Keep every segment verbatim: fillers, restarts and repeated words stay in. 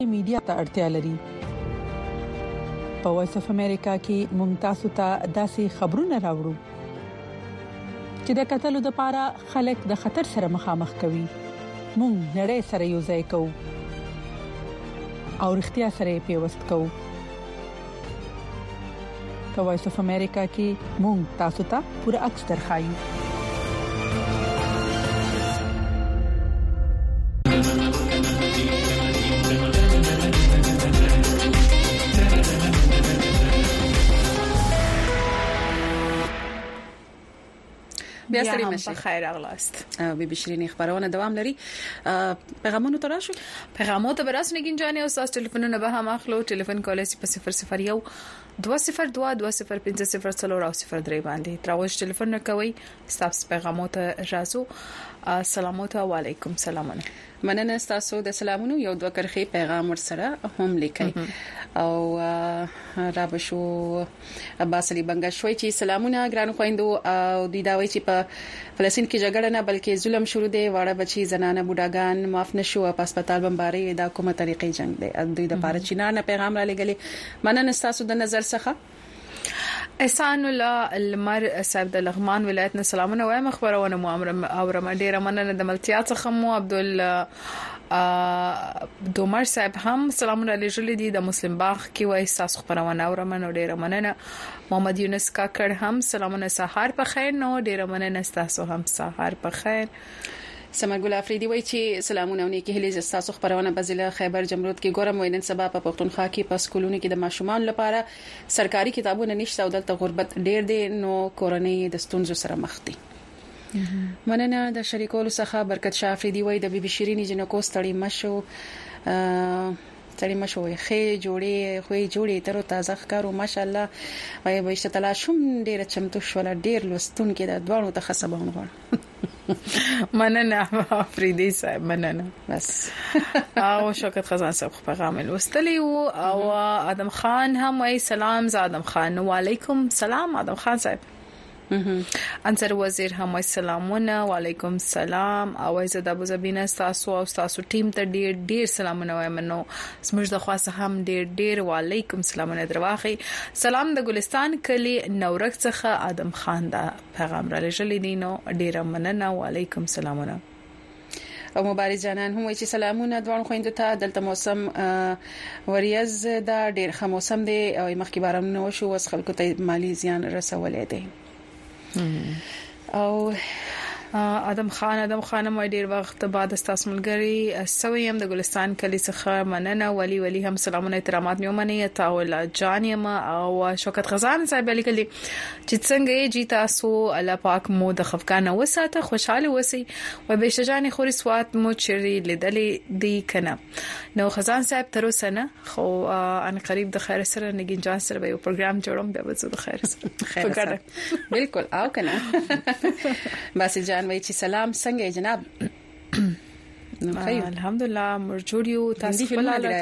میډیا ته اړتیا لري. په وایس اف امریکا کې مونږ تاسو ته داسې خبرونه راوړو چې د کتلو د لپاره خلک د خطر سره مخامخ کوي. مونږ نړۍ سره یو ځای کوو او اړتیا سره پیوست کوو. په وایس اف امریکا کې مونږ تاسو ته پوره عکس درخایو. بیا سړي مشه خیر اغلاست بي بي شيرين خبرونه دوام لري. پیغامونه تراشو پیغامونه به راس نگین جانې او تاسو ټلیفونونه به هم اخلو. ټلیفون کولای شئ په صفر صفر یو دوه صفر دوه دوه صفر پنځه صفر څلور او صفر درې باندې تراوش ټلیفون کوي. تاسو پیغامونه راځو. السلام علیکم. سلامونه. مننه تاسو د سلامونو یو دوه کرخي پیغام ورسره هم لیکي او را بشو عباس علي بنگشوي چې سلامونه ګرانو خويندو او د داوي چې په فلسطین کې جګړه نه بلکې ظلم شروع دی. واړه بچي زنانه بوډاګان معاف نشو په هسپتال بمباري دا کومه طریقې جنگ دی. دوی د پاره چینانه پیغام را لګلي. مننه تاسو د نظر څخه. احسان الله المر صاحب د لغمان ولایت نه سلامونه وایم. خبرونه مو امر او رمډیره مننه د ملتیا څخه مو عبد الله دومر صاحب هم سلامونه لېږلي دي. د مسلم باغ کې وای تاسو خبرونه او رمنه ډیره مننه. محمد یونس کاکړ هم سلامونه سحر په خیر. نو ډیره مننه تاسو هم سحر په خیر. سمګل افریدي وای چې سلامونه نیکی هلي تاسو خبرونه بزله خیبر جمرود کې ګورم وینن سبا په پښتونخوا کې په سکولونو کې د ماشومان لپاره سرکاري کتابونه نشته او دلته غربت ډیر دی نو کورنۍ د ستونزو سره مخ دي. مننه د شریکولو څخه برکت شاه افریدي وای د بي بي شيرين جنکو ستړي مشو تړي مشو خې جوړې خوې جوړې تر تازه ښکارو ماشاءالله. وای به شتلا شوم ډیر چمتو شول ډیر لستون کې د دوانو ته خصبونه غواړم. مننه افریدي صاحب مننه. بس او شوکت خزان صاحب پیغام لوستلی او ادم خان هم وای سلام. ز ادم خان وعلیکم سلام. ادم خان صاحب انصر وزیر هم سلامونه وعلیکم سلام. او زه د ابو ظبي نه تاسو او تاسو ټیم ته ډیر ډیر سلامونه وایم. نو سمج د خاصه هم ډیر ډیر وعلیکم سلامونه درواخي. سلام د ګلستان کلی نورک څخه ادم خان دا پیغام را لېږلی دي. نو ډیر مننه وعلیکم سلامونه. او مبارز جانان هم چې سلامونه دوه خويندو ته. دلته موسم وریاز دا ډیر ښه موسم دی او مخکې باران نو شو وس خلکو ته مالی زیان رسولې دی. او ادم خان ادم خان مې ډیر وخت بعد تاسو ملګری سویم د ګلستان کلی څخه مننه. ولی ولی هم سلامونه احترامات مې ومني. تاول جانیم او شوکت خزان صاحب لیکلي چې څنګه یې جی تاسو الله پاک مو د خفقان وساته خوشاله وسی و به شجان خوري سوات مو چری لیدلې دی کنه. نو خزان صاحب تر اوسه نه خو ان قریب د خیر سره نگین جان سره یو پروګرام جوړوم بیا به د خیر سره خیر بالکل او کنه. بس جان وای چې سلام څنګه جناب. الحمدلله مرجوړیو تاسو په لاله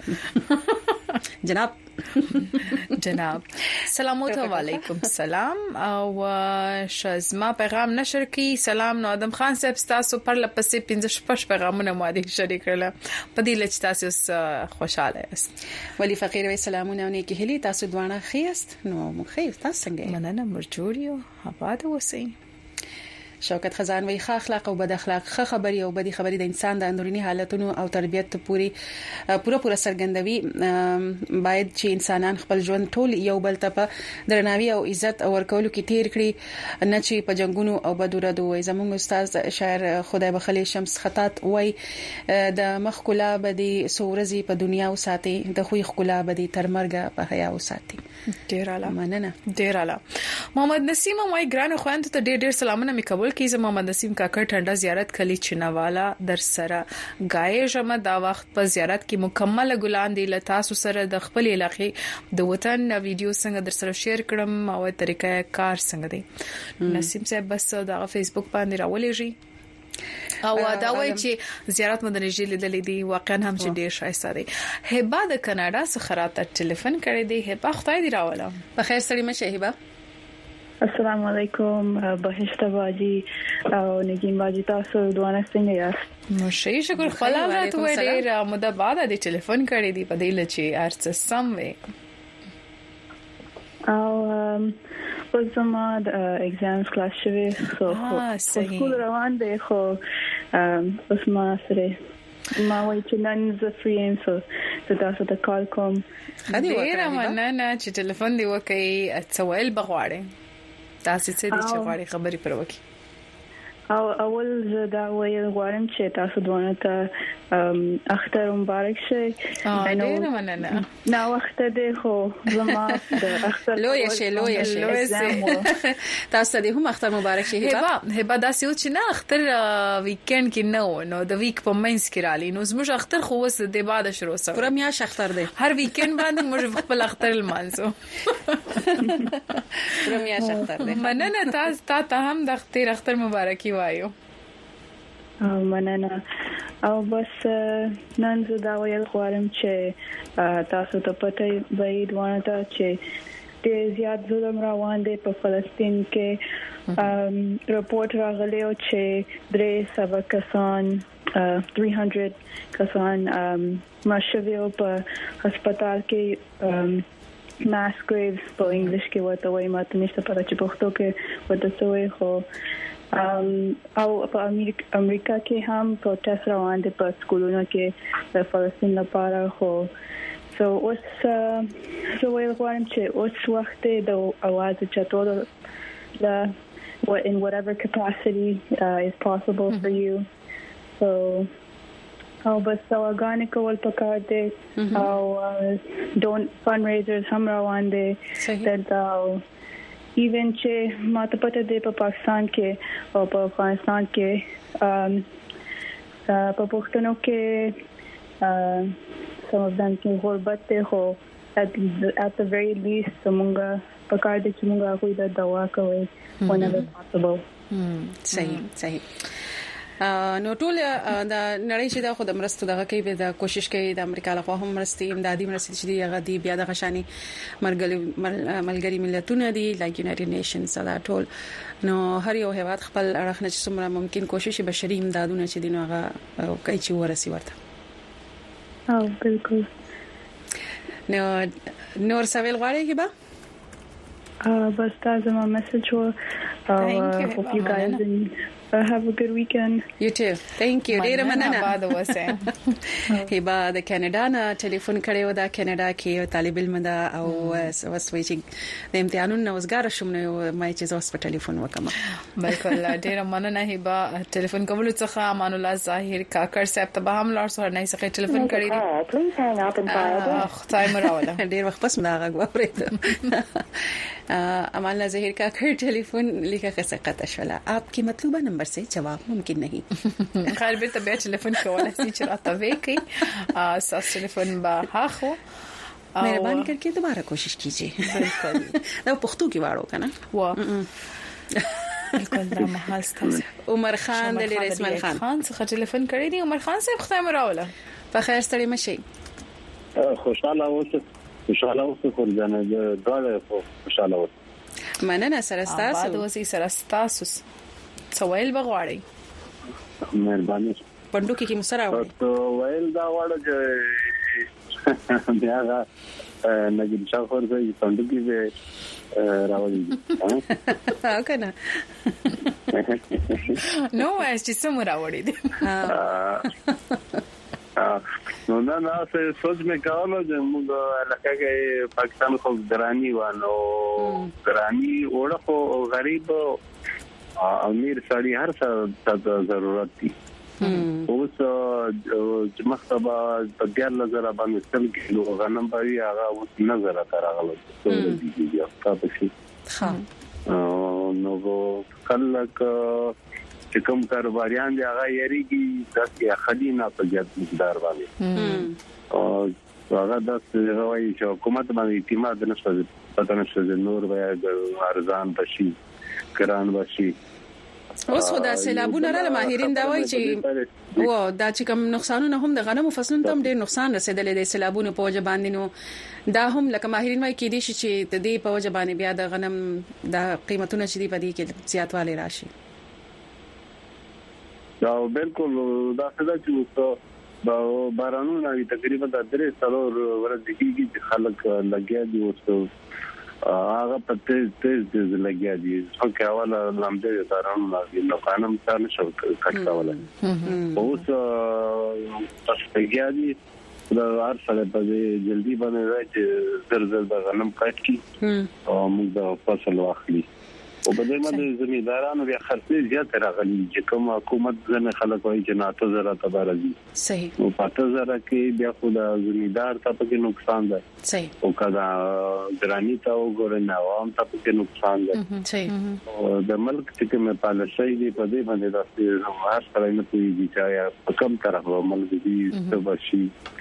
جناب جناب سلام علیکم سلام. او شزما پیغام نشر کی سلام. نو ادم خان صاحب تاسو پر لپسې پنځه شپږ پیغامونه مو دي شریک کړل. په دې لچ تاسو خوشاله یاست. ولی فقیر وی سلامونه نیکی هلي تاسو دوانه خيست. نو مو خیر تاسو څنګه مننه مرجوړیو آباد اوسئ. شوکت خزان وی ښه اخلاق او بد اخلاق ښه خبري او بدی خبري د انسان د اندرونی حالتونو او تربيت ته پوری پوره پوره سرګندوي. باید چې انسانان خپل ژوند ټول یو بل ته په درناوي او عزت او ورکولو کې تیر کړي نه چې په جنگونو او بدورادو. وي زموږ استاد شاعر خدای بخلی شمس خطات وای د مخ کلا بدی سورزي په دنیا او ساتي د خوې خلا بدی تر مرګه په حیا او ساتي. ډیر اعلی مننه ډیر اعلی. محمد نسیم وای ګران خوانت ته ډیر ډیر سلامونه می قبول کی. زما محمد نسیم کاکړ ټنډه زیارت کلی چنوالا در سره غای جمع دا وخت په زیارت کې مکمل ګلان دی له تاسو سره د خپل علاقې د وطن ویډیو څنګه در سره شیر کړم او طریقې کار څنګه دی. نسیم صاحب بس دا فیسبوک باندې راولېږي او دا وایي چې زیارت مدرجې لیدلې دي واقعا هم چې ډیر شایسته دی. هبه د کاناډا څخه راته ټلیفون کړی دی. هبه خدای دې راوله. په خیر سړی مشه هبه. السلام علیکم بهشته باجی او نگین باجی تاسو دوانه څنګه یاست؟ نو شي شکر خپل راته وې ډیر مده بعد د ټلیفون کړی دی په دې لچې ارڅ سم وې او اوس زما د ایگزامز کلاس شوی خو سکول روان دی خو اوس ما سره ما وای چې نن زه فری یم سو تاسو ته کال کوم خدي وکړه مننه چې ټلیفون دی وکي اتسویل بغواړي تاسو څه دي چې غواړي خبري پر وکي او اول زه دا ویل غواړم چې تاسو دونه ته اختر مبارک شي ډیر مننه نو وخت دی خو زما د اختر لوی شي لوی شي تاسو ته هم اختر مبارک شي هبه هبه دا سیو چې نه اختر ویکند کې نو نو د ویک په منځ کې رالي نو زموږ اختر خو وس د بعد شروع سره پوره میاش اختر دی هر ویکند باندې موږ خپل اختر المانځو پوره میاش اختر دی مننه تاسو ته هم د اختر اختر مبارکي وایو او مننه او بس نن زه دا ویل غواړم چې تاسو ته پته وي دوه ته چې ډېر زیات ظلم روان دی په فلسطین کې رپورټ راغلی او چې درې سوه کسان three hundred کسان ماشوي په هسپتال کې mass graves په انګلیش کې ورته وایي ماته نشته پته چې پښتو کې ورته څه وایي خو Um, او په امریکا کې هم پروتست روان دي په سکولونو کې د فلسطین لپاره خو سو اوس سو ویل غواړم چې اوس وخت د اواز چتولو لا in whatever capacity uh, is possible mm-hmm. for you so او بس سواګانې کول پکار دي او don't fundraisers هم روان دي دا even چې ماته پته دی په پاکستان کې او په افغانستان کې په پښتنو کې some of them کې غربت ته خو at the very least څنګه پکار دي چې موږ هغه د دوا کوي whenever possible صحیح صحیح نو ټول د نړۍ چې دا خو د مرستو دغه کوي د کوشش کوي د امریکا له خوا هم مرستي امدادي مرستي چې دی هغه دی بیا د غشاني ملګری ملتونه دي لایک یونایټډ نیشنز دا ټول نو هر یو هیواد خپل اړخ نه چې څومره ممکن کوشش بشري امدادونه چې دی نو هغه کوي چې ورسي ورته او بالکل نو نور سوال غواړي کبا Uh, but that's my message. Uh, Thank you. Hope you guys and, uh, have a good weekend. You too. Thank you. ډیر مننه. بعد وسه. هبه د کاناډا نه ټلیفون کړو دا کاناډا کې طالب علم ده او وسوي چې د امتحانونو وزګار شوم نو ما چې زوس په ټلیفون وکم. بالکل ډیر مننه هبه ټلیفون کول څخه امان الله ظاهر کاکر صاحب ته هم لار سره نه څخه ټلیفون کړی دی. خدای مراوله. ډیر وخت پس ما غوړې. امان الله ظاهر کاکر ټلیفون لیکه کیسه قطع شولا आपकी मतलूबा नंबर से जवाब मुमकिन नहीं خیر به ته ټلیفون کولای شي چې راته وکړي اساس ټلیفون به هاخو مهربان करके दोबारा कोशिश कीजिए बिल्कुल دا پښتو کې واړو کنه وا بالکل دا محل ستاسو عمر خان د رسمان خان خان څخه ټلیفون کړی دی عمر خان صاحب خدای مراوله په خیر ستړي مشي خوشاله اوسه خوشاله اوسه خورځنه دا خوشاله اوسه مننه سره تاسو بعد وسی سره تاسو سوال بغواړي مهرباني پندو کې کوم سره وایي تو ویل دا وړه چې بیا دا نګین شاو ورځي پندو کې راوړي ها کنه نو چې سم راوړي دي نو نه نه څه سوچ مې کاوه چې موږ لکه کې پاکستان خو ګرانی وانه ګرانی وړه خو غریب امیر سړي هر څه ته ضرورت دي اوس چې مختبه په ګر نظر باندې ستل کیلو غنم پوي هغه اوس نظر راغله څه دي بیا تاسو ها نو کله چې کوم کاروباریان دی هغه یریږي چې خدینه په جد مقدار باندې او هغه د هغوی چې حکومت باندې اعتماد نشته پته نشته نور بیا ارزان بشي ګران بشي اوس خو دا سیلابونه را ماهرین دا وایي چې و دا چې کوم نقصانونه هم د غنمو فصلونو ته ډېر نقصان رسیدلی دی سیلابونه په وجه باندې نو دا هم لکه ماهرین وايي کې دي چې د دې په وجه باندې بیا د غنم د قیمتونو چې دی په دې کې زیاتوالی راشي دا بالکل دا څه ده چې بارانونه تقریبا د درې څلور ورځې کېږي چې خلک لګیا دي اوس هغه په تیز تیز تیز لګیا دي څو کې اوله لامده بارانونه نو قانون څه نشو کټاوله اوس تاسو لګیا دي دا هر څه په جلدی باندې راځي زر زر د غنم کټ کی او موږ د فصل واخلي او په دې باندې زمیندارانو بیا خرڅې زیات راغلي چې کوم حکومت ځنه خلک وایي چې ناتو زره تبارزي صحیح او پاتې زره کې بیا خو د زمیندار ته پکې نقصان ده صحیح او کدا درانی ته وګورئ نه عوام ته پکې نقصان ده صحیح او د ملک چې کوم پالیسي دی په دې باندې د هر څه نه پوهیږي چې په کوم طرف ملک دی څه بشي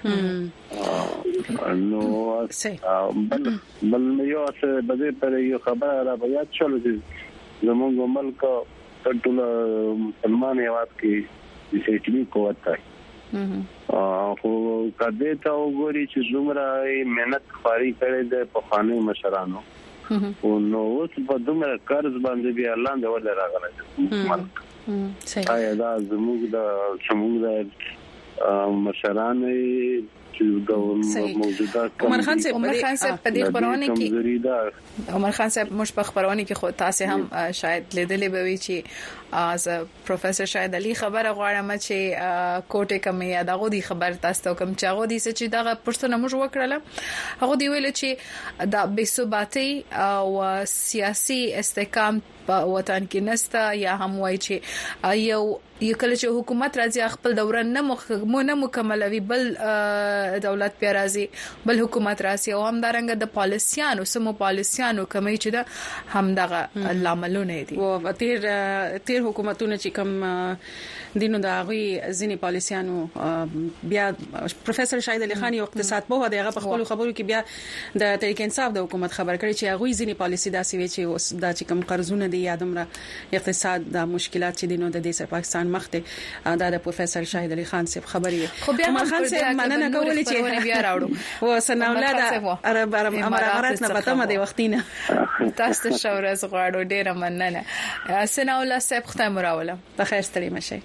نو بل بل یو څه بده پر یو خبره را بیا چلو چې زموږ ملک ټول مسلمان یوات کې د سېټلی قوت ده او کده ته وګوري چې زمرا مهنت خاري کړي د پخوانی مشرانو او نو اوس په دومره قرض باندې بیا لاندې ولا راغله ملک صحیح آیا دا زموږ د زموږ د مشرانو موجوده عمر خان صاحب عمر خان صاحب په دې خبرونه کې عمر خان صاحب مش په خبرونه کې خو تاسو هم شاید لیدلې به وي چې از پروفیسور شاهد علي خبره غواړم چې کوټه کمه یا دغه دی خبر تاسو کوم چې هغه دي چې دغه پښتنه موږ وکړل هغه دی ویل چې د بې ثباتي او سیاسي استحکام په وطن کې نستا یا هم وای چې یو یو کله چې حکومت راځي خپل دوره نه مخ نه مکملوي بل دولت پیا راځي بل حکومت راځي او هم دارنګ د پالیسيانو سمو پالیسيانو کمی چې د هم دغه لاملونه دي او تیر تیر حکومتونه چې کوم دینو د غوي ځینی پالیسيانو بیا پروفیسور شاهد علي خان یو اقتصاد په هغه په خپل خبرو کې بیا د تحریک انصاف د حکومت خبر کړی چې غوي ځینی پالیسي داسې وی چې اوس د چې کوم قرضونه دي یادم را اقتصاد د مشکلات چې دینو د دې سره پاکستان مخته دا د پروفیسور شاهد علي خان صاحب خبري عمر خان صاحب مننه کولې چې بیا راوړو و سنا اولاد عرب امارات نه پته مده وختینه تاسو شاورز غواړو ډیره مننه سنا اولاد صاحب ختم راوله په خیر ستړي مشه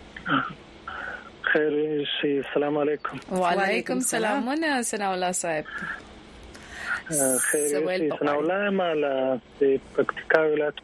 خیر شي السلام علیکم وعلیکم السلام ونه سنا اولاد صاحب خیر شي سنا اولاد مال د پکتیکا ولایت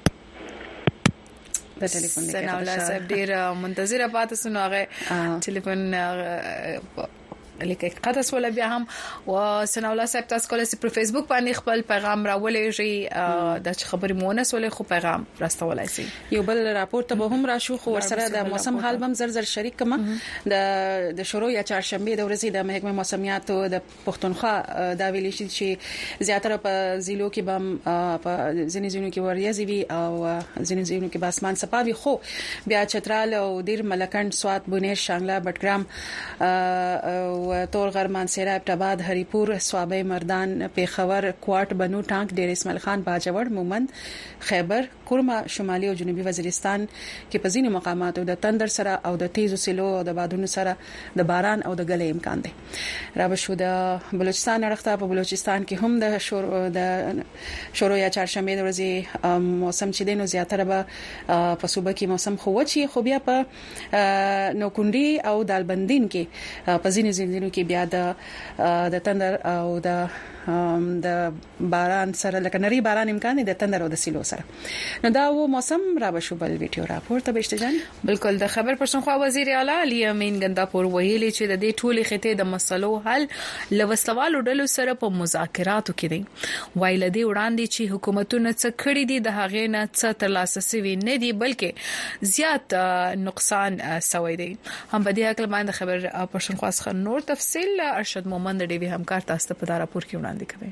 د ټلیفون سنا اولاد صاحب ډیر منتظر پاتې سنو هغه ټلیفون لیکه قطس ولا بیا هم و سنا اولاد صاحب تاسو کولای شئ په فیسبوک باندې خپل پیغام راولې د خبرې مونږ ولې خو پیغام راستولای شي یو بل راپور ته به هم راشو خو سره د موسم حال بم زر زر شریک کما د د شروع یا چهارشنبه د ورځې د محکمه موسمیات د پښتونخوا دا ویل شي چې زیاتره په ضلعو کې بم په ځینې ځینو کې وریځي وي او ځینې ځینو کې باسمان صفاوي خو بیا چترال او دیر ملکند سوات بونیر شانګلا بټګرام و تور غرمان سیراب ټباد هریپور سوابه مردان پیښور کوټ بنو ټانک ډیر اسماعیل خان باجوړ مومند خیبر کورما شمالي او جنوبي وزیرستان کې په ځینو مقاماتو د تندر سره او د تیزو سیلو او د بادونو سره د باران او د غلې امکان دی را بشو د بلوچستان اړخته په بلوچستان کې هم د شروع د شروع یا چهارشنبه د ورځې موسم چې دینو زیاتره به په صوبه کې موسم خو وچی خو بیا په نوکونډي او دالبندین کې په ځینو ځینو کې بیا د د تندر او د د باران سره لکه نری باران امکان دی د تندر او د سیلو سره نو دا و موسم را بشو بل ویډیو راپور ته بهشته جان بالکل د خبر پښتونخوا وزیر اعلی علي امین ګنداپور ویلي چې د دې ټولي خطې د مسلو حل لوسوالو ډلو سره په مذاکراتو کې دي وایي لدی وړاندې چې حکومتونه څه کړی دي د هغې نه څه ترلاسه شوی نه دي بلکې زیات نقصان شوی دی هم په دې حق باندې خبر پښتونخوا څخه نور تفصیل ارشد مومند ډیوی همکار تاسو په دا راپور کې وړاندې کوي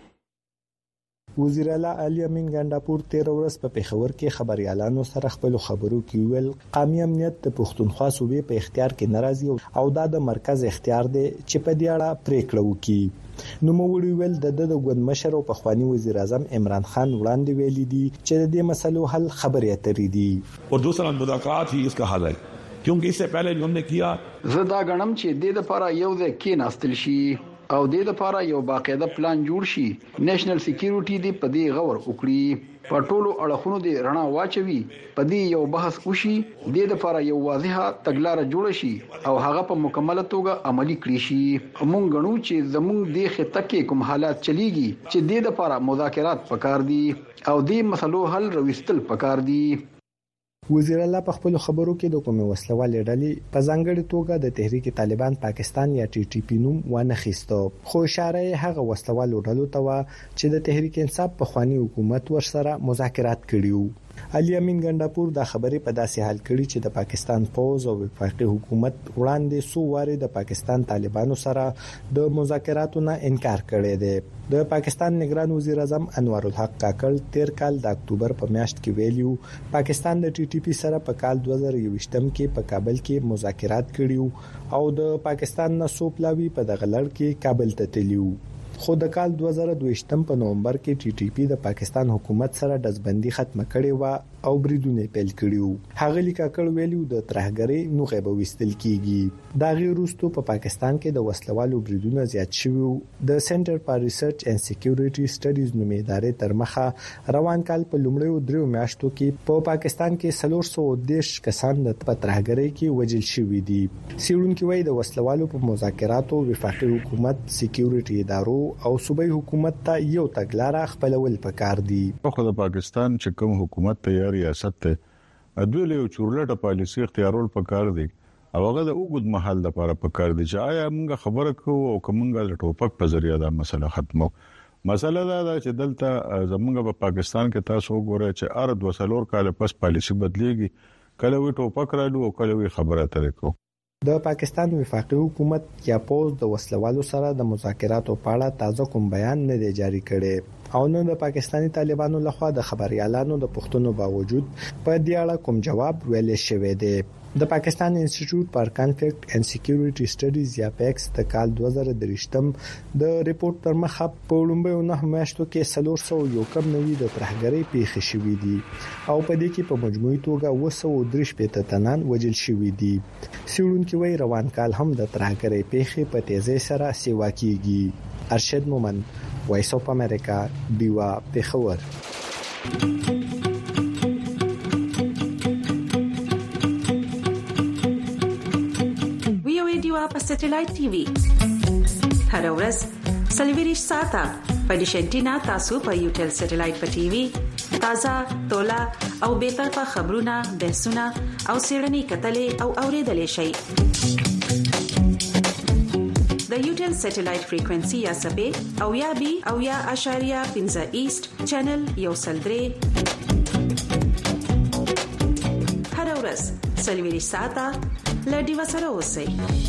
وزیر اعلی علي امین ګنداپور تیر ورځ په پیښور کې خبريالانو سره خپل خبرو کې ویل قومي امنیت د پښتونخوا صوبې په اختیار کې ناراضي او دا د مرکز اختیار دی چې په دې اړه پریکړه وکړي نو موږ ویل د د ګوند مشر او پخوانی وزیر اعظم عمران خان وړاندې ویلي دي چې د دې مسلو حل خبرې اترې دي او دوسرا مذاکرات هی اسکا حل ہے کیونکہ اس سے پہلے جو ہم نے کیا زدا غنم چې د لپاره یو د کې ناستل شي او د دې لپاره یو باقاعده پلان جوړ شي. نېشنل سکیورټي دی په دې غور وکړي، په ټولو اړخونو دی رڼا واچوي، په دې یو بحث وشي، د دې لپاره یو واضحه تګلارې جوړ شي او هغه په مکمله توګه عملی کړی شي. موږ غنو چې زموږ د خطه کې کوم حالات چلیږي چې د دې لپاره مذاکرات پکار دي او د مسلو حل رويستل پکار دي. وزیر الله په خپل خبرو کې د کومې وسلوالې ډلې په ځانګړي توګه د تحریک طالبان پاکستان یا ټي ټي پی نوم ونه خېستو، خو اشاره هغه وسلوالو ډلو ته و چې د تحریک انصاف په خواني حکومت ورسره مذاکرات کړیو. علي امین ګنداپور دا خبرې په داسې حال کړي چې د پاکستان فوج او وفاقي حکومت وړاندې سو واره د پاکستان طالبانو سره د مذاکراتو نه انکار کړی دی. د پاکستان نگران وزیر اعظم انوار الحق کاکل تیر کال د اکتوبر په میاشت کې ویلیو پاکستان د ټي ټي پی سره په کال دوه زره یوویشتم کې په کابل کې مذاکرات کړیو او د پاکستان نه سو پلاوی په دغه لړ کې کابل ته تللیو. خو د کال دوه زره دویشتم په نومبر کې ټي ټي پی د پاکستان حکومت سره دزبندي ختمه کړې و او بریدونه پیل کړیو. هغه لیکا کړ ویلیو د ترهګری نوغه به وستل کیږي. دا غیر وروسته په پاکستان کې د وسلوالو بریدونه زیات شوي. د سنټر فار ریسرچ اینڈ سکیورټي سټډیز نومې ادارې تر مخه روان کال په لومړیو دریو میاشتو کې په پاکستان کې څلور سوه دیرش کسان د ترهګری کې وژل شوي دي. سیړونکو وایي د وسلوالو په مذاکراتو وفاقي حکومت، سکیورټي ادارو او صوبایي حکومت ته یو تګلارې خپلول پکار دي. خو د پاکستان چې کوم حکومت ته یا ریاست ته دوی له چورلټه پالیسي اختیارول پکار دي او هغه د اوګد محل لپاره پکار دي چې آیا موږ خبره کوو او کومه د ټوپک په ذریعہ دا مسله ختمو. مسله دا ده چې دلته زموږ په پاکستان کې تاسو وګورئ چې ارد وسلور کال پس پالیسي بدليږي، کله وی ټوپک رالو او کله وی خبره ترې کو. د پاکستان وفاقي حکومت یا پوز د وسلوالو سره د مذاکراتو په اړه تازه کوم بیان نه دی جاری کړی او نو د پاکستاني طالبانو لخوا د خبريالانو د پښتنو باوجود په دې اړه کوم جواب ویل شوی دی. د پاکستان انسټیټیوټ فار کانفلیکټ اینڈ سکیورټي سټډیز یا پیکس د کال دوه زره درشتم د ریپورت تر مخه په لومړیو نه میاشتو کې څلور سوه یو کم نوي د ترهګری پیښې شوې دي او په دې کې په مجموعي توګه اوه سوه درې شپېته تنان وژل شوي دي. سیړونکو وایي روان کال هم د ترهګری پیښې په تیزی سره سیوا کیږي. ارشد مومن، وایس اف امریکا، دیوا پیښور. په سټلایټ ټي وي هر ورځ سلویریش ساته په ډیشنټینا تاسو په یوټل سټلایټ په ټي وي تازه تولا او به طرفه خبرونه بحثونه او سیړنی کتلې او اوریدلې شي. د یوټل سټلایټ فریکوئنسي یا سبې او یا بي او یا اشاریه پنځه ایست چینل یو سلدري هر ورځ سلویریش ساته لډي وسره اوسئ.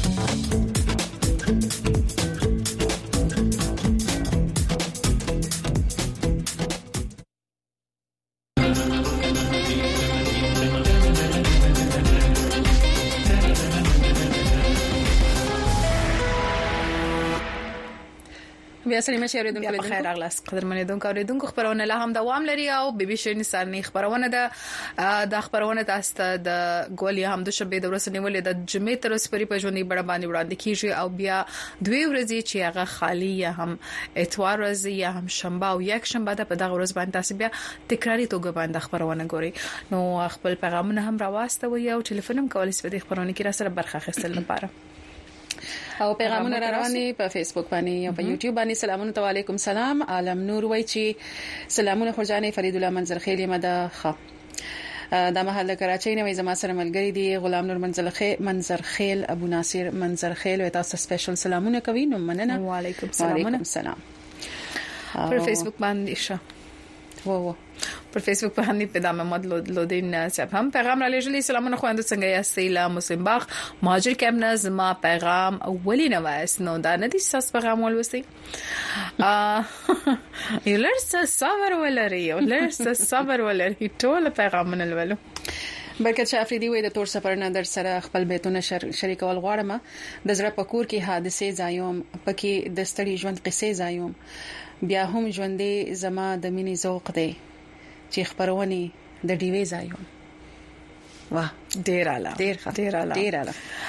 بیا سلام شهر دونکو له خیر اغلاس قدرمنې دونکو اوریدونکو خبرونه له هم دوام لري او بي بي شيرين سارني خبرونه ده د خبرونه تاسو د ګولیا هم د شبې د ورسې نیولې د جمعې تر اوسه پرې په ژوندۍ بڑا باندې وړاندې کیږي او بیا دوی ورځې چې هغه خالی یا هم اتوار ورځ یا هم شنبه او یک شنبه د په دغه ورځ باندې تاسو بیا تکراری توګه باندې خبرونه ګوري. نو خپل پیغامونه هم راوستوي او ټلیفون هم کولای شئ د خبرونه کې را سره برخه اخیستل لپاره او پیغامونه رواني په فیسبوک باندې او په یوټیوب باندې. سلامونه علیکم سلام عالم نور وای چې سلامونه خورجانې فرید الله منظرخیل مده خ د محل کراچۍ نوې زما سره ملګری دی غلام نور منظرخیل منظرخیل ابو ناصر منظرخیل او تاسو سپیشل سلامونه کوي. نو مننه. وعلیکم السلام. سلام پر فیسبوک باندې ښه وو پر فیسبوک باندې په دامه محمد لودین صاحب هم پیغام را لېږلی. سلامونه خويندو څنګه یاست؟ لا مسلم باغ مهاجر کمنه زما پیغام اولی نه وایس نو دا نه دي ساس پیغام ولوسي ا یلرس صبر ولري یلرس صبر ولري ټول پیغامونه ولولو. برکت شاه افریدي وې د تور سفر نه در سره خپل بیتونه شریکول غواړم. د زړه پکور کې حادثه زايوم پکې د ستړي ژوند قصې زايوم بیا هم ژوندې زما د مینې ذوق دی چې خبرونه د ډیوي زايوم. واه ډیر اعلی ډیر ډیر اعلی ډیر اعلی.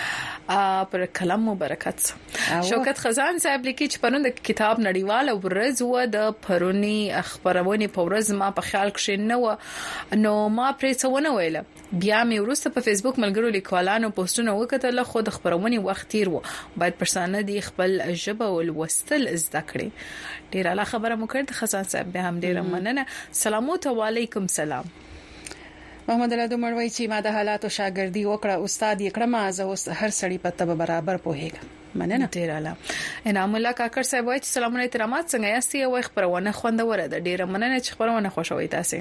پر کلام مبارکات شوکت خزان صاحب لیکي چې پرون د کتاب نړیواله ورځ و د پرونی خبرونه په ورځ ما په خیال کې نه و نو ما پرې څونه ویل بیا مې ورسته په فیسبوک ملګرو لیکوالانو پوسټونه وکړل خو د خبرونه وخت تیر و باید پرسانه دی خپل ژبه او وستل زده کړي ډیر اعلی خبره مو کړ خزان صاحب به هم ډیر مننه سلامات علیکم سلام محمد الله مروي چې ما د حالاتو شاګردي وکړه استاد یې کړم از اوس هر سړی په تبه برابر پوهیږي مننه ډیر اعلی انعام الله کاکر صاحب وایي سلامونه احترامات څنګه یاستي او خبرونه خوندوره ده ډیر مننه چې خبرونه خوشوي تاسو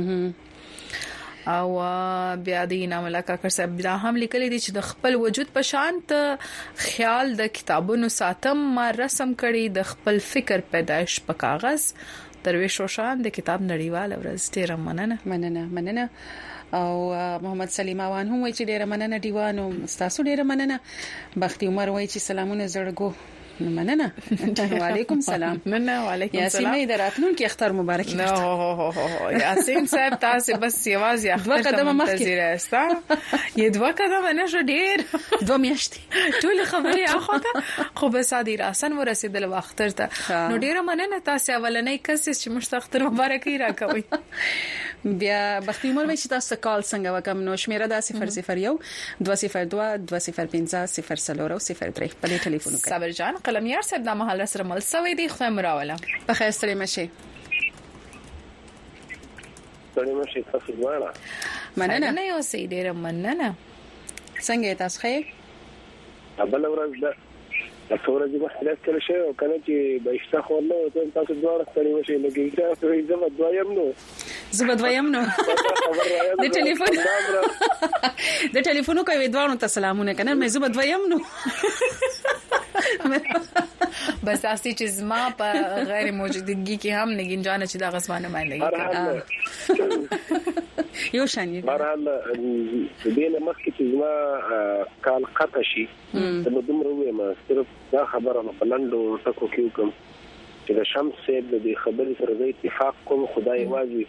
او بیا د انعام الله کاکر صاحب دا هم لیکلي دي چې د خپل وجود په شانت خیال د کتابونو ساتم ما رسم کړي د خپل فکر پیدائش په کاغذ درویش روشان د کتاب نړیواله ورځ ډیر مننه مننه مننه او محمد سلیم اوان هم وایي چې ډیر مننه دیوانو تاسو ډیر مننه بختي عمر وایي چې سلامونه زړګو مننه وعلیکم سلام مننه وعلیکم سلام یاسین مې دراتلون کې اختر مبارک نه هو هو یاسین صاحب تاسو بس یوازې اختر قدم مخکې راستا یې دوه قدم نه شو ډیر دوه میاشتې ټول خبرې اخوته خو به سادي راسن ورسېدل واختر ته نو ډیر مننه تاسو اولنې کس چې مشتاختر مبارکي راکوي بیا بختي عمر وایي چې تاسو کال څنګه وکم نو شمیره د صفر صفر یو دوه صفر دوه دوه صفر پنځه صفر صفر صفر درې په دې ټلیفون کې صبر جان قلمیار صاحب د محل سره مل سوي دي خو مراوله په خیر سره مشي سره مشي تاسو واړه مننه نه یو سي ډیر مننه څنګه تاسو خیر بل ورځ ده تاسو ورځ به خلاص کړئ شی او کنه چې به اشته خو نه ته تاسو دوه سره مشي لګی تاسو یې زما دویم نو زما دویم نو د ټلیفون د ټلیفون کوي دوه نو سلامونه کنه مې زما دویم نو بس تاسو چې زما په غیر موجودګي کې هم نګین جان چې دا غسمانه باندې یو شان یې بهرحال د دې نه مخکې چې زما کال قطع شي نو دومره وایم صرف دا خبره په بلندو ټکو کې کوم چې د شمس صاحب د خبرې سره د اتفاق کوم خدای واجب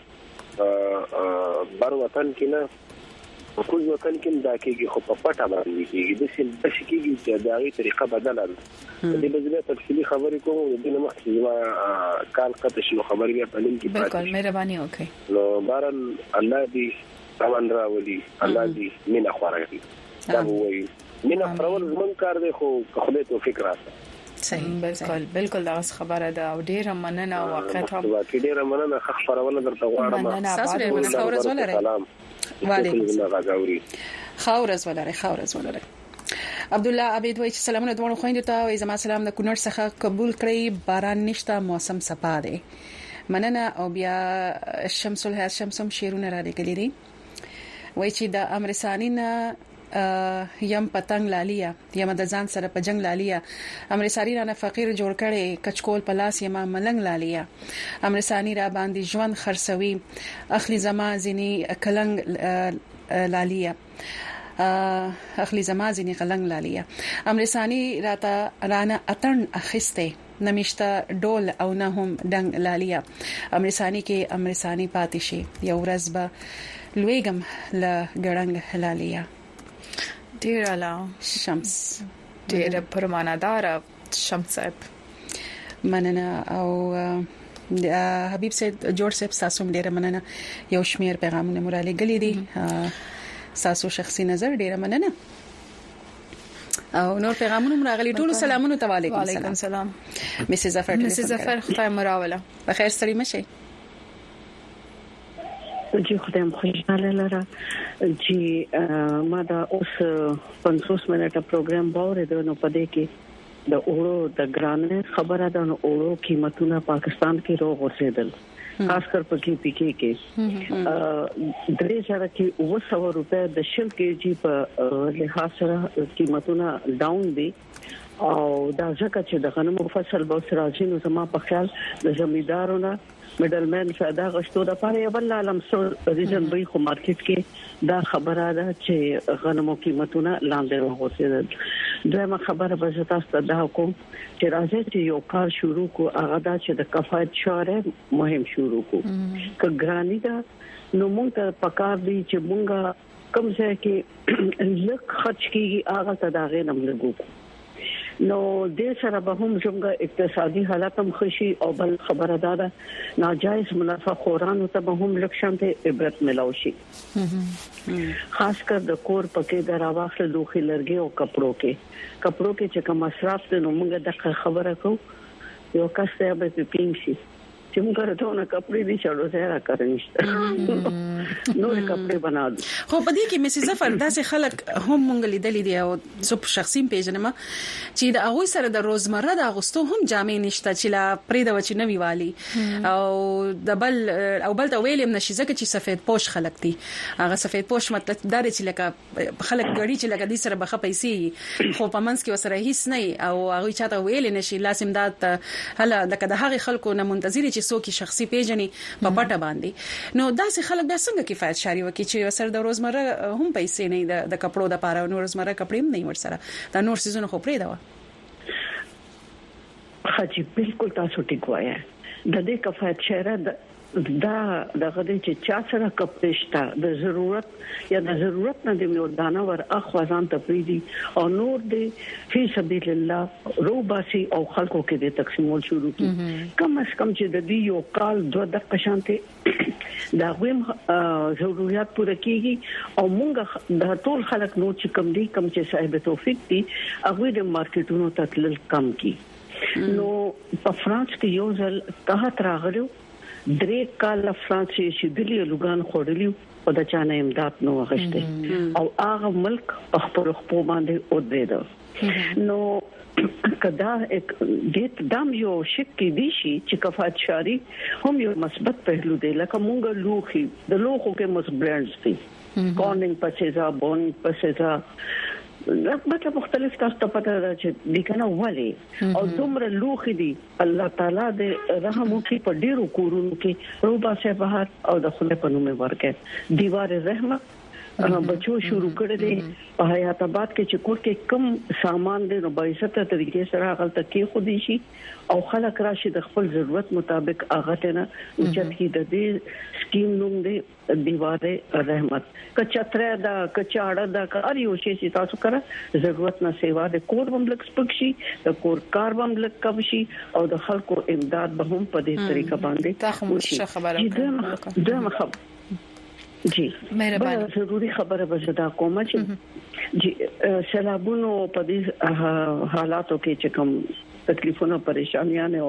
بر وطن کې نه په کوم وطن کې دا کېږي خو په پټه باندې کېږي د سیل د شکیږي چې دا غي طریقه بدله ده د دې بځله تفصیلی خبرې کوم د دې مخکې زما کال قطع شي خبرې بیا په لین کې بالکل مهرباني وکړئ نو بارن الله دې روان راولي الله دې مینا خوراکي دا وایي مینا پرول زمون کار دی خو خدای توفیق راکړي صحیح بالکل بالکل دا خبره ده او ډیره مننه وقت هم ډیره مننه خبرونه درته غواړم تاسو ډیره خبرز ولرئ سلام وعلیکم السلام خاورز ولرئ خاورز ولرئ عبد الله عبید وایي چې سلامونه دوه خويندو ته او زما سلام د کونړ څخه قبول کړئ باران نشته موسم صفا دی مننه او بیا شمس الحیات شمسم شیرونه را لګلې دي وایي چې د امرسانین یم پتنګ لالیا یم د ځان سره په جنگ لالیا امرساری را فقیر جوړ کړي کچکول پلاس یم ملنګ لالیا امرسانی را باندې ژوند خرڅوي اخلي زما زنی کلنګ لالیا اخلي زما زنی کلنګ لالیا امرسانی راته رانه اتن اخسته نمشته ډول او نه هم دنګ لالیا امرسانی کې امرسانی پاتې شي یو ورځ به لویګم ل ګړنګ لالیا ډیر اعلی شمس ډیر پرمانادار شمس صاحب مننه او حبیب سید جوړ صاحب تاسو ډیر مننه یو شمیر پیغامونه مورالي غلي دي تاسو شخصي نظر ډیر مننه او نور پیغامونه مراغلي ټول سلامونه تعالی وعلیکم السلام مسز ظفر مسز ظفر خدای مراوله بخیر ستړي مشي جی خدایم خوشاله لره چې ما دا اوس پنځوس منټه پروګرام باورې نو پدې کې د اورو د ګرانه خبره ده نو اورو قیمتونه پاکستان کې روغ ورسېدل خاص کر په کې پی کې کې درې زره کې اوه سوه روپے د شل کې جی په لحاظ سره قیمتونه ډاون دي او دا ځکه چې د غنمو فصل به سراجي نو زما په خیال د زمیدارونو میډل مین فائدہ غشتو د پاره یو بل عالم سو ریجن به خو مارکیټ کې دا خبره ده چې غنمو قیمتونه لاندې راغورځي دغه خبره به تاسو ته کوم چې راځي چې یو کار شروع کو هغه دا چې د کفایت شوره مهم شروع کو ک ګرانی دا نو موږ ته پکار دي چې موږ کوم ځای کې لږ خرج کیږي هغه تداغې نم لګو نو د سره به هم څنګه اقتصادي حالت هم خوشي او بل خبره ده ناجایز منافع خورانو ته به هم لکشانته عبرت ملاوي شي خاص کر د کور پکې د راواخله دوخي لرګي او کپړو کې کپړو کې چې کوم مصرف ته نو موږ د خبره کو یو کس ته به پینشي چې موږ راته نه کپړې دي چلو زه را کړنيشته نو کپړې بنا دي خو په دې کې مسز ظفر داسې خلک هم مونږ لیدلې دي او زه په شخصي پیژنم چې د هغه سره د روزمره د اغوستو هم جامې نشته چې لا پرې د وچ نوي والی او د بل او بل ته ویلم نشي ځکه چې سفید پوش خلک دي هغه سفید پوش مطلب دا چې لکه خلک غړي چې لکه دې سره بخه پیسې خو په منځ کې وسره هیڅ نه او هغه چاته ویل نشي لازم دا هله لکه د هغه خلکو نه منتظر سو کی شخصي پیژنې په پټه باندې نو داسې خلک بیا څنګه کفایت شاري وکي چې سر د روزمره هم پیسې نه د کپړو د پاره نو روزمره کپړې هم نه ورسره دا نور سيزونه خو پرې دا خاطی بالکل تاسو ټیک وایي د دې کفایت شاره دا دغه چې چا سره کپړشتا د ضرورت یا د ضرورت نه د میودانه ور اخوازان تفریدي او نور د فی سبیل الله روباسي او خلکو کې د تقسیمول شروع کی کم از کم چې د دې یو کال دوه د قشانته دا غویم ضرورت پوره کیږي او مونږ د ټول خلک نو چې کم دي کم چې صاحب توفیق دي هغه د مارکیټونو تتل کم کی نو په فرانس کې یو ځل تحت راغلو درې کال فرانس چې دلی لوګان خورلیو او د چانه امداد نو غشته او هغه ملک په خپل خپل باندې او درېدو نو کدا یک د دام یو شک کې دي شي چې کفایت شاری هم یو مثبت پهلو دی لکه مونږ لوخي د لوخو کې مس برانډز دي کورنینګ پسیزا بون پسیزا مطلب مختلف تاسو ته پته ده چې لیکنه ولي او دومره لوخي دي الله تعالی دې رحم وکړي په ډیرو کورونو کې روبا سه بهار او د خله په نوم ورکه دیوار رحمت بچو شروع کړی دی په حیات آباد کې چې کور کې کم سامان دی نو بایسته طریقې سره هغه تکي خو دي شي او خلک راشي د خپل ضرورت مطابق هغه ته نه چې د دې سکیم نوم دی دیوار رحمت کچتره دا کچاړه دا کار یو شي چې تاسو کړه ضرورت نه سیوا د کور بملک سپکشي د کور کار بملک کم شي او د خلکو امداد به هم په دې طریقه باندې تاسو خبره ده خبره جی مهرباني ضروري خبره بزدا کومه چې جی سلامونو په دې حالاتو کې چې کوم تکلیفونه پریشانیاں او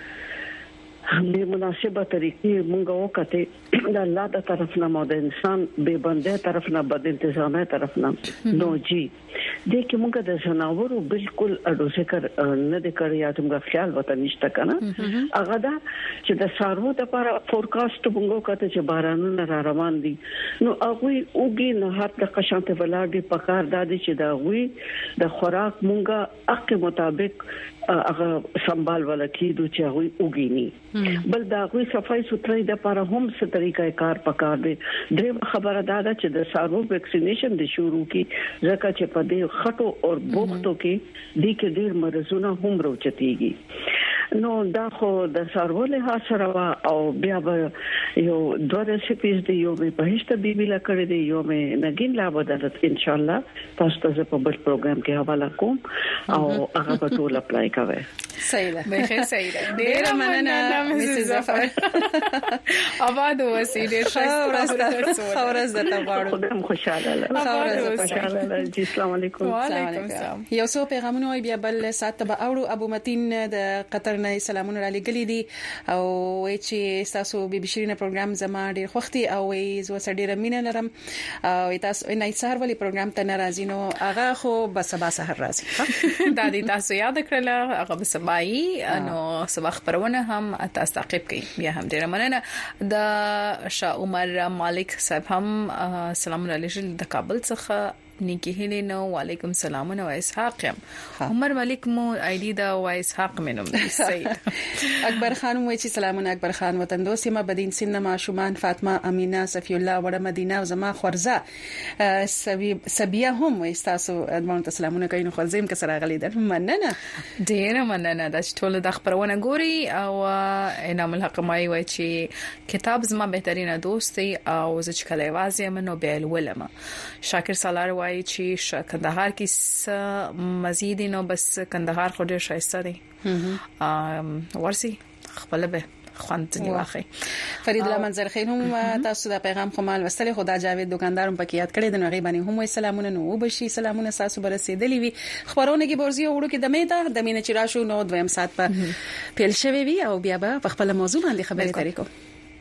همې مناسبه طریقې مونږ وکړه د الله د طرف نه مو د انسان به بنده طرف نه بد انتظامه طرف نه نو جی د کې مونږ د جناورو بالکل اډو ذکر نه د کړی یا موږ خیال وته نشته کنه هغه دا چې د سارو د لپاره فورکاست مونږ کته چې بارانونه را روان دي نو هغه اوګي نه هات د قشانته ولاړ پکار دادي چې دا وی د خوراک مونږه حق مطابق هغه سنبال ولکې د چاوي اوګيني بل دا غوي صفای سوتري د لپاره هم څه طریقې کار پکار دي د خبره دا ده چې د سارو ویکسینیشن د شروع کی ځکه چې په دې خټو او بوختو کې د کې ډیر مرزونه هم روچتيږي نو دا خو د سارو له سره او بیا به یو دوه ریسیپیز دی یو په هیڅ بیبي لا کړی دی یو مې نګین لا بدلت ان شاء الله تاسو ته په بل پروګرام کې حواله کوم او هغه په ټول اپلای کوي صحیح ده بخیر صحیح ده ډیر مننه مسز ظفر آباد اوسئ ډیر ښه خبره زده غواړم خدای خوشاله خبره خوشاله جی السلام علیکم وعلیکم السلام یو څو پیغامونه بیا بل سات به اورو ابو متین د قطر نه سلامونه را لګلې دي او چې تاسو بي بي شيرين پروګرام زما ډیر خوختي او زو سره ډیر مینه لرم او تاسو نه سهار ولې پروګرام ته ناراضي نو هغه خو بس سبا سحر راځي دا دي تاسو یاد کړل هغه بس سبای نو سبا خبرونه هم تاسو تعقیب کړئ بیا هم ډیر مننه د شاه عمر مالک صاحب هم سلام علیکم د کابل څخه نیکی هلی نو وعلیکم السلام نو اسحاق یم عمر ملک مو ایدی دا و اسحاق منم سید اکبر خان مو چې سلامونه اکبر خان وطن دوست ما بدین سینما شومان فاطمه امینا صفی الله وړه مدینه او زما خورزه سبیه هم استاسو ادمون سلامونه کوي نو خورزیم که سره غلی در مننه ډیر مننه د ټول د خبرونه ګوري او انعام الحق مای وای چې کتاب زما بهترینه دوست دی او زه چې کله وازه منو بیل ولما شاکر سالار وای چې کندهار کې مزید نو بس کندهار خو ډیر شایسته دی ورسي خپل به خوند نیواخی فرید الله منظر خیر هم تاسو د پیغام خمال وستل خدا جاوید دکاندارم پکې یاد کړی د نغې باندې هم سلامونه نو وبشي سلامونه تاسو برسېدلی وي خبرونه کې برزي وړو کې د میدا د مینه چې راشو نو دویم سات په پیل شوی وي او بیا به خپل موضوع باندې خبرې کوي کو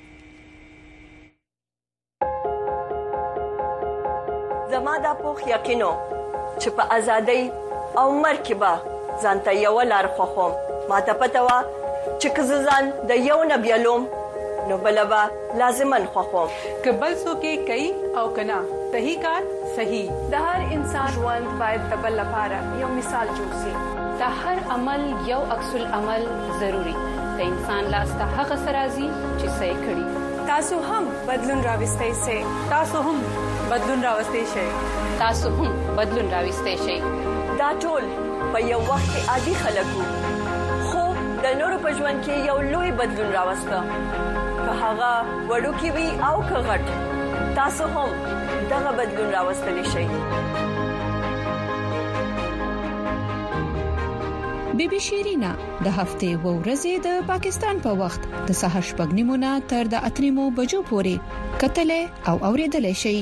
زما د پوخ یقینو چې په ازادۍ او مرکبه ځانته یو لار خوخم ما ته پته وا چې کززان د یو نبیلوم نو بلبا لازمن خوخم کبل سو کې کوي او کنا صحیح کار صحیح د هر انسان ژوند باید د بل لپاره یو مثال جوړ شي د هر عمل یو عکس العمل ضروری د انسان لاس ته هغه سرازي چې صحیح کړي تاسو هم بدلون راوستئ سي تاسو هم بدلون راوستئ شئ تاسو هم بدلون راوستئ شئ دا ټول په یو وخت کې عادي خلکو خو د نورو په ژوند کې یو لوی بدلون راوسته که هغه وړوکی وي او که غټ تاسو هم دغه بدلون راوستلی شئ بی بی شیرینا د هفته و ورځې د پاکستان په وخت د سهار شپږ نیمو تر د اتریمو بجو پورې کتلې او اوریدلې شي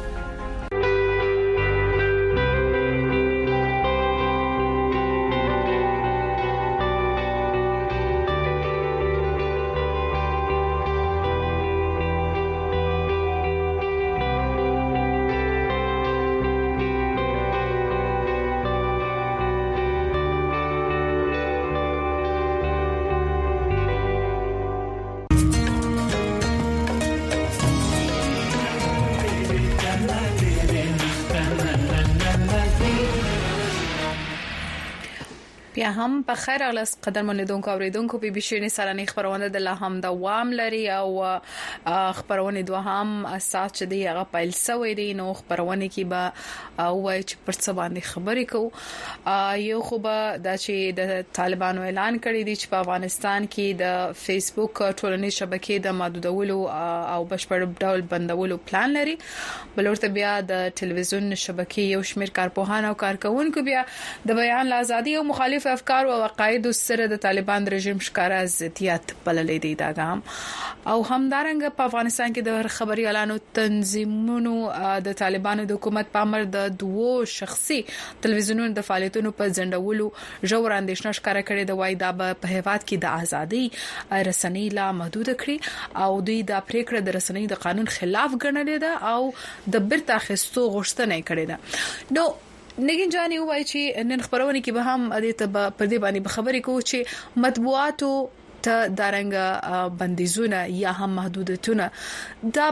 بیا هم په خیر اغلس قدر منیدونکو اوریدونکو بي بي شيرين سالاني خبرونه د لهم دوام لري او خبرونه دوه هم اساس چې دی هغه پایل سوی دی نو خبرونه کې به وای چې پر څه باندې خبرې کو یو خو به د چې د طالبانو اعلان کړی دی چې په افغانستان کې د فیسبوک ټولنیز شبکې د محدودولو او بشپړ ډول بندولو پلان لري بلورته بیا د ټلویزیون شبکې یو شمېر کارپوهان او کارکونکو بیا د بیان آزادي او مخالف افکار او عقاید سره د طالبان رژیم ښکارا ضدیت بللې دي دا ګام او همدارنګ په افغانستان کې د خبري اعلانو تنظیمونو د طالبانو د حکومت په امر د دوو شخصي تلویزیونونو د فعالیتونو په ځندولو ژور اندېښنه ښکارا کړې د وای دا په هیواد کې د ازادي رسنۍ لا محدود کړي او دوی د پریکړه د رسنۍ د قانون خلاف ګڼلې ده او د بیرته اخیستو غوښتنه کړې ده نو نګین جاني وایي چې نن خبرونه کې به هم د ته په دې باندې خبرې کوو چې مطبوعاتو ته دارنګ بندیزونه یا هم محدودیتونه دا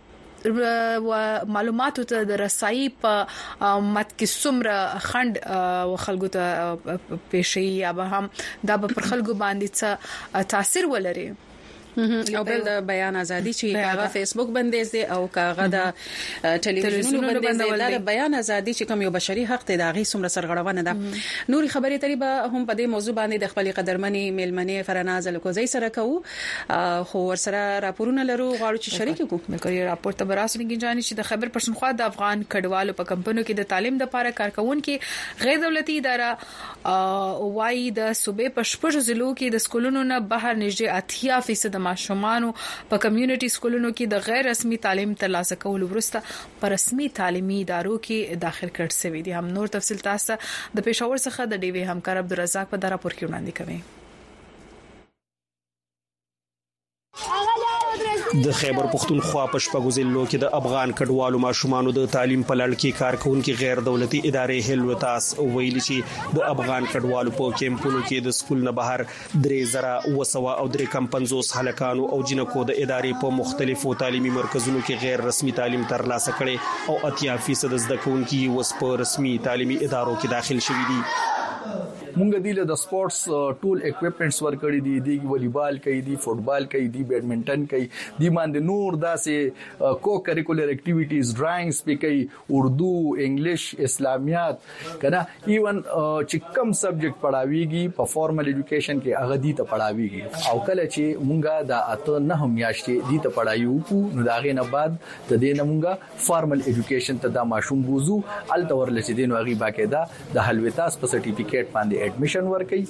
به معلوماتو ته د رسایي په مت کې څومره خند خلکو ته پېښي یا به هم دا به پر خلکو باندې څه تاثیر ولري او بل د بیان ازادي چې هغه فیسبوک بندیز دی او هغه د ټلویزیونونو بندیز دی د بیان ازادي چې کوم یو بشري حق دی دا غي څومره سرغړونه ده نوري خبرې تری به هم په دې موضوع باندې د خپل قدرمنې میلمنې فرناز الکوزي سره کوو خو ورسره راپورونه لرو غواړو چې شریک کوو مې کوي راپور ته براسو نګین جاني چې د خبر پښتونخوا د افغان کډوالو په کمپنیو کې د تعلیم لپاره کارکونکو غیر دولتي اداره وای د صوبې په شپږ ضلعو کې د سکولونو نه بهر نږدې اتیا فیصد ماشومان په کمیونټي سکولونو کې د غیر رسمي تعلیم ترلاسه کول وروسته په رسمي تعلیمي ادارو کې داخل کړل شوی دي هم نور تفصیل تاسو د پېښور څخه د ډي وی همکار عبدالرزاق په راپور کې وړاندې کوي د خیبر پختونخوا په شپږو ضلعو کې د افغان کډوالو ماشومانو د تعلیم په لړ کې کارکونکو غیر دولتي ادارې هلوتاس ویلي چې د افغان کډوالو په کیمپونو کې د سکول نه بهر درې زره وسوا او درې کم پنځوس هلکانو او جنکو د ادارې په مختلفو تعلیمي مرکزونو کې غیر رسمي تعلیم ترلاسه کړي او اتیا فیصد زده کوونکي اوس په رسمي تعلیمي ادارو کې داخل شوي دي. مونږ دی له سپورتس ټول اکوپمنټس ورکړي دي دی والیبال کوي دی فوتبال کوي دی بیډمنټن کوي دی باندې نور داسې کو کریکولر اکټیویټیز ډرایینګز په کوي اردو انګلیش اسلامیات کنه ایون چې کم سبجیکټ پڑھاويږي په فارمل ایجوکیشن کې هغه دی ته پڑھاويږي او کله چې مونږه د اته نه هم میاشتې دی ته پڑھایو کو نو داغه نه بعد د دې نه مونږه فارمل ایجوکیشن ته د ماشوم بوزو ال تور لچې دین واغي باقاعده د حلوتاس په سرټیفیکیټ باندې ایڈمیشن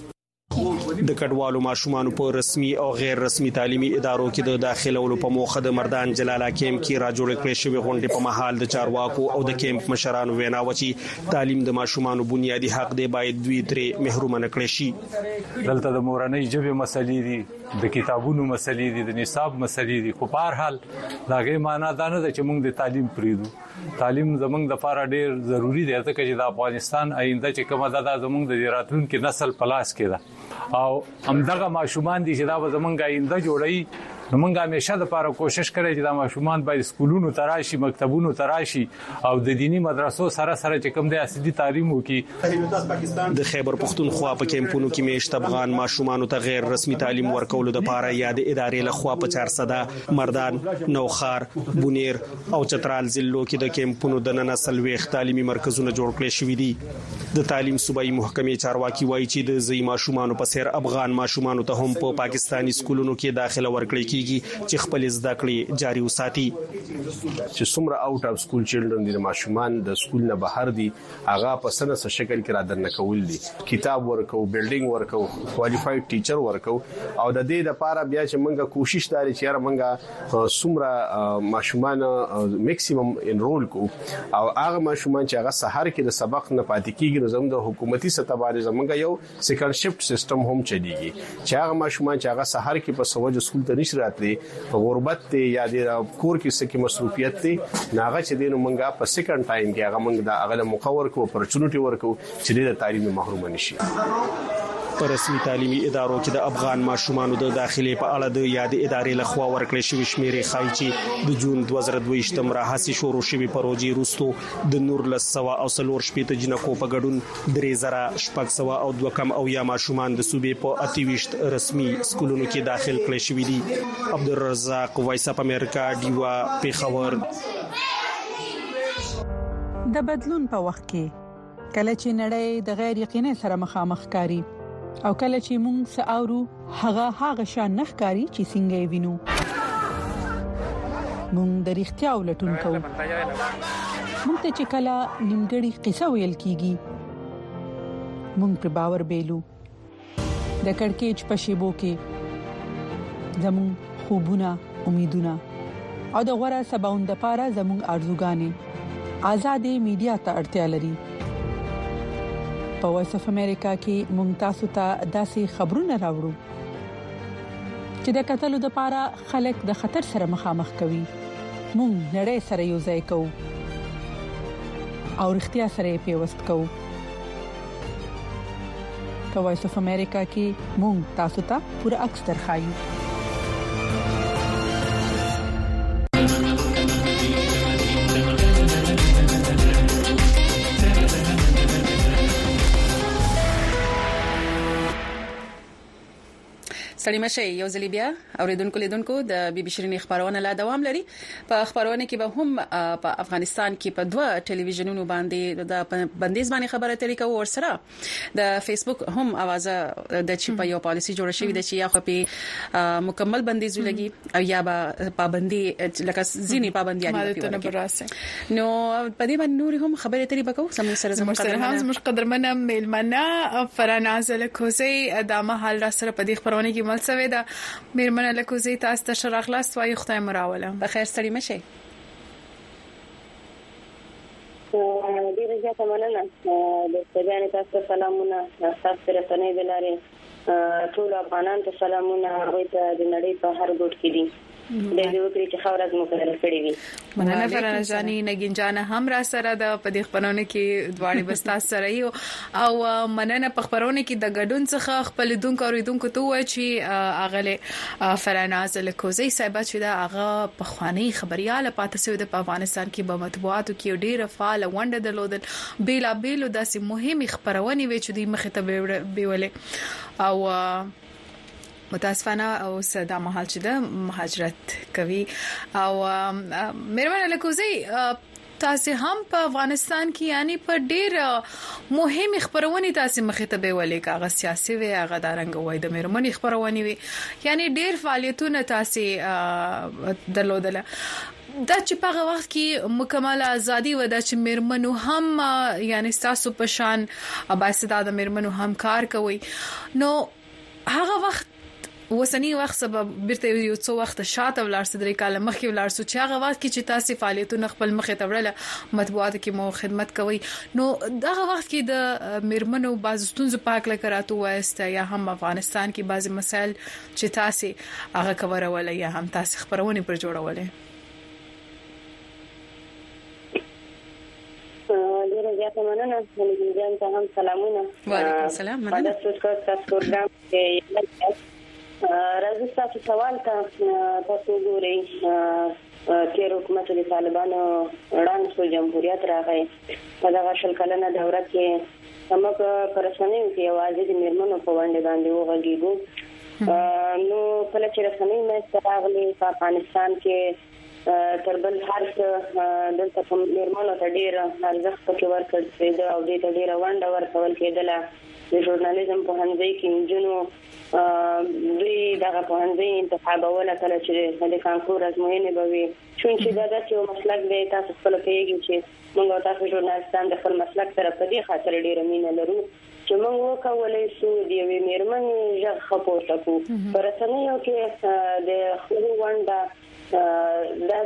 ورکړي. د کډوالو ماشومانو په رسمي او غیر رسمي تعلیمي ادارو کې د داخلولو په موخه د مردان جلاله کیمپ کې راجوړ کړی شوی غونډې په محل د چارواکو او د کیمپ مشرانو وینا و چې تعلیم د ماشومانو بنیادی حق دی باید دوی ترې محروم نه کړي شي. دلته د مورنۍ ژبې مسلې دي د کتابونو مسلې دي د نصاب مسلې دي خو په هر حال داغه معنا دا نه ده چې موږ د تعلیم پریدو. تعلیم زموږ د لپاره ډیر ضروری دی ځکه چې د افغانستان آینده چې کومه ده زموږ د راتلونکي نسل پلاس کې ده او همدغه ماشومان دي چې دا زموږ آینده جوړي. نو موږ همیشه د لپاره کوشش کړی چې دا ماشومان باید سکولونو ته راشي مکتبونو ته راشي او د دینی مدرسو سره سره چې کوم د اصلي تعلیم وکړي. د خیبر پختونخوا په کیمپونو کې میشت افغان ماشومان ته غیر رسمي تعلیم ورکول د لپاره یاد ادارې له خوا په چار صدا مردان نوخار بونیر او چترال ضلعو کې د کیمپونو د نسل ویخ تعلیمي مرکزونه جوړ کړي شوي دي. د تعلیم صوبایي محکمې چارواکي وایي چې د زی ماشومان په سر افغان ماشومان ته هم په پاکستانی سکولونو کې داخله ورکړي چې خپل زده کړې جاري وساتي. چې څومره اوټ اف سکول چیلډرن دي ماشومان د سکول نه بهر دي هغه په سنه سره شکل کې را درنه کول دي کتاب ورکو بلډینګ ورکو کوالیفاید ټیچر ورکو او د دې لپاره بیا چې موږ کوشش داري چې یاره موږ څومره ماشومان میکسیمم انرول کو او هغه ماشومان چې هغه سحر کې د سبق نه پاتې کیږي زموږ د حکومتي سطح باندې زموږ یو سیکنډ شفت سیستم هم چلیږي چې هغه ماشومان چې هغه سحر کې په سوج سکول ته نشي راتلي په غربت ته یا د کور کې سکه مصروفیت ته ناغه چې دینو منګه په سیکنډ ټایم کې هغه منګه د اغله مقور کو اپورچونټی ورکو چې د تعلیم محروم نشي. په رسمي تعلیمي ادارو کې د افغان ماشومان د داخلي په اړه د یاد ادارې لخوا ورکړل شوی شمیرې خای چې د جون دوه زره دوه یم راهسي شروع شوی پروژې روستو د نور لسوا او سلور شپې جنکو په ګډون درې زره شپږ سو او دوه کم او یا ماشومان د صوبې په اتیويشت رسمي سکولونو کې داخل کړي شوی دي. عبدالرزاق وایس اپ امریکا دیوا پیښور. د بدلون په وخت کې کله چې نړۍ د غیر یقیني سره مخامخ کاری او کله چې موږ ساورو هغه هغه شان نخکاری چې څنګه وینو موږ د اړتیا ولټون کوو. موږ ته چې کله نیمګړی قصه ویل کیږي موږ په باور بیلو. د کڑکېچ په شیبو کې زموږ خوبونه امیدونه او د غوړه سباوند لپاره زموږ ارزوګانې آزادې میډیا ته اړتیا لري. په وایس اف امریکا کې ممتاز ته داسې خبرونه راوړو چې د قتل د لپاره خلک د خطر سره مخامخ کوي. مونږ نړۍ سره یو ځای کوو او اړتیا سره پیوست کوو. په وایس اف امریکا کې مونږ تاسو ته پوره عکس درخایو. سړی مشه یو ځلی بیا اوریدونکو لیدونکو د بي بي شيرين خبرونه لا دوام لري. په خبرونه کې به هم په افغانستان کې په دوه ټلویزیونونو باندې د بندیز باندې خبره اترې کوو او سره د فیسبوک هم اوازه د چي په یو پالیسي جوړ شوې د چې یا خو په مکمل بندیز ولګي او یا به پابندي لکه ځینی پابندي نو په دې باندې نور هم خبره اترې وکړو سم سره زموږ قدرمن زموږ قدرمن میلمنه فرناز لکوزي د محل را سره په دې خبرونه کې ملسوي دا میرمنه لکوزي تاسو ته شرح خلاص وای خدای مراوله بخیر ستړي مشه. ډیره زیاته مننه د ستړي تاسو سلامونه تاسو سره پنه دلاره ټول افغانان ته سلامونه هغه ته د نړۍ په هر ګوټ کې دي د دې وکړي چې خاورز مقرر کړی وي مننه فرانه جاني نګین جان هم را سره د پدې خبرونه کې دواړي بستا سره یو او مننه په خبرونه کې د ګډون څخه خپل دونکو اوریدونکو ته وایي چې اغله فراناز لکوزي صاحب چې دا هغه په خواني خبرياله پاتې شو د افغانستان کې په مطبوعاتو کې ډیره فعال ونده درلودل بیلا بیلو داسې مهمه خبرونه وي چې د مخه ته بیولې او متاسفانه او صدا محل چې د مهاجرت کوي او مېرمن لکوزي تاسو هم په افغانستان کې یعنی په ډېر مهمه خبرونه تاسو مخې ته بیولې کاغه سیاسي وي هغه دارنګ وای د مېرمنې خبرونه وي یعنی ډېر فعالیتونه تاسو درلودل دا چې په هغه وخت کې مکمل ازادي و دا چې مېرمنو هم یعنی تاسو په شان اباسطه د مېرمنو هم کار کوي نو هغه وخت وسنی وخت سبب بیرته یو څو وخت شاته ولر صدري کاله مخکې ولر سو چې هغه وخت کې چې تاسو فعالیتونه خپل مخې ته وړل مطبوعات کې مو خدمت کوي نو دغه وخت کې د مېرمنو بعض ستونزې پاک لکراتو واسطه یا هم افغانستان کې بعض مسایل چې تاسو هغه کورول یا هم تاسو خبرونه پر جوړولې ډیره زیاته مننه نګین جان ته هم سلامونه وعلیکم السلام مننه تاسو تاسو پروګرام کې راځي تاسو سوال ته تاسو ګورئ چې حکومت د طالبانو وړاندې جمهوریت راغی په دغه شل کلنه دوره کې سمک پرسنۍ کې आवाज د مېرمنو په وړاندې باندې وغږیږي نو کله چې رسنۍ مې راغلي په افغانستان کې تربل هر څه دلته کوم مېرمنو ته ډیر ارزښت پکې ورکړل کېده او دې ته ډیر ونډه ورکول کېدله د ژورنالیزم په هنځي کې جنو دوی دغه په هنځي انتخابول کله چې د کانکور ازموینې به وي چې دا د یو مسلک دی تاسو خپل پیږي چې موږ تاسو ژورنالیستان د خپل مسلک سره په دې خاطر ډیر مینه لرو چې موږ وکولای شو د یوې مېرمنې ژغ خپورته کړو پر رسنیو کې د خپل ونډه دا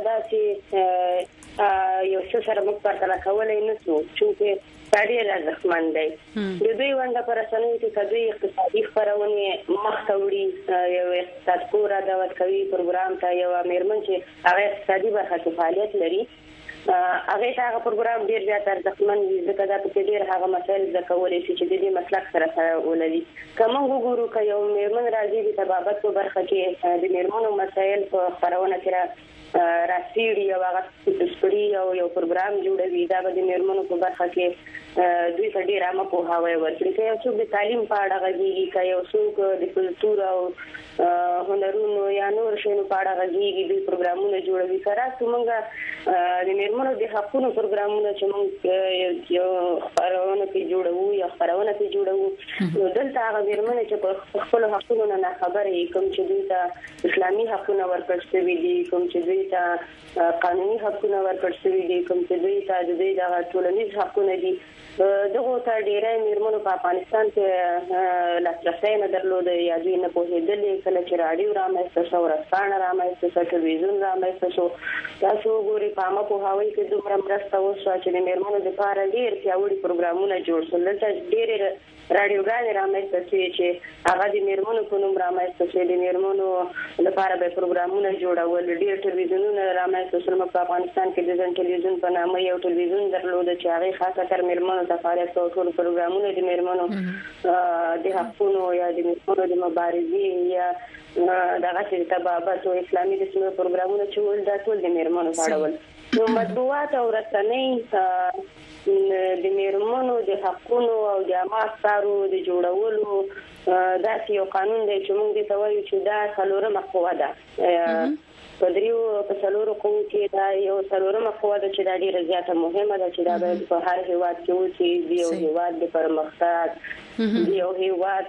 داسې یو څه سره موږ پرتله کولای نه شو چې سړی راځخمن دی د دوی ونده پر رسنیو کې کدوې اقتصادي خبرونه مخته وړي یو اقتصاد کور دعوت کوي پروګرام ته یو مېرمن چې هغه اقتصادي برخه کې فعالیت لري هغه هغه پروګرام ډیر زیات ارزښتمن دي ځکه دا په ډیر هغه مسایل د کولې چې د دې مسلک سره ولري کوم وګورو ک یو مېرمن راځي د تبابت په برخه کې د مېرمنو مسایل په خبرونه کې راسيړي او هغه سپړي او یو پروګرام جوړوي دا د مېرمنو په برخه کې دوی په ډیر عامه په هواي ورکړي چې یو څوک د تعلیم په اړه غږیږي ک یو څوک د کلتور او هنرونو یا نور شنو په اړه غږیږي د پروګرامونو جوړوي سره څنګه د مېرمنو د حقوقو پروګرامونه چې موږ یو خبرونه کې جوړوو یا خبرونه کې جوړوو نو دلته هغه مېرمنې چې په خپل حقوقو نه خبرې کوم چې دوی ته اسلامي حقوقونه ورکړل شوي دي کوم چې دوی ته قانوني حقوقونه ورکړل شوي دي کوم چې دوی ته د دې د ټولنیز حقوقونه دي دغه ته ډیره مېرمنو په افغانستان کې لاسرسي نه درلود یا دوی نه پوهېدل کله چې رادیو رامنځته شو رسانه رامنځته شو ټلویزیون رامنځته شو تاسو ګوري په ما په هواي کې دومره مرسته وشو چې مېرمنو د لپاره ډیر پیاوړي پروګرامونه جوړ شول دلته ډیر رادیوګانې رامنځته شوې چې هغه د مېرمنو په نوم رامنځته شوې د مېرمنو لپاره به پروګرامونه جوړول ډیر ټلویزیونونه رامنځته شول په افغانستان کې د ځن ټلویزیون په نامه یو ټلویزیون درلود چې هغه خاصه تر مېرمنو د فعالیت کوي ټول پروګرامونه د مېرمنو د حقوقو یا د مېرمنو د مبارزې یا دغه چې تبابت او اسلامي د سیمو پروګرامونه چې ول دا ټول د مېرمنو فاړول نو مطبوعات او رسنۍ د مېرمنو د حقوقو او د اماسارو د جوړولو دا یو قانون دی چې موږ د توایو چې دا څلورمه قوه ده په دریو په څلورو قوو کې دا یو څلورمه قوه ده چې دا ډیره زیاته مهمه ده چې دا باید په هر هیواد کې وشي د یو هیواد د پرمختګ د یو هیواد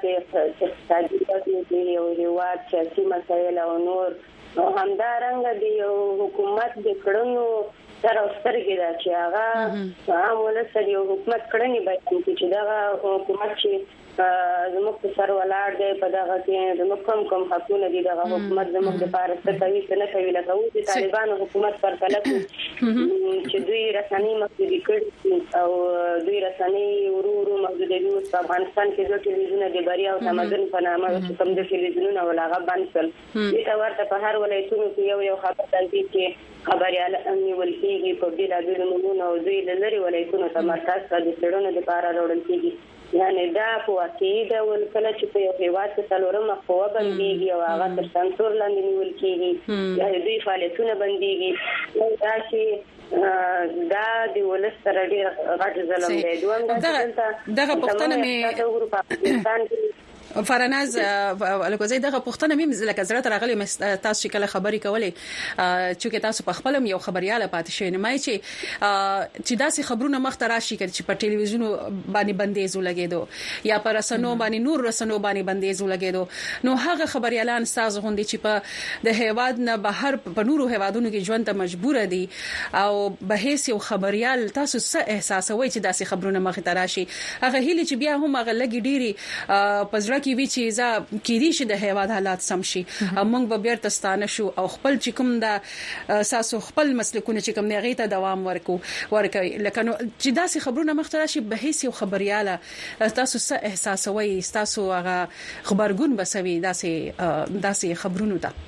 اقتصادي د یو هیواد سیاسي مسایل او نور همدارنګه د یو حکومت د کړنو سره سترګې دا چې هغه معاملې سره یو حکومت کړنی باید چې دا حکومت چې زموږ سر ولاړ دی په دغه کې زموږ کوم کوم حقونه دي دغه حکومت زموږ د فارسته کوي څه نه کوي لکه اوس د طالبانو حکومت پر تلک چې دوی رسنۍ محدودي کړي او دوی رسنۍ ورو ورو محدودوي په افغانستان کې د ټلویزیون د بریا او تمدن په نامه کوم د ټلویزیونونو ولاغه بند کړل دا ورته په هر ولایتونو کې یو یو خبر دی چې خبريال نیول کېږي په بیلابیلو ملونو او دوی د لري ولایتونو ته مرکز ته د سړونو لپاره راوړل کېږي یعنی دا په واقعي ډول کله چې په یو هیواد کې څلورم مخوه بنديږي او هغه تر سنسور لاندې نیول کېږي یعنی دوی فعالیتونه بنديږي نو دا چې دا د ولس سره ډېر غټ ظلم دی دوم دا دغه پښتنه مې فرناز الکوزي دغه پښتنه مې لکه زړه راغلي تاسو کله خبري کولې چې تاسو په خپلم یو خبرياله پاتې شئ نه مای چې چې داسې خبرونه مخ ته راشي چې په ټلویزیون باندې بندیز ولګېدو یا پر رسنو باندې نور رسنو باندې بندیز ولګېدو نو هغه خبريالان تاسو غوندي چې په د هیواد نه بهر په نورو هیوادونو کې ژوند ته مجبور دي او به هیڅ یو خبريال تاسو څه احساسوي چې داسې خبرونه مخ ته راشي هغه هلي چې بیا هم هغه لګي ډيري پزړه کې وی چې ځا کې دي چې د هیواد حالات سم شي موږ به بیرته ستانه شو او خپل چې کوم د اساسو خپل مسلکونه چې کوم نه غیته دوام ورکو ورکوي لکه نو چې داسې خبرونه مختلف شي به هیڅ یو خبرياله تاسو څه احساسوي تاسو هغه خبرګون بسوي داسې داسې خبرونه ده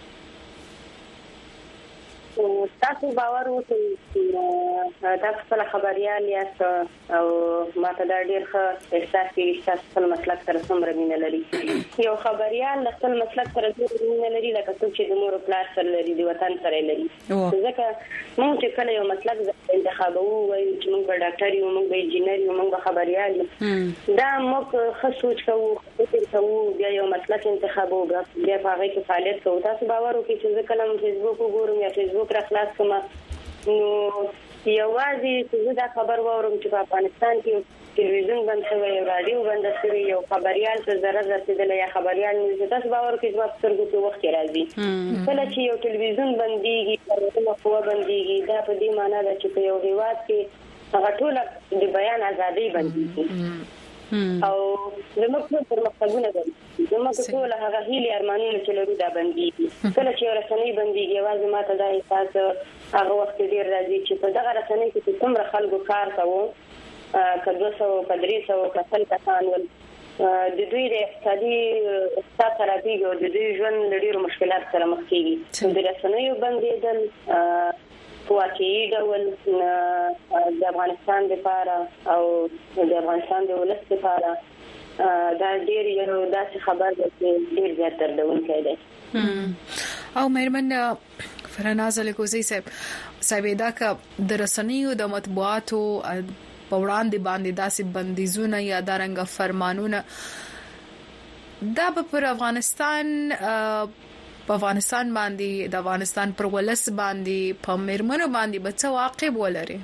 تاسو باور وکړئ دا خپل خبريال یاست او ماته دا ډیر ښه احساس کوي چې تاسو خپل مسلک سره څومره مینه لري یو خبريال خپل مسلک سره څومره مینه لري لکه څوک چې د مور پلار سره لري د وطن سره لري ځکه موږ چې کله یو مسلک انتخابو وایو چې موږ به ډاکټر یو موږ به انجینر یو موږ به خبريال دا موږ ښه سوچ کوو فکر کوو بیا یو مسلک انتخابو بیا په هغه کې فعالیت کوو تاسو باور وکړئ چې کله موږ فیسبوک وګورم یا فیسبوک را خلاص کوم نو یوازې چې دا خبر وورم چې په افغانستان کې ټلویزیون بند شوی رادیو بند شوی یو خبريال ته ضرر رسیدل یا خبريال نه تاسو باور کوئ چې په سترګو کې وخت راځي کله چې یو ټلویزیون بنديږي نو قوه بنديږي دا په دې معنی ده چې په یو هیواد کې هغه ټول د بیان ازادي بنديږي او زموږ پر مقصدونه دي زموږ ټول هغه هیلې ارمانونه چې لرو دا بنديږي کله چې رسنۍ بنديږي واځي ماته دا احساس هغه وخت ډیر راځي چې په دغه رسنۍ کې څومره خلکو کار کوي کله څو پدری څو کسل کسان ول د دوی د اقتصادي اقتصاد خرابېږي او د دوی ژوند ډېر مشکلات سره مخ کیږي د رسنیو بندیدل واقعي ډول د افغانستان لپاره او د افغانستان د ولس لپاره دا ډېر یو داسې خبر دی چې ډېر زیات دردونکی دی او مېرمن فرناز الکوزي صاحب صاحب دا ک د رسنیو د مطبوعاتو په وړاندې باندې داسې بندیزونه یا دارنګ فرمانونه دا په افغانستان په افغانستان باندې د افغانستان پر ولس باندې په مېرمنو باندې به څه واقع ولري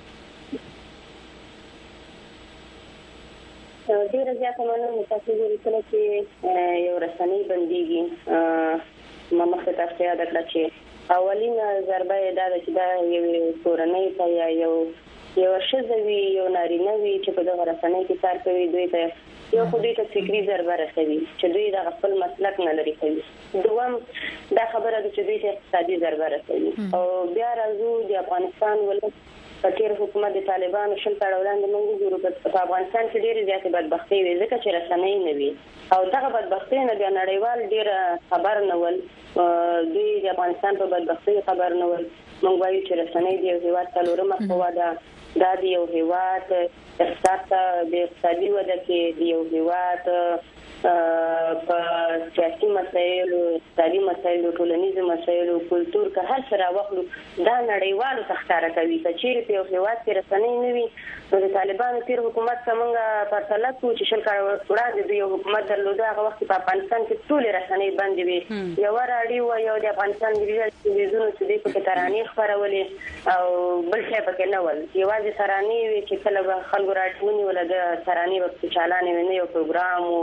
ډېر زیات مننه تاسو ورته چې یو رسنۍ بنديږي ما مخه تاسو یاد کړئ چې اولینه ضربه دا چې دا یو کورنۍ ته یا یو یو شذوي یو نارینه وی چې په دغه رسنۍ کې کار کوي دوی ته یو خو دې ته فکری ضربه رسوي چې دوی د خپل مسلک نه لري کوي دوم دا خبره ده چې دوی ته اقتصادي ضربه رسوي او بیا راځو د افغانستان ولس فقیر حکومت د طالبانو شل کال وړاندې موږ ګورو په افغانستان کې ډېر زیات بدبختي وي ځکه چې رسنۍ نه وي او دغه بدبختي نه بیا نړیوال ډېر خبر نه ول دوی د افغانستان په بدبختي خبر نه ول موږ وایو چې رسنۍ د یو هیواد څلورمه قوه ده دا د یو هیواد اقتصاد د اقتصادي وده کې د یو هیواد په سیاسي مسایلو اقتصادي مسایلو ټولنیزو مسایلو کلتور که هر څه راوخلو دا نړیوالو ته ښکاره کوي چې چیرې په یو هیواد کې رسنۍ نه وي نو د طالبانو تیر حکومت څنګه په تلک کو چې شل کال وړاندې د یو حکومت درلوده هغه وخت په افغانستان کې ټول رسنۍ بندې وي یو راډیو یو د افغانستان د ټلویزیون چې د په ترانې خبرولې او بل څه پکې نه ول یوازې ترانې وي چې کله خلکو راټونی ولګ ترانې وخت چالانې نه یو پروګرام او د امه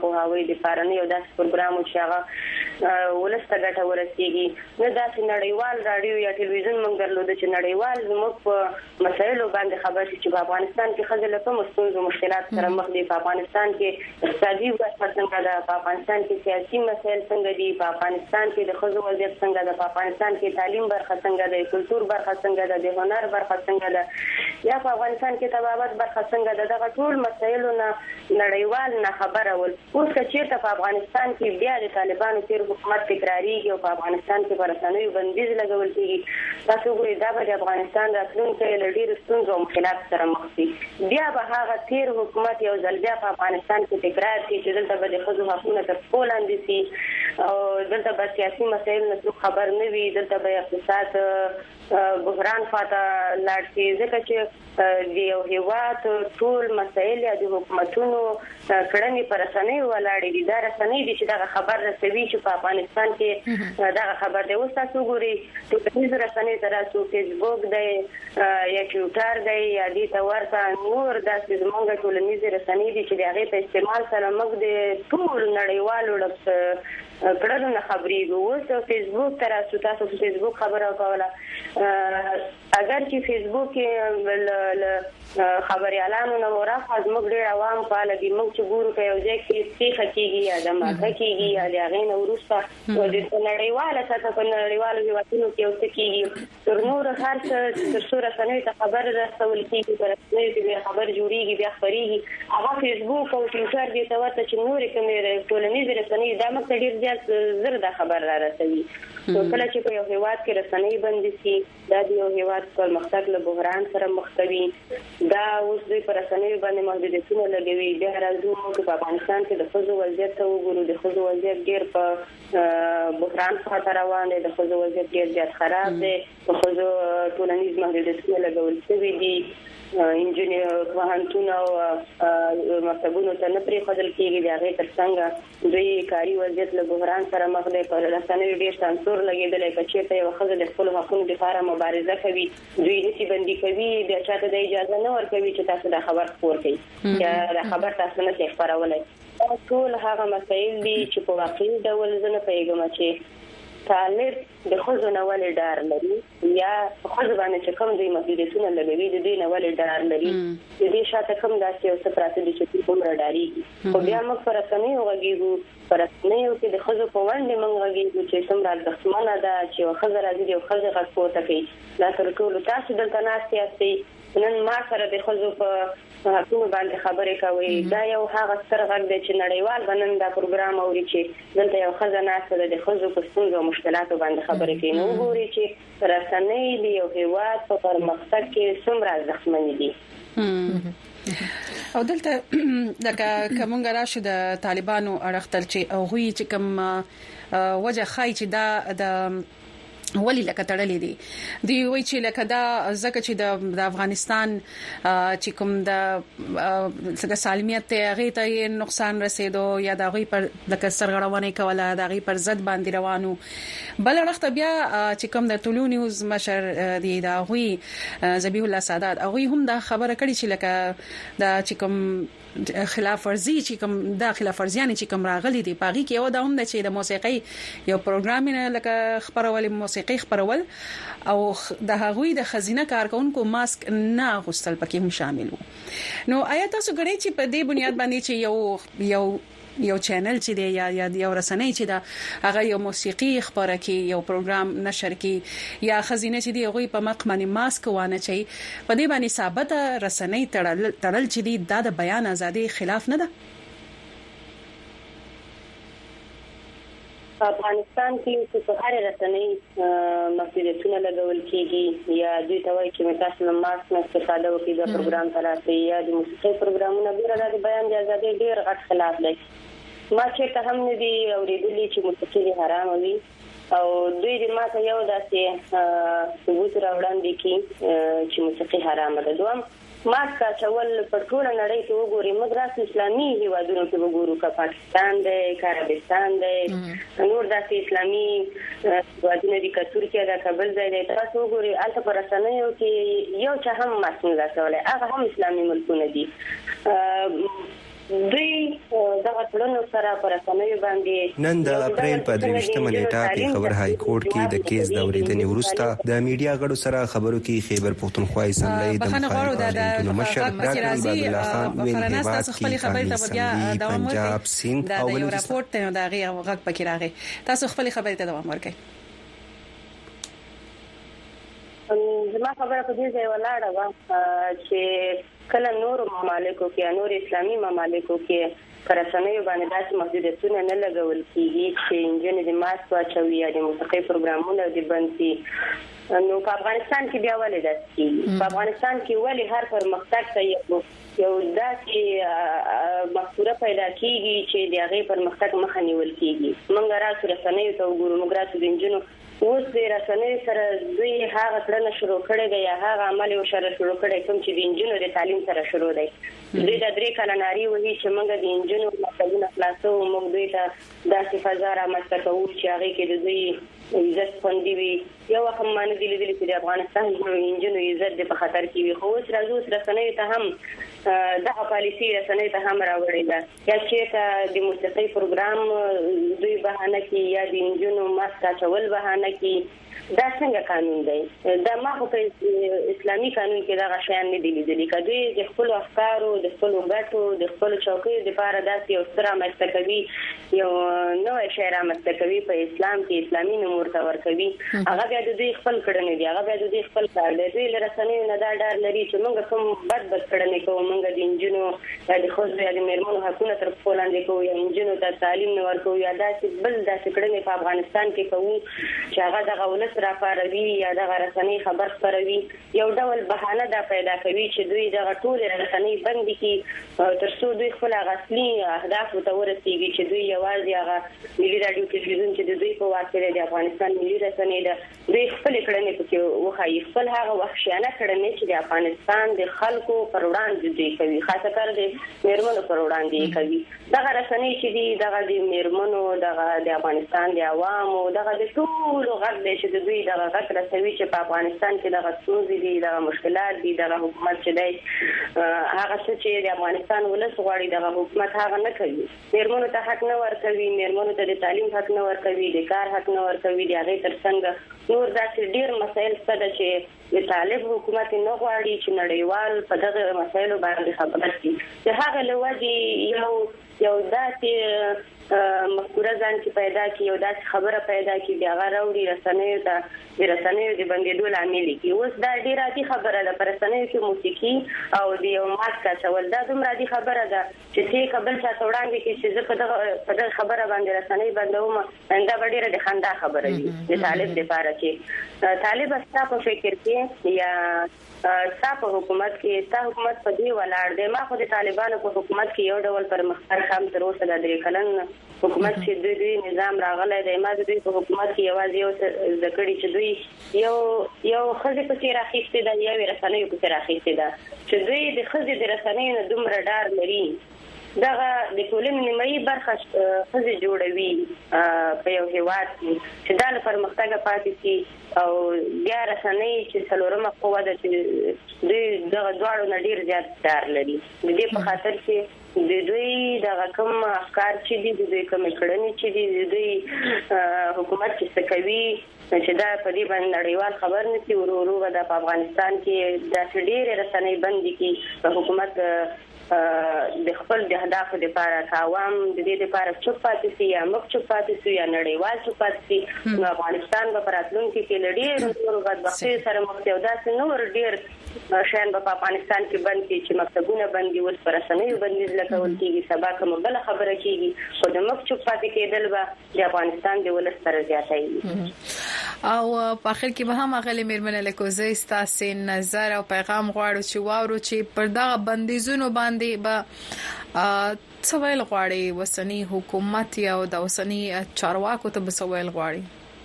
پوهاوی د پارنې یو داسې پروګرام چې هغه ولسته ګټه ورسیږي نه داسې نړیوال رادیو یا ټلویزیون موږ درلود چې نړیوال زموږ په مسایلو باندې خبر شي چې په افغانستان کې خځې له کوم ستونزو مشکلات سره مخ دي، په افغانستان کې اقتصادي وضعیت څنګه ده، په افغانستان کې سیاسي مسایل څنګه دي، په افغانستان کې د ښځو وضعیت څنګه ده، په افغانستان کې تعلیم برخه څنګه ده، کلتور برخه څنګه ده، د هنر برخه څنګه ده، یا په افغانستان کې طبابت برخه څنګه ده. دغه ټول مسایلو نه نړیوال نه خبره ول. اوس که چیرته په افغانستان کې بیا د طالبانو تیر حکومت تکراریږي او په افغانستان کې برسنوي بندیز لګول کیږي، تاسو ګورئ دا به د افغانستان راتلونکي له ډېرو ستونزو او مشکلاتو سره مخ شي. بیا به هغه تیر حکومت یو ځل بیا په افغانستان کې تکرار شي چې دلته به د ښځو حقونه تر پښو لاندې شي او دلته به سیاسي مسایل نه څوک خبر نه وي، دلته به اقتصاد بحران فاته لاړ شي، ځکه چې د یو هیواد ټول مسایل یا د حکومتونو کړنې پر رسنیو ولاړې دي. دا رسنۍ دي چې دغه خبر رسوي چې په افغانستان کې دغه خبر دی. اوس تاسو ګورئ ټولنیزو رسنیو ته راسو، فیسبوک دی یا ټویټر دی یا دې ته ورته نور داسې زموږ ټولنیزې رسنۍ دي چې د هغې په استعمال سره موږ د ټول نړیوالو کړنو نه خبرېږو. اوس فیسبوک ته راسو، تاسو په فیسبوک خبره وکوله، اگر چې فیسبوک کې خبريالانو نه ورافه زموږ ډېر عوام فعال دي، موږ چې ګورو په یو ځای کې سیخه کېږي یا د ماته کېږي یا د هغې نه وروسته د نړیواله سطحه په نړیوالو هېوادونو کې یو څه کېږي، تر نور هر څه تر څو رسنیو ته خبر رسول کېږي، په رسنیو کې بیا خبر جوړېږي بیا خپرېږي. هغه فیسبوک او ټویټر دې ته ورته چې نورې کومې ټولنیزې رسنۍ دا موږ ته ډېر زیات زر دا خبر را رسوي. نو کله چې په یو هېواد کې رسنۍ بندې شي، دا د یو هېواد پرمختګ له بحران سره مخ کوي. دا اوس دوی پر رسنیو باندې محدودیتونه لګوي. بیا راځو چې په افغانستان کې د ښځو وضعیت ته وګورو، د ښځو وضعیت ډېر په بحران خواته روان دی، د ښځو وضعیت ډېر زیات خراب دی، په ښځو ټولنیز محدودیتونه لګول شوي دي، انجینر پوهنتون او مکتبونو ته نه پرېښودل کېږي، د هغې تر څنګ دوی کاري وضعیت له بحران سره مخ دی. په رسنیو ډېر سانسور لګېدلی، که چېرته یوه ښځه د خپلو حقونو دپاره مبارزه کوي دوی نسي بندي کوي، بیا چاته د اجازه نه ورکوي چې تاسو دا خبر خپور کړئ یا دا خبر تاسو نسئ خپرولی. دا ټول هغه مسایل دي چې په واقعي ډول زه نه پوهېږم چې طالب د ښځو نه ولې ډار لري یا په ښځو باندې چې کوم دوی محدودیتونه لګوي د دوی نه ولې ډار لري، د دې شاته کوم داسې یو څه پراته دي چې دوی دومره ډارېږي. خو بیا موږ په رسنیو غږېږو، په رسنیو کې د ښځو په ونډې موږ غږېږو چې څومره ارزښتمنه ده چې یوه ښځه راځي د یوه ښځې غږ پورته کوي. دا تر ټولو تاسو دلته ناست یاستئ، نن ما سره د ښځو په حقونو باندې خبرې کوي. دا یو هغه ستر غږ دی چې نړیوال به نن دا پروګرام اوري چې دلته یو ښځه ناسته ده د ښځو په ستونزو او مشکلاتو باندې خبرې کوي. نو وګورئ چې رسنۍ د یو هېواد په پرمختګ کې څومره ارزښتمنې دي. او دلته لکه کومه راشي د طالبانو اړختل چې هغه چې کوم وجه خای چې دا د ولی لکه تړلې دي دی وای چې لکه دا ځکه چې د افغانستان چې کوم د څنګه سالمیت هغه ته نقصان رسیدو یا د هغه پر لکه سرغړونه کوله د هغه پر ضد باندې روانو. بل وخت بیا چې کوم د ټولو نیوز مشر دی دا هغه ذبیح الله سادات هغه هم دا خبره کړې چې لکه دا چې کوم خلاف ورزي چې کوم دا خلاف ورزيان چې کوم راغلي دي پاغي کې یو دا هم د چې د موسیقي یو پروګرام نه لکه خبرول موسیقي خبرول او د هغوی د خزینه کارکونکو ماسک نه غوستل پکې هم شامل وو. نو آیا تاسو غواړئ چې په دې بنیاد باندې چې یو یو یو چینل چې دی یا یا یو رسنۍ چې دا هغه یو موسیقي خبره کې یو پروګرام نشر کې یا خزینه چې دی هغه په مخ باندې ماسک وانه چي په دې باندې ثابت رسنۍ تړل تړل چې دی د بیان ازادي خلاف نه ده؟ په افغانستان کې چې په هر رسنۍ مسؤلیتونه لګول کېږي یا دوی ته وایي چې تاسو له ماسک نه استفاده وکړئ د پروګرام تراسي یا د موسیقي پروګرامونه ډېر د بیان د ازادۍ ډېر غټ خلاف دی. ما چې ته هم نه دي اورېدلي چې موسیقي حرام وي او دوی د ماته یو داسې ثبوت راوړاندې کړي چې موسیقي حرام ده. دوم ماسک اچول په ټوله نړۍ کې وګورئ، موږ راځو اسلامي هیوادونو کې وګورو که پاکستان دی که عربستان دی نور داسې اسلامي هیوادونه دي که ترکیه ده که بل ځای دی، تاسو وګورئ هلته په رسنیو کې یو چا هم ماسک نه ده اچولی، هغه هم اسلامي ملکونه دي. دوی دغه ټولنو سره پرسنوي باندې نن د اپریل په درویشتمه نیټه په خبر هاي کورټ کې د کیس د اوریدنې وروسته د میډیا غړو سره خبرو کې خیبر پختونخوا اسمبلی د مخالفانو مشر ډاکټر عبد الله خان ویلي هیواد کې خبرې ته بیا دوام ورکړي سین او یو راپورټ ته دا غي غږ پکې راغی تاسو خپل خبرې ته دوام ورکړئ. زما خبره په دې ځای ولاړه و چې کله نور ممالکو کې نور اسلامي ممالکو کې پرسنوي باندې داسې محدودیتونه نه لګول کیږي چې انجن د ماس واچوي یا د موسیقي پروګرامونه د بندي. نو په افغانستان کې بیا ولې داسې په افغانستان کې ولې هر پرمختګ ته یو یو داسې مفکوره پیدا کیږي چې د هغه پرمختګ مخه نیول کیږي. موږ راځو رسنۍ ته وګورو، موږ راځو د انجنونو اوس د رسنۍ سره دوی هغه کړنه شروع کړې ده یا هغه عمل او شر شروع کړي کوم چې د انجنونو د تعلیم سره شروع دی. دوی د درې کاله ناری وهي چې موږ د انجنونو مکتبونه خلاصو، موږ دوی ته داسې فضا رامنځته کوو چې هغه کې د دوی عزت خوندي وي. یو وخت باندې د لیدل چې د افغانستان انجنونو عزت په خطر کې وي، خو اوس راځو رسنۍ ته هم دغه پالیسي رسنۍ ته هم راوړې ده یا چې د موسیقي پروګرام دوی بهانه کې یا د انجنونو ماسک چول بهانه کې. دا څنګه قانون دی؟ دا ما خو په اسلامي قانون کې دا غشيان نه دي لیدلي. کدی د خپل افکارو د خپل غټو د خپل چوکۍ د لپاره داسې یو ستر مستقبي یو نوې شعر مستقبي په اسلام کې اسلامي نمور ته ورکوي. هغه بیا د دوی خپل کړنې دي، هغه بیا د دوی خپل کار دی. دوی لرسنې نه دا ډار لري چې موږ کوم بد بد کړنې کوو، موږ د انجنونو یا د خوځو یا د میرمنو حقوقو تر پولاندې کوو یا انجنونو ته تعلیم نه ورکوو یا داسې بل داسې کړنې په افغانستان کې کوو چې هغه دغه ولس را پاروي یا دغه رسنۍ خبر خبروي. یو ډول بهانه دا پیدا کوي چې دوی دغه ټول رسنۍ بند کړي تر څو دوی خپل اصلي اهداف ته ورسیږي چې دوی یوازې هغه ملي رادیو تلویزیون چې د دوی په واسطه د افغانستان ملي رسنۍ ده دوی خپل کړنې پکې وخایي، خپل هغه وحشیانه کړنې چې د افغانستان د خلکو پر وړاندې دوی کوي، خاصه کر د میرمنو پر وړاندې کوي. دغه رسنۍ چې دي دغه د میرمنو دغه د افغانستان د عوامو دغه د ټول غږ دی چې دوی دغه غږ رسوي چې په افغانستان کې دغه ستونزې دي، دغه مشکلات دي، دغه حکومت چې دی هغه څه چې د افغانستان ولس غواړي دغه حکومت هغه نه کوي. میرمنو ته حق نه ورکوي، میرمنو ته د تعلیم حق نه ورکوي، د کار حق نه ورکوي، د هغې تر څنګ نور داسې ډېر مسایل شته ده چې د طالب حکومت نه غواړي چې نړیوال په دغه مسایلو باندې خبر شي. د هغه له وجې یو یو داسې مفکوره ځان کې پیدا کی، یو داسې خبره پیدا کی بیا غراوړي رسنیو ته د رسنیو د بندېدو لامل کی. اوس دا ډیره عادي خبره ده پر رسنیو کې موسیقي او د یو ماسک چول دا دومره عادي خبره ده چې څه قبل څه وړاندې کې چې زه په دغه په دغه خبره باندې رسنۍ بندوم دا ډیره د خندا خبره دي د طالب لپاره چې طالب استا په فکر کې یا تاسو حکومت کې تاسو حکومت په دی ولاړ دی. ما خو د طالبانو په حکومت کې یو ډول پرمختګ هم تر اوسه د درې کلن حکومت چې دوی دوی نظام راغلی دی. ما د دوی په حکومت کې یوازې یو ذکرې چې دوی یو یو خځې په څیر اخیستې ده، یو رسنیو په څیر اخیستې ده چې دوی د خځې د رسنیو نه دومره ډار لري. دغه د ټولنې نیمایي برخه خځې جوړوي په یو هیواد کې چې دا له پرمختګ پاتې شي او بیا رسنۍ چې څلورمه قوه ده چې دوی دغه دواړو نه ډېر زیات ډار لري. د دې په خاطر چې د دوی دغه کوم افکار چې دي د دوی کوم کړنې چې دي د دوی حکومت چې څه کوي چې دا په دې باندې نړیوال خبر نشي ورو ورو د افغانستان کې د ډېر رسنۍ بندي کی په حکومت د خپل د اهدافو لپاره عوام د دې لپاره چوپ پاتې شي یا مخ چوپ پاتې شي یا نړیوال چوپ پاتې شي. نو افغانستان په راتلونکي کې لړۍ نور بدبختي سره مخ یو داسې نور ډېر شان په افغانستان کې بند کی چې مکتبونه بندي اوس پر رسنیو بندیز لکول کیږي، سبا کوم بل خبره کیږي خو د مخ چوپ پاتې کېدل به د افغانستان د ولس سره زیاتایي. او په اخر کې به هم غلې میرمنه لکوزي ستاسو نظر او پیغام غواړو چې واورو چې پر دغه بندیزونو باندې با څویل غواړي وسنی حکومت یا د وسنی چارواکو ته بسویل غواړي.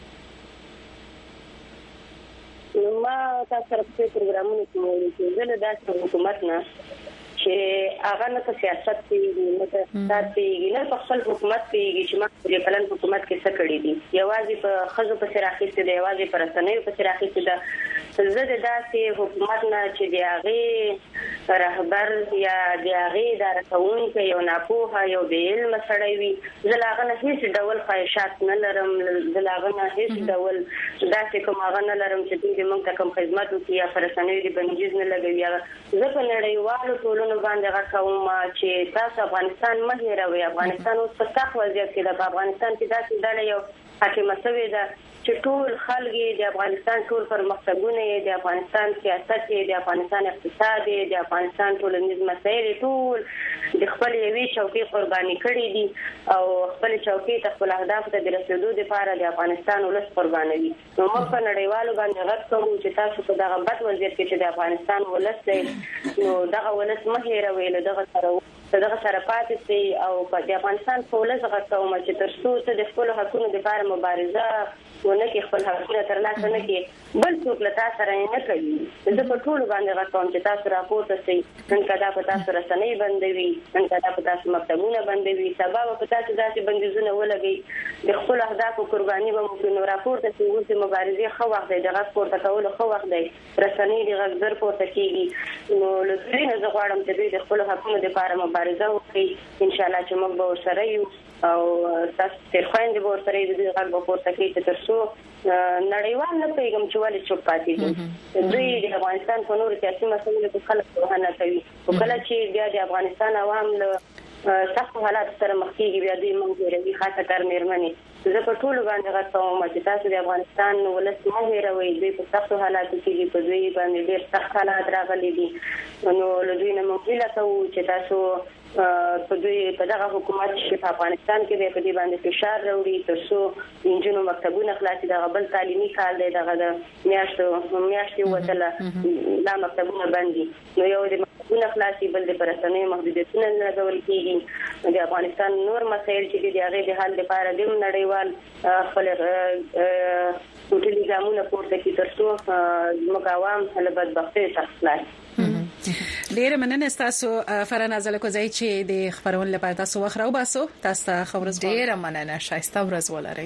نو ما تاسو سره په پروګرامونو کې وایي چې زه د حکومت نه چې هغه نه په سیاست کې نه په ساتي نه په خپل حکومت کې چې ما په کلن حکومت کې څه کړی دي یوازې په خزو په سراخي څه دی یوازې پر رسنیو په سراخي څه ده. زه د داسې حکومت نه چې دی هغه رهبر یا د هغه د رسونکو یو ناپوهه یو بې علم سړی وي زلاغه نه هیڅ ډول خواهشات نه لرم زلاغه نه هیڅ ډول داسې کوم هغه نه لرم چې دې موږ ته کوم خدمت وکړي یا فرسنوي د بندیز نه لګوي زه په نړیوالو ټولنو باندې غواړم چې تاسو افغانستان مه هېروئ افغانستان اوس په سخت وضعیت کې ده په افغانستان کې داسې ډله یو حاکمه شوې ده چې ټول خلک د افغانستان ټول پرمختګونه د افغانستان سیاست د افغانستان اقتصاد د افغانستان ټولنیز مسایل ټول د خپل یوې چوکۍ قرباني کړې دي او خپل چوکۍ ته خپل اهداف ته د رسیدو لپاره د افغانستان ولس قربانوي نو موږ په نړیوالو باندې غږ کوو چې تاسو په دغه بد وضعیت کې چې د افغانستان ولس دی نو دغه ولس مه هېروئ له دغه سره دغه سره پاتې شي او په افغانستان په ولس غږ کوم چې تر څو ته د خپل حقوقو لپاره مبارزه ونه کې خپل حقونه ترلاسه نه کړي بل څوک له تاسو سره نه کوي زه په ټول باندې غږ کوم چې تاسو راپورته شئ نن کدا په تاسو رسنۍ بندوي نن کدا په تاسو مکتبونه بندوي سبا په تاسو داسې بندیزونه ولګي د خپل اهدافو قرباني به ممکن راپورته شي ورته مبارزه خو وخت دی دغه پورته کول خو وخت دی رسنۍ د غږ زر پورته کیږي نو لږ نه زه غواړم چې د خپل حقوقو لپاره مبارزه وکړي ان شاء الله چې موږ به سره یو او تاسو تر خويندې به سره د دې غږ په پورته کې تر څو نړیوال نه پیغام چې ولې چوپ پاتې دي دوی د افغانستان په نور سیاسي مسایلو کې خلک وهنه کوي او کله چې بیا د افغانستان عوام له سخت حالات سره مخ کېږي بیا دوی موږ هېروي خاصه کار مېرمنې زه په ټول باندې غږ کوم چې تاسو د افغانستان ولس مه هېروئ دوی په سختو حالاتو کې دي په دوی باندې ډېر سخت حالات راغلي دي نو له دوی نه موږ هیله کوو چې تاسو په دوی په دغه حکومت چې په افغانستان کې په دې باندې فشار راوړي تر څو انجونو مکتبونه خلاصي دغه بل تعلیمي کال دی دغه د میاشتو میاشتې وتله لا مکتبونه بندي نو یو د مکتبونه خلاصي بل د پرسنۍ محدودیتونه لګول کېږي د افغانستان نور مسایل چې د هغې د حل لپاره د نړیوال خپل ټولې ګامونه پورته کړي تر څو زموږ عوام له بدبختۍ څخه خلاص ډیره مننه تاسو فرانه زلکوزای چې د خبرون لپاره تاسو وخت راو باسو تاسو ته خبرز ډیره مننه شایسته ورځ ولرئ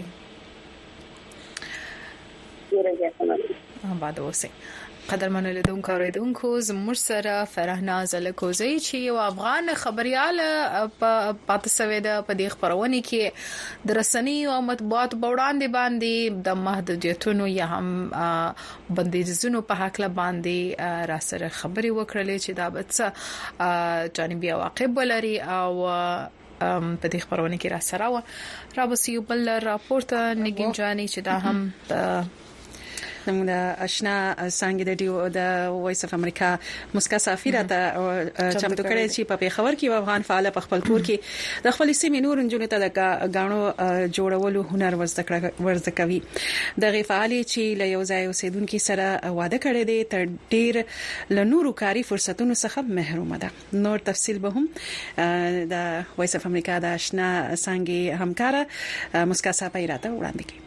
ډیره ځکه بعد اوسه قدرمن لیدونکو اوریدونکو زموږ سره فرانه زلکوزای چې یو افغان خبريال په پاتسوي د په دې خبرونه کې د رسنۍ او مطبوعات وړاندې باندې د محدودیتونو یا هم بندیزونو په حق له باندې را سره خبري وکړلې چې دا به څه جانبي عواقب ولري او په دې خبرونه کې را سره و را بسیو بل راپورټ نګین جاني چې دا هم نمونه آشنا څنګه د ډیو د وایس اف امریکا مسکا سفیر ته چمتو کړی چې په پیښور کې افغان فعال په خپل کور کې د خپل سیمې نور انجونو ته د غاڼو جوړولو هنر ورزده کوي د غي فعالي چې له یو ځای اوسیدونکو سره واده کړی دی تر ډیر له نورو کاری فرصتونو څخه محروم ده نور تفصيل به هم د وایس اف امریکا د آشنا څنګه همکار مسکا سفیر ته وړاندې کوي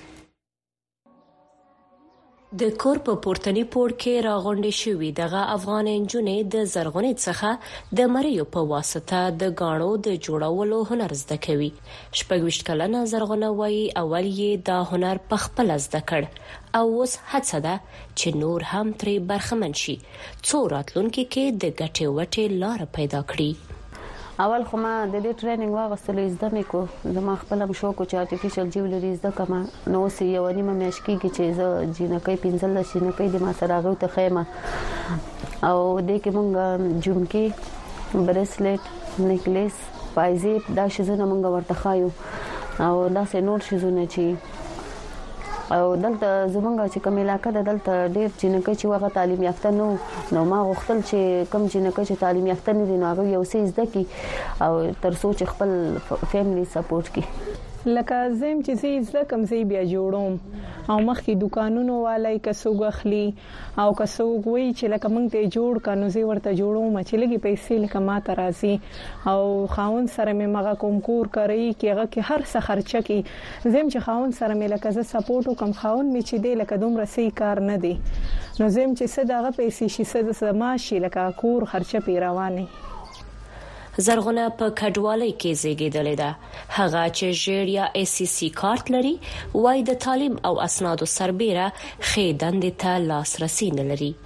د کور په پورتنی پور کې راغونډې شوې دغه افغان انجونې د زرغونې څخه د مریو په واسطه د غاڼو د جوړولو هنر زده کوي شپږ کلنه زرغونه وایي اول یې دا هنر په خپل زده کړ او اوس هڅه ده چې نور هم ترې برخمن شي څو راتلونکي کې د ګټې وټې لار پیدا کړي اول خو ما د دې ټریننګ واغستلې زده مې کو زما خپل هم شوق چې آرټیفیشل جیولری زده کما نو سې یو نیمه میاشت کېږي چې زه جنکې پنځل شینکې د ما سره غو ته خیمه او د کې مونږ جمکي بریسلټ نیکلیس پایزیب دا شزونه مونږ ورته خایو او دا سه نور شزونه چې او دلته زمونږ چې کوم علاقې د دلته ډېر جنکې چې وغه تعلیم یافته نو نو ما غوښتل چې کوم جنکې چې تعلیم یافته نه دي نو هغه یو څه زده کی او تر څو چې خپل فیملی سپورټ کی لکه زم چې زی زده کم زی بیا جوړوم او مخکې دکانونو والای کسوګ اخلي او کسوګ وی چې لکه مونږ ته جوړ کانو زی ورته جوړوم چې لګي پیسې لکه ما ترازي او خاون سره مې مغه کنکور کوي کېغه کې هر څه خرچه کی زم چې خاون سره مې لکه ز سپورټ وکم خاون مې چې دی لکه دومره سي کار نه دی نو زم چې صدقه پیسې شي صدقه ماشي لکه کور خرچه پیرواني زرغونه په کډوالۍ کې زیږیدلې ده هغه چې ژیر یا ای سی سی کارت لري وای د تعلیم او اسنادو سربېره خېدند ته لاسرسي نه لري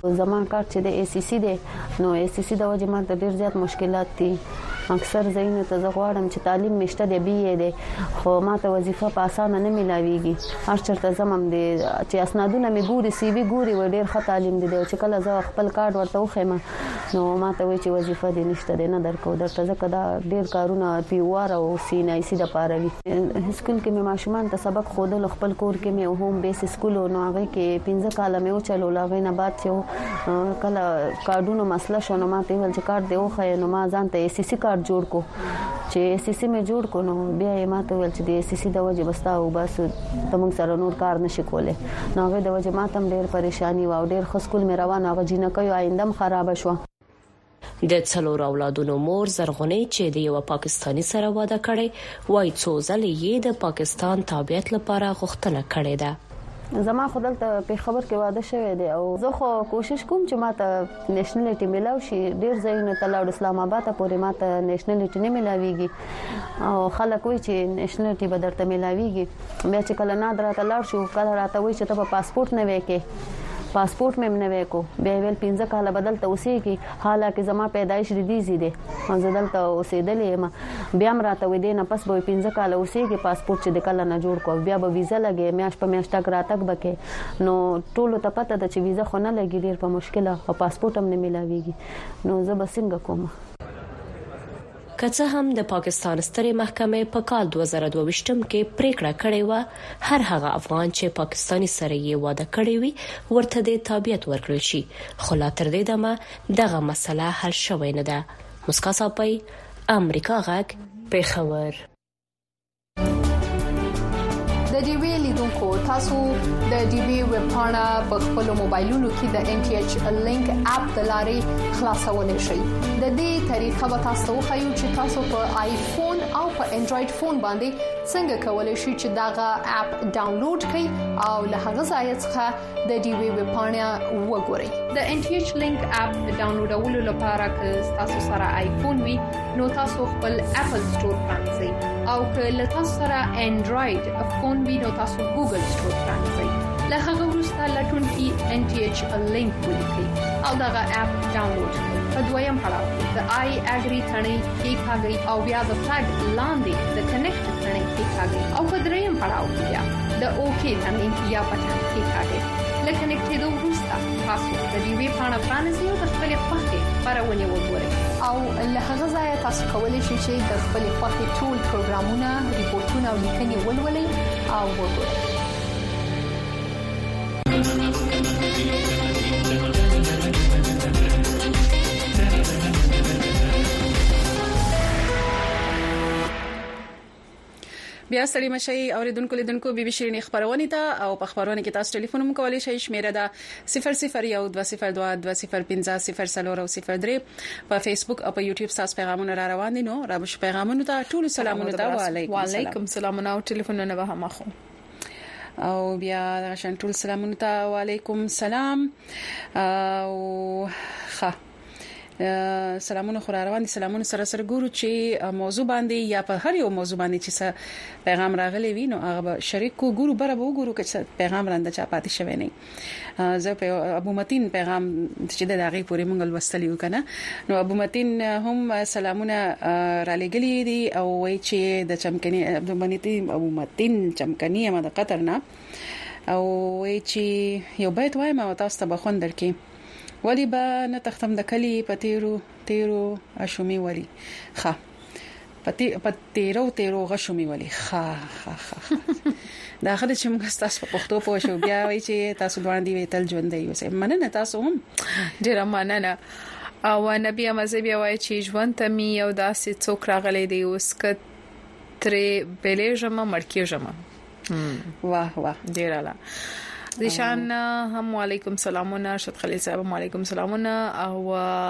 زما کار چې د ای سی سی دی نو ای سی سی د وجه ما ته ډیر زیات مشکلات دي. اکثر زینه ته زغواړم چې تعلیم مشته دی بي ای دی خو ما ته وظیفه په اسانه نه ملاويږي. هر چرته زمم دي چې اسنادونه می ګوري سی وی ګوري و ډیر ښه تعلیم دي چې کله زه خپل کارت ورته وخم نو ما ته وایي چې وظیفه دې نشته دی نه درکو درته ځکه دا ډیر کارونه پی وار او سی نه سی د پاره وي. سکول کې مې ماشومان ته سبق خودل خپل کور کې مې هوم بیس سکول نو هغه کې پنځه کال مې وچلو لاغې نه بعد چې کله کارډونو مسله شونه ما ته ول چې کارت دی وخه نو ما ځان ته ای سی سی کارت جوړ کو چې ای سی سی مې جوړ کو نو بیا یې ما ته ول چې د ای سی سی د وجه بستا او بس تمون سره نور کار نشي کوله نو هغه د وجه ما تم ډیر پریشانی و او ډیر خسکول مې روان هغه جنہ کوي آیندم خراب شو. د څلور اولادونو مور زرغونې چې د یو پاکستانی سره واده کړي وای څو ځلې یې د پاکستان تابعیت لپاره غوښتنه کړې ده. زما خپل ته په خبر کې واده شوی دی او زه خو کوشش کوم چې ماته نېشنلټي ملاو شي. ډیر ځایونه ته لاړ اسلام آباد ته پورې ماته نېشنلټي نه ملاويږي او خلک وایي چې نېشنلټي به درته ملاويږي. بیا چې کله نه دراته لاړ شو کله راته وایي چې ته په پاسپورت نه وکې پاسپورت مې نه وکړو بیا ویل پنځه کاله بدل ته اوسېږي حالکه زما پیدایش ردیزي دي زه دلته اوسېدلې ما بیا مراته وې دې نه پس به پنځه کاله اوسېږي پاسپورت چې د کله نه جوړ کو بیا به ویزا لګي میاش په میاش تک راتک بکې نو ټولو ته پته ده چې ویزا خو نه لګي ډیر په مشکله او پاسپورت هم نه ملاويږي نو زه به څنګه کوم. کڅه هم د پاکستان سترې محکمې په کال دوه زره دوه ویشتم کې پریکړه کړې و هر هغه افغان چې پاکستانی سره یې واده کړی وي ورته د تابعیت ورکړل شي خو لا تر دې دمه دغه مسله حل شوې نه ده. مسکا صاحب امریکا غاک پیښور. د ډي وی لیدونکو تاسو د ډي وی ویب پاڼه په خپل موبایلونو کې د ان ټي ایچ لینک اپ د لارې خلاصولای شئ. د دې طریقه به تاسو خو چې تاسو په آیفون او په انډراید فون باندې څنګه کولای شئ چې داغه اپ ډاونلوډ کړئ او له هغه ځای څخه د ډي وی ویب پاڼه وګورئ. د ان ټي ایچ لینک اپ ډاونلوډولو لپاره که تاسو سره آیفون وي نو تاسو خپل اپل سٹور پرانځئ او که له تاسو سره انډراید فون وي نو تاسو ګوګل سٹور پرانځئ. له هغه وروسته لټون کې ان ټي ایچ لینک ولیکئ او دغه اپ ډاونلوډ کړئ. په دویم پړاو کې د آی اګری ثنې کې کاږئ او بیا د فلګ لاندې د کنیکټ ثنې کې کاږئ او په دریم پړاو کې بیا د اوکی ثنې یا بټن کې کاږئ. لکه نکټېدو وروسته تاسو د دې وی پاڼه پرانیزئ او د خپل خوښې خبرونه وګورئ او له هغه ځای تاسو کولی شئ چې د خپل خوښې ټول پروګرامونه ریپورتونه او لیکنې ولولئ او وګورئ. بیا ستړي مشي اوریدونکو لیدونکو بي بي شيرين خبرونه ته او په خبرونه کې تاسو ټلیفون هم کولای شئ. شمیره ده صفر صفر یو دوه صفر دوه دوه صفر پنځه صفر صفر او صفر درې. په فیسبوک او په یوټیوب تاسو پیغامونه را روان دي نو را بش پیغامونه ته ټول سلامونه ته وعلیکم وعلیکم سلامونه او ټلیفونونه به هم اخو او بیا غشن ټول سلامونه ته وعلیکم سلام او ښه سلامونه خو روان دي. سلامونه سره سره ګورو چې موضوع باندې یا په هر یو موضوع باندې چې پیغام راغلی وي نو هغه شریک کو ګورو بره به ګورو چې پیغام رانده چا پاتې شوی نه. زه په ابو متین پیغام چې د دغه پورې مونږ وستلیو کنه نو ابو متین هم سلامونه را لګلی دي او وایي چې د چمکني ابو متین ابو متین چمکني ما د قطر نه او وایي چې یو بیت وایم او تاسو ته بخوندر کې ولی با نه تختم د کلی پتیرو تیرو اشومی ولی خا پتی پتیرو تیرو غشومی ولی خا خا خا دا خله چې موږ تاسو په پښتو پوه شو بیا وایي چې تاسو باندې ویتل ژوند دی اوسه مننه تاسو هم ډیر مننه او نبی مذهبي وایي چې ژوند ته می یو داسې څوک راغلی دی اوس کترې بلېژم مرکیژم واه واه ډیر اعلی ذیشان هم علیکم سلامونه شت خلیل صاحب علیکم سلامونه او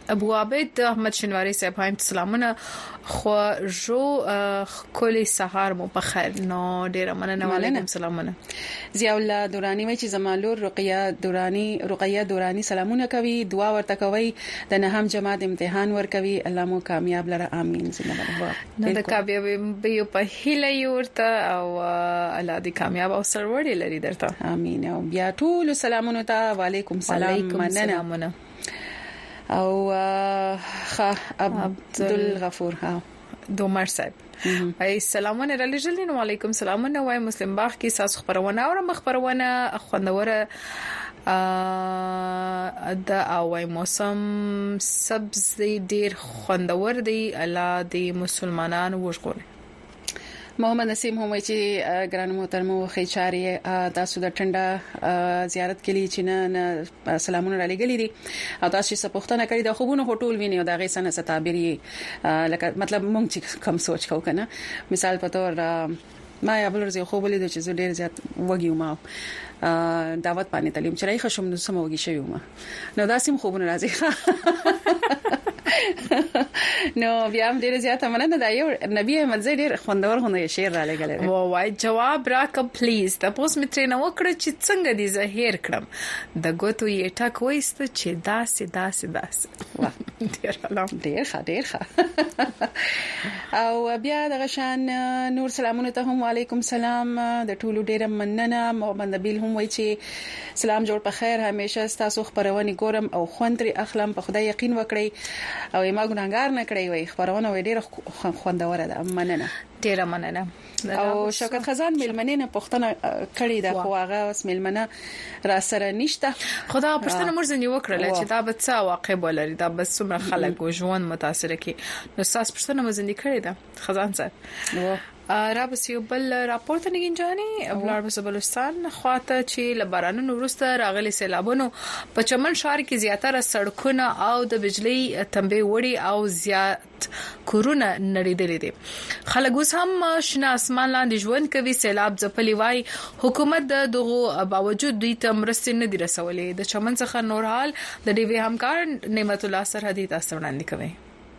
ابو عبید احمد شنواری صاحب هم سلامونه خو جو کلی سحر مو په خیر نو ډیر مننه وعلیکم سلامونه. ضیاء الله دورانی وای چې زمالور رقیه دورانی رقیه دورانی سلامونه کوي دعا ورته کوي د نه هم جماعت امتحان ور کوي الله مو کامیاب لره امين زما نو د کامیاب به په هله یورته او الله دې کامیاب او سرور لري درته امين. او بیا ټول سلامونه ته وعلیکم سلام مننه او خ عبدالغفور ها دومر صاحب ای سلامونه را لجلین وعلیکم سلامونه وای مسلم باغ کی ساس خبرونه او مخبرونه خوندوره د اوای موسم سبز ډیر خوندور دی الله دی مسلمانانو وژغوري. محمد نسیم هم چې ګران محترم خیچاري تاسو د ټنډه زیارت کې لې چې نه سلامونه را لګلې دي او تاسو چې پښتنه کړی د خوبونو هټول ویني او د غي سنه ستابري لکه مطلب مونږ چې کم سوچ کو کنه مثال په تور ما یا بل ورځ خو بلې د چې ډېر زیات وګیو ما دعوت باندې تعلیم چرای خشم نو سم وګی شوی ما نو داسیم خوبونه راځي نو بیا هم ډیر زیات مننه دا یو نبی احمد زید ډیر خوندور خوندې شعر را لګل و وای جواب راک پلیز تاسو مې ترې نو کړ چې څنګه دې زهیر کړم د ګوتو یې ټاک وېست چې داسې داسې داسې ډیر سلام ډیر ښه ډیر ښه او بیا د غشان نور سلامونه ته هم وعلیکم سلام د ټولو ډیر مننه محمد نبیل هم وای چې سلام جوړ په خیر همیشه تاسو خبرونه ګورم او خوندري اخلم په خدای یقین وکړئ او ما ګناګار نه کړی وای خبرونه وای ډیر خوندوره ده مننه ډیر مننه. او شوکت خزان ملمنه نه پښتنه کړی ده خو هغه اوس ملمنه را سره نشته خدا پښتنه مرزنی وکړل چې دا به څه واقع بولري دا به څومره خلک او ژوند متاثر کی نو ساس پښتنه مرزنی کړی ده خزان صاحب را بسیو بل راپورټ نه گنجاني بلار بس بلوچستان خواته چې لبارانو ورسته راغلي سیلابونو په چمن شهر کې زیاتره سړکونه او د بجلی تنبه وړي او زیات کورونه نړیدلې دي. خلک اوس هم شنه اسمان لاندې ژوند کوي. سیلاب ځپلي وای حکومت د دغه باوجود دوی ته مرستې نه دي رسولې. د چمن څخه نور حال د ډي وی همکار نعمت الله سرحدي تاسو وړاندې کوي.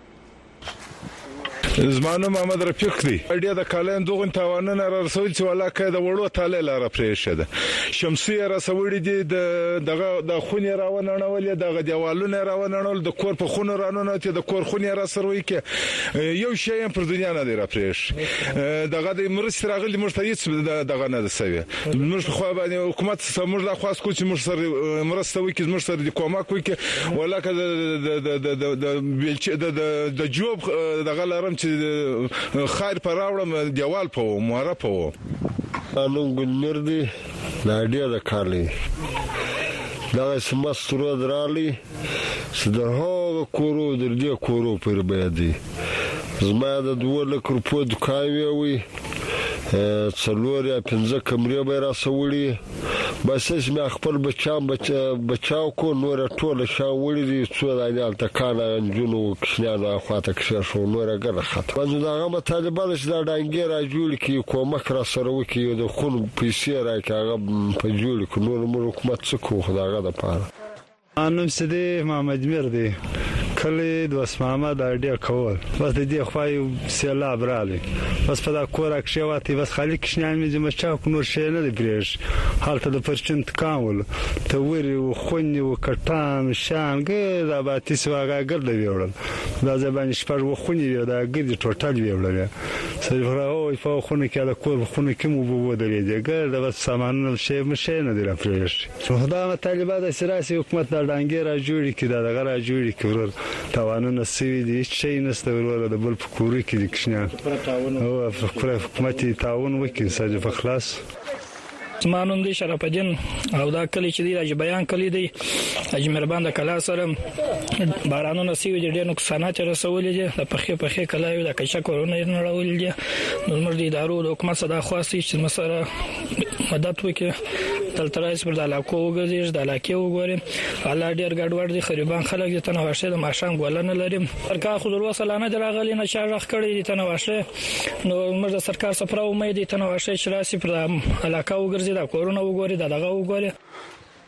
زمانه محمد رفیق دی اړیا د کالین دوغ تاوانونه را رسول چې ولاکه د وړو تاله لاره پرېشه ده شمسي را سوړي دي د دغه د خونی راونړول دغه دیوالونه راونړول د کور په خونو رانونه چې د کور خونی را سروي کې یو شی پر دنیا نه دی را پرېش دغه د مرست راغلي مرتهیت دغه نه ده سوي موږ خو باندې حکومت موږ لا خاص کو چې موږ سره مرسته وکړي موږ سره د کومک وکړي ولاکه د د د د جوب دغه لارم چې خیر پر راوړم دیوال په مور په انو ګنر دی لا ډیر د کارلی دا سمستر درالي چې د هغه کورو د دې کورو پر بيدي زما د دوه لک روپو دکای وي څلور یا پنځه کمرې به را سوړي بس چې خپل بچام بچاو کو نور ټوله شاوړي دي څو دایال تکانه جنو کښنه خواته کښه شو نور غره خط باندې داغه طالبان چې دا ډنګي را جوړ کی کومک را سره وکي د خون پیسې را کاغه په جوړ کو نور مر حکومت څه کو خداغه د پاره انم سدي محمد میر دی کله د اسمامه د اړیا کول بس د دې خوای سیلاب رالی بس په دا کور اکشواتی بس خالق شنان مې زما چا نور شي نه دی پریش حالت د پرچنت کاول ته وری او خونی او کټان شان ګر د باتی سواګه ګر دی وړل دا ځبان شپږ و خونی دا ګر دی ټوټال ویول سره او په خونه کې د کور خونه کې مو بو درې ګر د بس سامان شي مشه نه دی را پریش خدا طالبان د سیاسي حکومت د ډنګر را جوړی کی دا غره جوړی کړل توانونه سوي دي چې نسته ورور د بل فکوري کې د کښنه او فکر حکومت تعاون وکړي ساجه په خلاص زمانوم دي شرف الدین او دا کلی چې دی راځي بیان کلی دی اجمر باندې کلا سره بارانونه سوي دي ډېر نقصانات رسولي دي د پخې پخې کلا یو د کچا کورونه نه راولي دي نو موږ د ادارو د حکومت صدا خواسي چې مسره مدد وکړي تل ترایس پر د علاقو وګرځي د علاقې وګوري الله ډېر ګډوډ دي خریبان خلک دي تنه واشه د ماشام ګولنه لري سرکار خو درو سلانه دراغلی نه شارخ کړی دي تنه واشه نو موږ د سرکار سفر امید دي تنه واشه چې راسي پر علاقه وګرځي دا کورونه وګوري دا دغه وګوري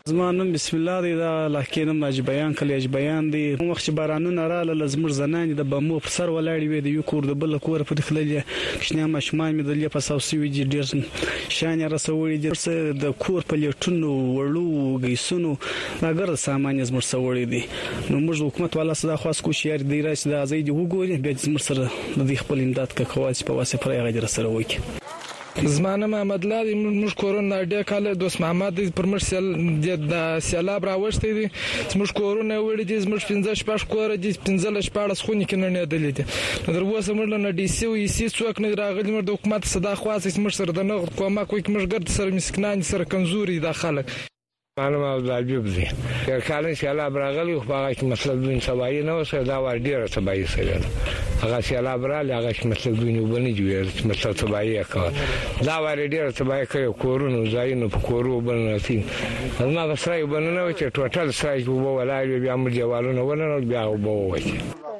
زمانم بسم الله دی دا لکه نم اج بیان کلی اج بیان دی وخت بارانونه رااله لزمر زنان د بمو پر سر ولاړی وي د یو کور د بل کور په دخلې کښنه مشمان می د لې په ساوسی وی جی ډیر شان رسولې د د کور په لټونو وړو گیسونو اگر سامان زمر سوړې دي نو موږ حکومت والا صدا خاص کو شهر دی راځي د ازید وګوري به زمر سره د خپل امداد کوي په واسه پر هغه سره وکړي. زمانه محمد لادي موږ کورونه ډېر کال دوست محمد پر مرسل د سیلاب راوښتې دي موږ کورونه وړي دي موږ پنځه شپږ کور دي پنځه شپږ خونې کې نه دي دي در وسه موږ نه ډي سي او سي څوک نه راغلي موږ د حکومت صدا خاص موږ سره د نغد کومه کوي موږ ګرد سره مسکینان سره کمزوري داخله معلومه د عجب دي کله سیلاب راغلی خو هغه کې مسله د سوای نه وسه دا ور ډیره سبای سره هغه سیلاب راغلی هغه کې مسله د نو بنې جوړ مسله سبای کا دا ور ډیره سبای کوي کورونو ځایونو په کورو بنناسي ما بسرای بننه و چې ټوټل سای وو ولای بیا موږ جوالونه ولنه بیا وو وای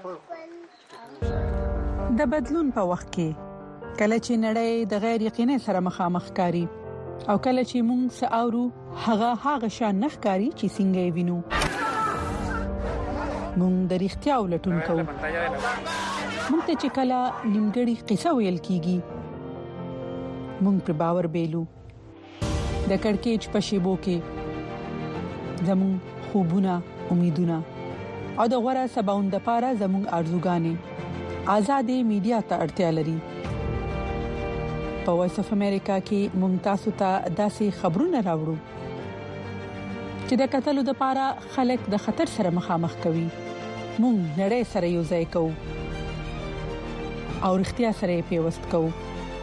د بدلون په وخت کې کله چې نړۍ د غیر یقیني سره مخامخ کاری او کله چې موږ ساورو هغه هغه شان نخکاری چې څنګه وینو موږ د اړتیا ولټون کوو موږ ته چې کله نیمګړی قصه ویل کیږي موږ پر باور بیلو د کڑکېچ په شیبو کې زموږ خوبونه امیدونه او د غوړه سباوند لپاره زموږ ارزوګانې آزادې میډیا ته اړتیا لري. په وایس اف امریکا کې ممتاز ته داسې خبرونه راوړو چې د قتلو د پاره خلک د خطر سره مخامخ کوي مونږ نړۍ سره یو ځای کوو او اړتیا سره پیوست کوو.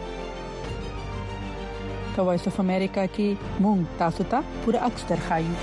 په وایس اف امریکا کې مونږ تاسو ته پوره عکس درخایو.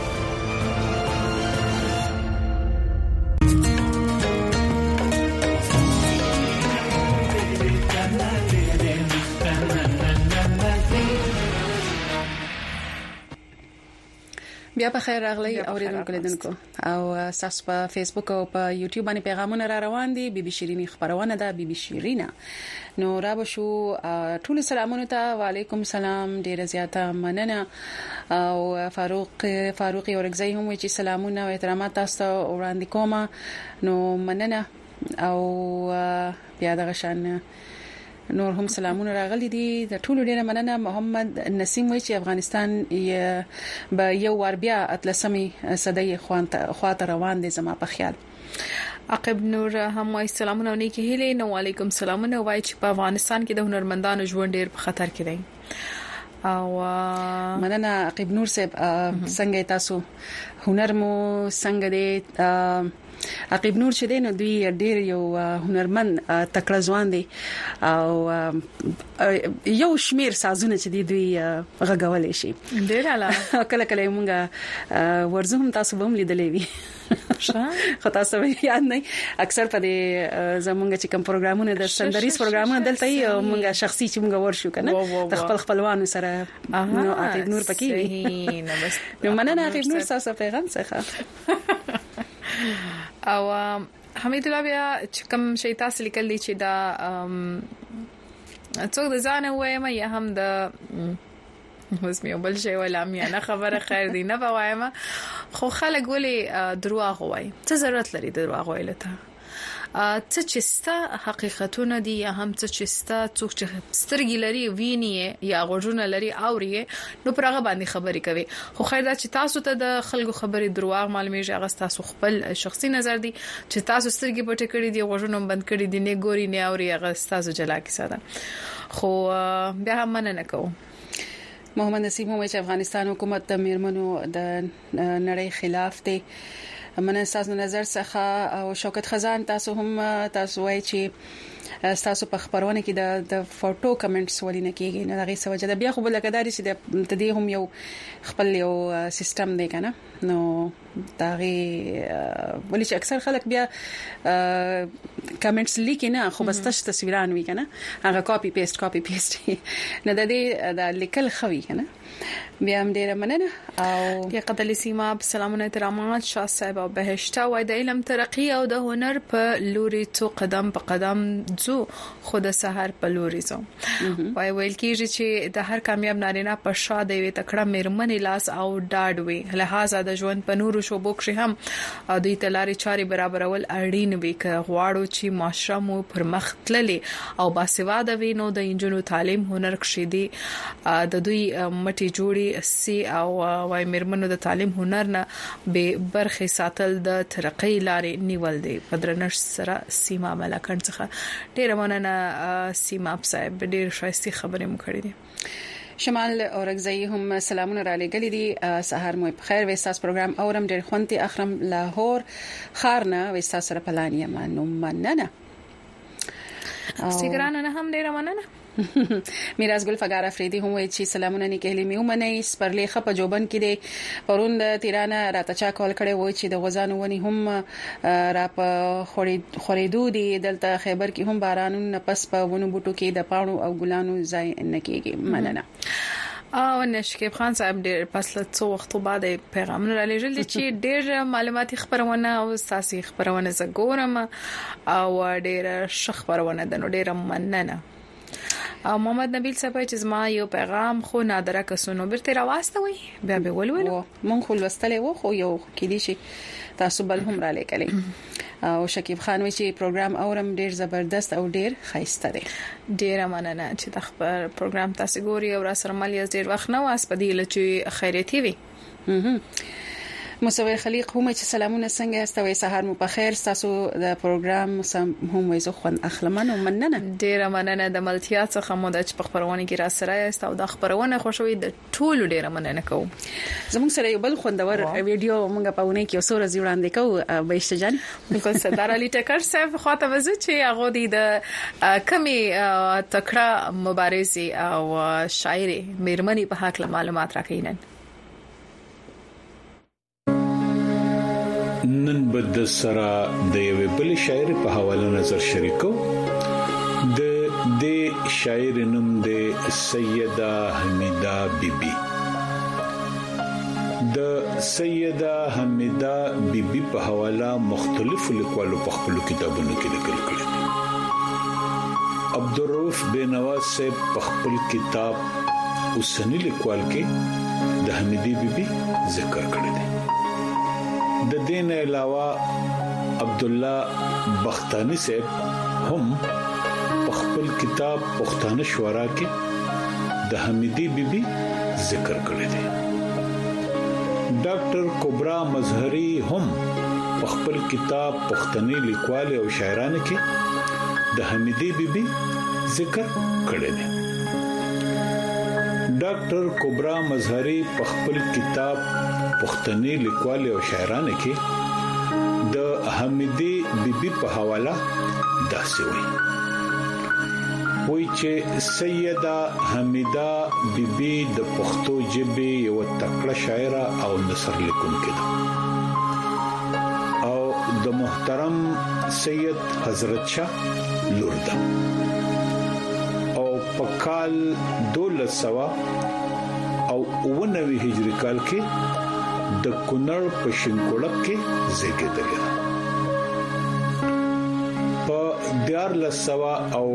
بیا په خیر راغلی اوریدونکو لیدونکو او تاسو په فیسبوک او په یوټیوب باندې پیغامونه را روان دي. بي بي شيرين خبرونه ده بي بي شيرينا نو را بشو ټول سلامونه ته وعليكم سلام ډیره زیاته مننه او فاروق فاروقي اورګزي هم چې سلامونه او احترامات تاسو وړاندې کوم نو مننه او بیا دغه شان نور هم سلامونه راغلي دي د ټولو ډیره مننه. محمد نسیم وی چې افغانستان به یو ور بیا اتلسمي صدې خواته روان دي زما په خیال. عقب نور هم وای سلامونه نیکی هیله نو علیکم سلامونه وای چې په افغانستان کې د هنرمندانو ژوند ډیر په خطر کې دی او مننه عقب نور صاحب څنګه تاسو هنر مو څنګه دی عقب نور چې دین دوی ډیر یو هنرمند تکړه ځوان دي او یو شمیر سازونه چې دوی غږولې شي ډیر اعلی کله کله مونږه ورزوم تاسو به هم لیدلې وي خو تاسو یاد نه اکثر په دې زمونږ چې کوم پروګرامونه د سندریز پروګرامونه دلته یو مونږه شخصي چې مونږ ورشو کنه د خپل خپلوانو سره نو عقب نور پکې نه بس نو مننه عقب نور تاسو پیغام څخه او حمید الله بیا چې کوم شی تاسو لیکل دي چې دا څوک د ځان وایم یا هم د اوس مې بل شی ولا مې نه خبره خیر دی نه وایم خو خلک ولي دروغ وایي څه ضرورت لري دروغ ویل ته څه چې ستا حقیقتونه دي یا هم څه چې ستا څوک چې سترګې لري ویني یا غوږونه لري اوري نو پر هغه باندې خبرې کوي خو خیر دا چې تاسو ته د خلکو خبرې دروغ معلومیږي هغه تاسو خپل شخصي نظر دي چې تاسو سترګې پټې کړې دي غوږونه بند کړې دي نه ګوري نه اوري هغه تاسو جلا کیسه ده خو بیا هم مننه کوم. محمد نسیم هم چې افغانستان حکومت د میرمنو د نړۍ خلاف دی من تاسو نظر څخه او شوکت خزان تاسو هم تاسو وایي چې تاسو په خبرونه کې د د فوټو کمنټس ولینه کېږي نه دغه سوجه د بیا خو بل کداري چې د دې هم یو خپل یو سیستم دی کنه نو دغه ولې چې اکثر خلک بیا کمنټس لیکي نه خو بس تاسو تصویران وی کنه هغه کاپی پیسټ کاپی پیسټ نه د دې د لیکل خوي کنه بیا هم ډیره مننه او یا قتل سیما سلامونه احترامات شاه صاحب او بهشته وای د علم ترقی او د هنر په لوري تو قدم په قدم زو خود سحر په لوري زو وای ویل کیږي چې د هر کامیاب نارینه په شاده وي تکړه مېرمنې لاس او ډاډ وي لہذا د ژوند په نورو شوبو کې هم د تلاري چاري برابرول اړین وي ک غواړو چې معاشره مو پرمخ تللي او باسواده وي نو د انجونو تعلیم هنر کښې دي د دوی مټي جوړي سي او وای مېرمنو د تعلیم هنر نه به برخه ساتل د ترقۍ لارې نیول دي پدرنش سره سیما ملکن څخه ډیر مننه سیما صاحب ډیر شایسته خبرې مو کړې دي شمال اورګزئی هم سلامونه را لګلې دي سحر مو په خیر وستاس پروګرام اورم ډېر خونتي اخرم لاهور خارنه وستاس سره پلانیا منو مننه سیګرانه نه هم ډېر مننه میراث ګل فقار افریدي هم وی چې سلامونه نکهلی میومنې سپرلې خپ جوبن کې دي پروند تیرانه راته چا کول کړي وای چې د غزانو ونی هم را په خورېدو دي دلته خیبر کې هم بارانونه پس په ونو بوټو کې د پاڼو او ګلانو ځای نه کېږي مننه او نشکیب خان صاحب ډېر پس له څو وختو بعد پیغام را لېږل چې ډېر معلوماتي خبرونه او ساسي خبرونه زګورم او ډېر شخ خبرونه د ډېر مننه او محمد نبیل صاحب چې زما یو پیغام خو نادره کسونو برته راوستوي بیا به ولول مونږ خو لوستلې و خو یو کې دي شي تاسو بل هم را لیکلې او شکیب خان وی چې پروګرام اورم ډیر زبردست او ډیر خاصه دی ډیر مننه چې د خبر پروګرام تاسو ګوري او را سره مال یې ډیر وخت نه واس پدې لچې خیرتي وي مصور خلیق هم چې سلامونه څنګه استوي سحر مو په خیر تاسو د پروګرام سم هم وایزو خو اخلمن ومننه ډیره مننه د ملتیا څخه مو د خبرونه کې را سره است او د خبرونه خوشوي د ټولو ډیره مننه کوم زموږ سره یو بل خوندور ویډیو موږ په ونه کې اوسره زیوړاندې کوو بهشته جان بالکل سردار علي ټکر صاحب خاطر وزو چې هغه د کمی تکړه مبارزي او شاعري مېرمنې په حق معلومات راکینن نن بد سرا د یو بل شاعر په حواله نظر شریکو د د شاعر نوم د سیده حمیده بیبي د سیده حمیده بیبي په حواله مختلف لیکوالو په خپل کتابونو کې لیکل کړي عبدالرؤف بینواز سے په خپل کتاب اوسنی لیکوال کې د حمیده بیبي ذکر کړی دی د دین علاوه عبد الله بختانی صاحب هم په خپل کتاب پښتانه شورا کې د حمیدی بیبي ذکر کړی دی ډاکټر کبرا مظهری هم په خپل کتاب پښتني لیکوال او شاعرانه کې د حمیدی بیبي ذکر کړی دی ډاکټر کبرا مظهری په خپل کتاب پښتني لیکوال او شاعرانه کې د حمیدی بیبي په حواله داسې وایي وایي چې سیده حمیده بیبي د پښتو ژبې یو تکړه شاعره او نثر لیکونکې ده او د محترم سید حضرت شاه لور ده او په کال دولس سوه او اووه هجری کال کې د کونړ په شینکوړک کې زیږیدلې په دیار لسوا او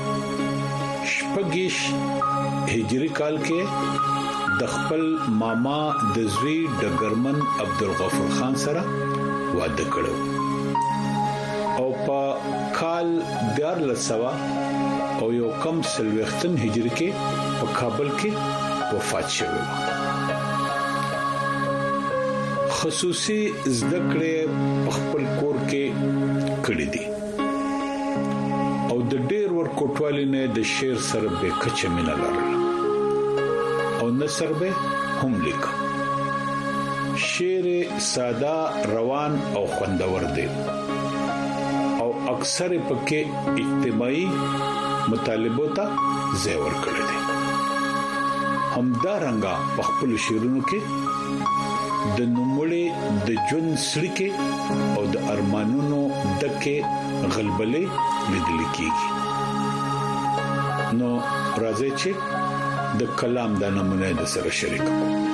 شپږیش هجری کال کې د خپل ماما د زوی ډګرمن عبدالغفور خان سره واده کړو او په کال دیار لسوا او یو کم سلوختن هجری کې په کابل کې وفات شوه خصوصي زده کړې په خپل کور کې کړې دي او د ډېر ور کوټوالي نه د شعر سره به کچه مینه لرله او نثر به هم لیک شعر ساده روان او خوندور دی او اکثر پکې اجتماعي مطالبو ته ځای ورکړی دی همدارنګه په خپل شعرونو کې د نوموړي د جون سړکه او د ارمانونو دکې غلبلې لیدل کېږي نو راځي چې د کلام د نمونه د سره شریک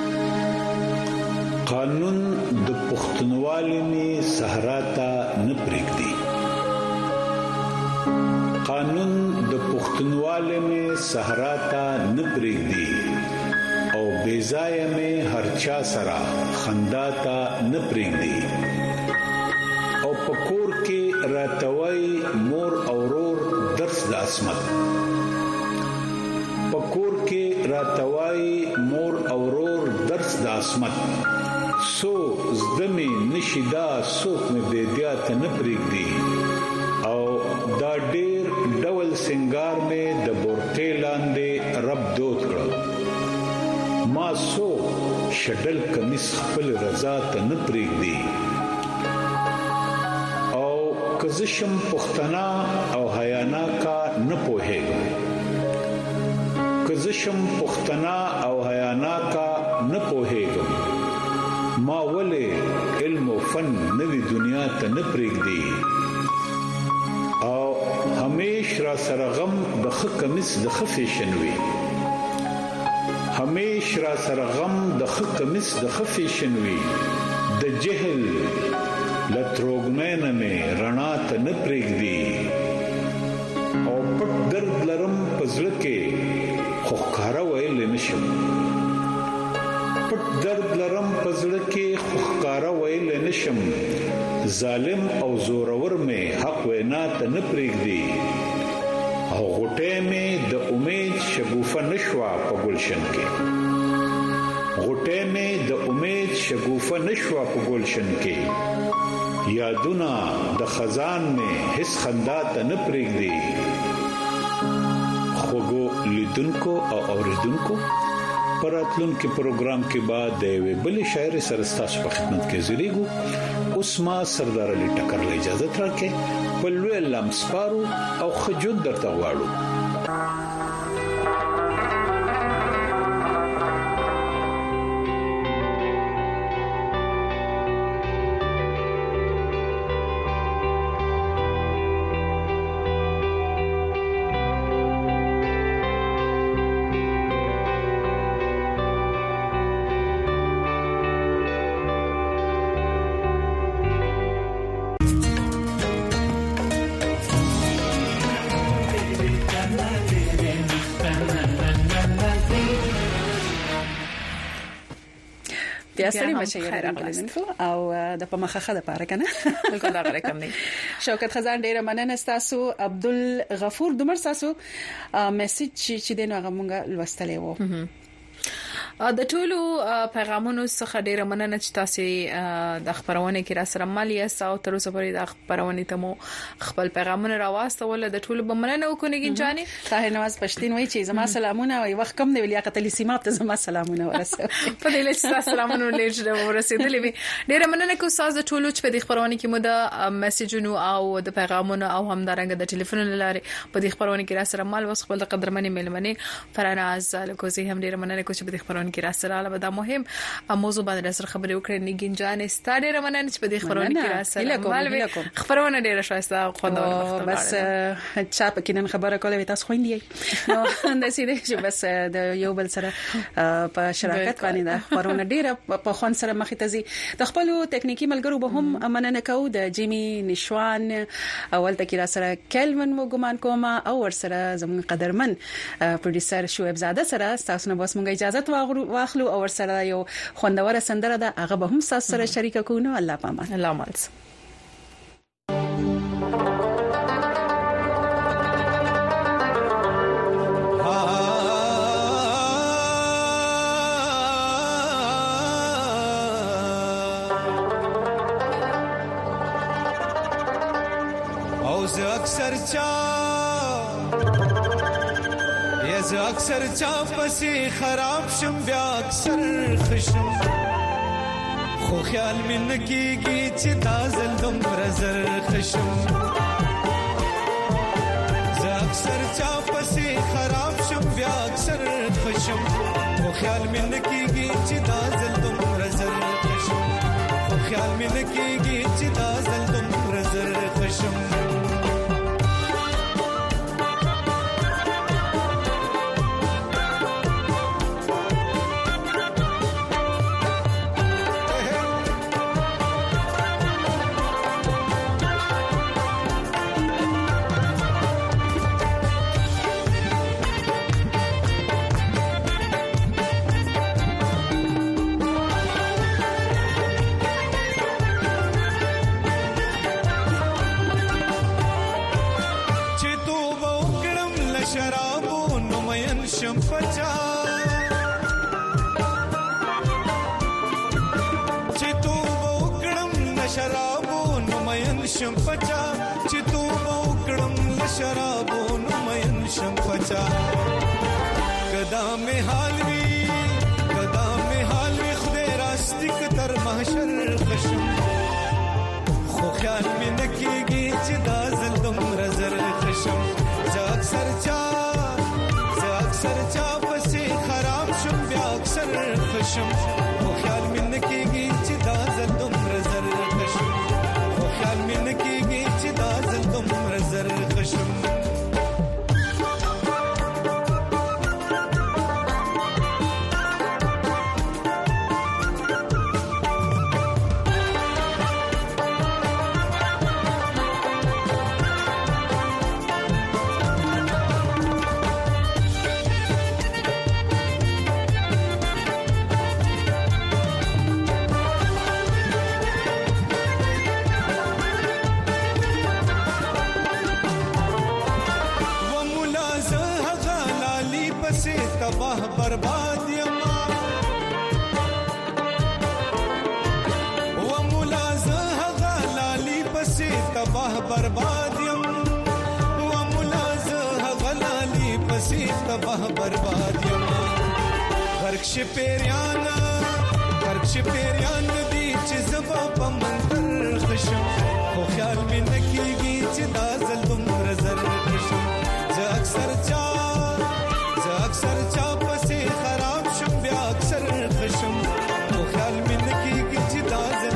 قانون د پښتونوالي صحرا ته نه پرېږدي قانون د پښتونواله می صحرا ته نه پریږدي او بیزای می هرچا سره خندا ته نه پریږدي او پکور کې راتوي مور اورور درس د اسمت پکور کې راتوي مور اورور درس د اسمت سو زدمي نشیدا سوک می بیدیا ته نه پریږدي او دا ډیر ډول سنگار می د بورټې لاندې رب دوت کړ ما سو شډل کمیس خپل رضا ته نه پریږدي او کزشم پختنا او حیانا کا نه پوهېږم کزشم پختنا او حیانا کا نه پوهېږم ما ولې علم او فن نوې دنیا ته نه پریږدي او همیش را سره غم د خکمیس د خفیشن وي همیش را سره غم د خکمیس د خفیشن وي د جهل لتروګمن مې رڼا ته نه پریږدي او پټ درد لرم پزړه کې خو ښکارا ویل نشم پټ درد لرم پزړه کې خو ښکارا ویل نشم ظالم او زورور مې حق وینا ته نه پریږدي او غټه مې د امید شګوفه نشوا په ګلشن کې غټه مې د امید شګوفه نشوا په ګلشن کې یادونه د خزان مې هیڅ خندا ته نه پریږدي خوګو لیدونکو او اوریدونکو پراتلون کې پروګرام کې بعد د بلې شاعر سره ستاسو په خدمت کې زریګو اوس ما سردار علي ټکر له اجازه ترکه په لوی لمسپارو او خجود درته غواړو بیا سړی مچې راغلنکو او د پمخخه د پاره کنه بالکل دا غره کم نه شوکت خزان ډیره مننه تاسو عبدالغفور دمر تاسو میسج چې دینو هغه مونږ لوستلې وو د ټولو پیغامونو څخه ډیره مننه چې تاسو د خبرونه کې را سره مالیا ساو تر اوسه پورې د خبرونه ته مو خپل پیغامونه راوستول د ټولو بمننه وکړئ جاني طاهر نواز پښتين وایي چې زما سلامونه او وخت کم دی لیاقت علي سیماب ته زما سلامونه ورسوي په دې لږ سلامونه لږ ورسېدلې وي ډیره مننه کوم تاسو ټولو چې په دې خبرونه کې مو د میسجونو او د پیغامونو او همدارنګه د ټلیفون لارې په دې خبرونه کې را سره مال وس خپل قدرمنې ملمنې فراناز لکوزي هم ډیره مننه کوم چې په دې خبرونه کې را سره له دا مهم موضوع باندې سره خبرې وکړې نګین جان ستاره رمنان چې په دې خبرونه کې را سره مالوي خبرونه ډیره شایسته خوندور وخت بس چا پکې نن خبره کوله تاسو خويندې نو انداسې دې چې بس د یو بل سره په شراکت باندې دا خبرونه ډیره په خون سره مخې ته زی د خپل ټکنیکی ملګرو به هم مننه کوو د جیمی نشوان اول تکي را سره کلمن مو ګمان کوم او ور سره زموږ قدرمن پروډوسر شعیب زاده سره تاسو نو بس مونږه اجازه واخلو او ور سره یو خوندور سندره ده هغه به هم تاسو سره شریک کوو نو الله پامان الله مالس اکثر چا یز اکثر چا پسې خراب شم بیا اکثر خشم خو خیال مې نکېږي چې دا ځل دومره زر خشم زه اکثر چا پسې خراب شم بیا اکثر خشم خو خیال مې نکېږي چې دا ځل دومره زر خشم خو خیال مې نکېږي چې دا ځل دومره زر خشم پچا چې تو وکړم نشرابو نو مین شم پچا چې تو وکړم نشرابو نو مین شم پچا کدا می حال وی کدا می حال وی خدای راستیک تر محشر خشم خو خیال می نکیږي چې دا زلم رزر خشم زه اکثر چا زه اکثر چا پسې خراب شم بیا اکثر خشم خو خیال می نکیږي چې دا زلم رزر خشم خو خیال می نکیږي چې دا زلم رزر خشم تباہ برباد یما و ملازه غلالی پسې تباہ برباد یم و ملازه غلالی پسې تباہ برباد یما غرق شپریان غرق شپریان دي چې زبا په منتر خشم خو خیال مې نکېږي چې دا ظلم رزر خشم زه اکثر چا اکثر چا پسې خراب شم بیا اکثر خشم خو خیال مې نکېږي چې دا ځل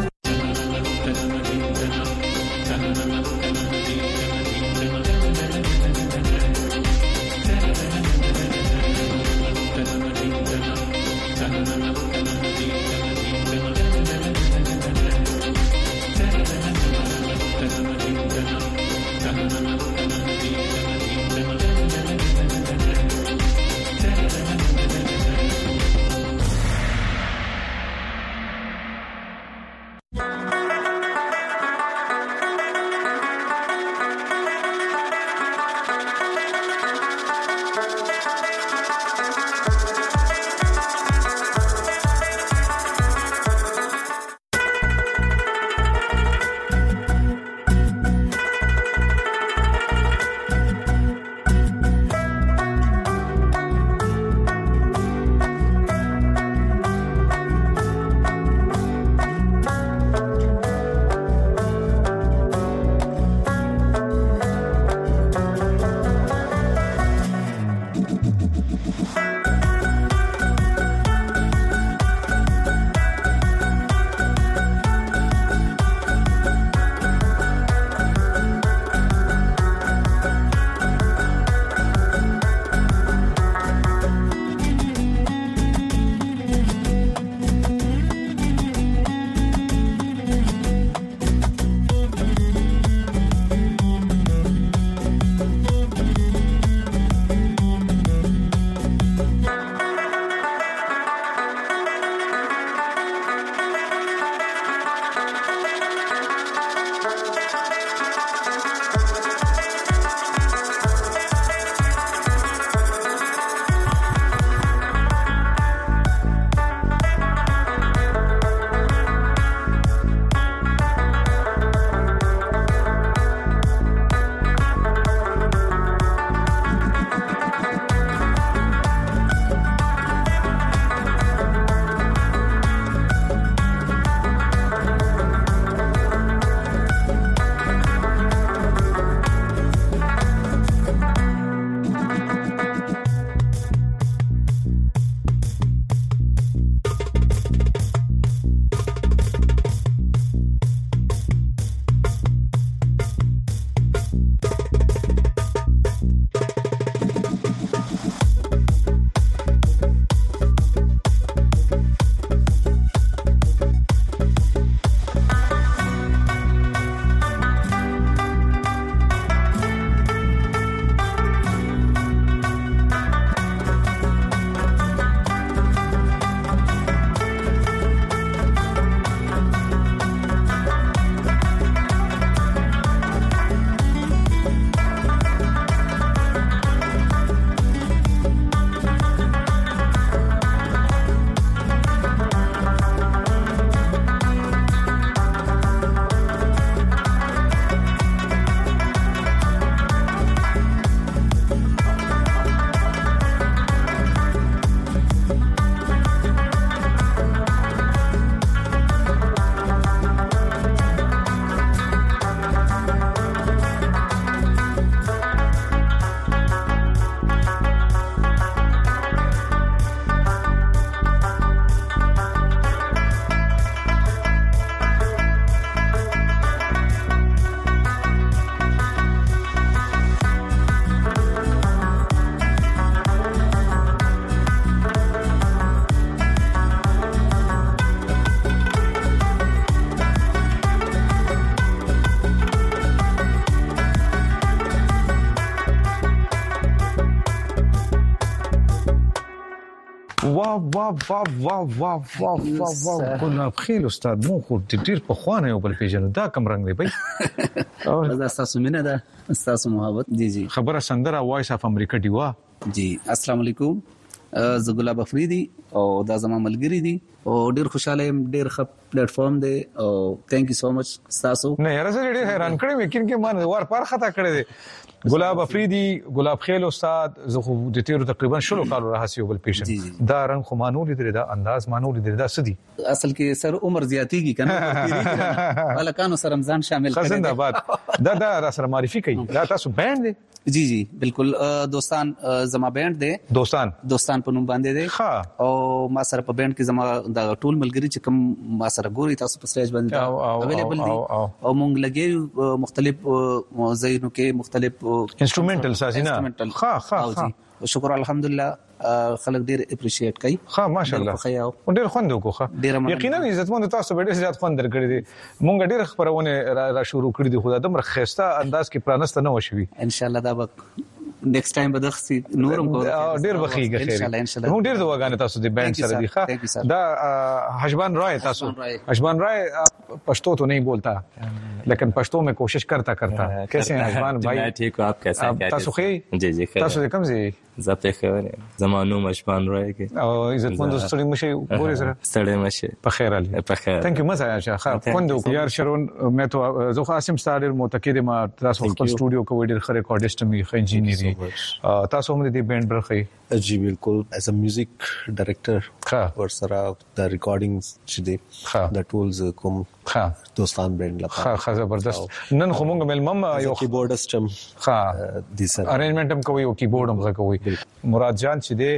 واه واه واه واه واه واه واه واه ګلاب خیل استاد مو خو ډیر په خوانه یو بل پیژنو دا کم رنگ دی بای دا تاسو مینه ده تاسو محبت دي جی خبره سندره وایس اف امریکا دیوا جی السلام علیکم زه ګلاب افریدي او دا زما ملګری دي او ډیر خوشاله يم ډیر ښه پلیټ فارم دی او ثانک یو سو مچ تاسو نه یاره زه ډیر حیران کړم یقین کې مان ور پر خطا کړی دی ګلاب افریدي ګلاب خیل استاد زه خو د تیرو تقریبا شلو کالو راهسي یو بل پیشن دا رنگ خو مانول دي دا انداز مانول دي دا سدي اصل کې سر عمر زیاتیږي کنه ولکانو سره رمضان شامل کړي خزنده آباد دا دا را سره معرفي کوي دا تاسو بند دي جی جی بالکل دوستان زما بند دی دوستان دوستان په نوم باندې دی او ما سره په بند کې زما د ټول ملګری چې کوم ما سره ګوري تاسو په سټیج باندې اویلیبل دي او مونږ لګي مختلف موضوعونو کې مختلف انسټرومنټل سازینا ها ها شکر الحمدلله خلک ډیر اپریشیټ کوي ها ماشاءالله ډیر خوند وکړه یقینا عزتمن تاسو ډیر زیات خوند درکړي دي مونږ ډیر خبرونه را شروع کړې دي خدای دمر خيسته انداز کې پرانست نه وشوي ان شاء الله دا به نیکسټ ټایم به دخسي نورم کو ډیر بخیږي خیر ان شاء الله ان شاء الله نو ډیر دواګانې تاسو د بینډ سره دی ښه دا حشبان رائے تاسو حشبان رائے پشتو تو نہیں بولتا لیکن پشتو میں کوشش کرتا کرتا کیسے ہیں حشبان بھائی میں ٹھیک ہوں آپ کیسے ہیں تاسو خیر جی جی خیر تاسو کوم زی زپته خبره زمانو مشبان رائے کې او عزت مند ستړي مشه ګوري سره ستړي مشه په خیر علي په خیر ثانک یو مزه یا ښه خوندو یار شرون مې تو زه قاسم ستاره متکید ما تاسو خپل سټوډیو کو ډیر خره ریکارډیسټ می خ انجینری تاسو هم دې بینډ برخه جی بالکل ایز ا میوزیک ډایریکټر ور سره د ریکارډینګز چې دی د ټولز کوم ها دوستان بینډ لپاره ها ها زبردست نن خو مونږ ملمم یو کیبورډست هم ها دي سره ارینجمنت هم کوي او کیبورډ هم کوي مراد جان چې دی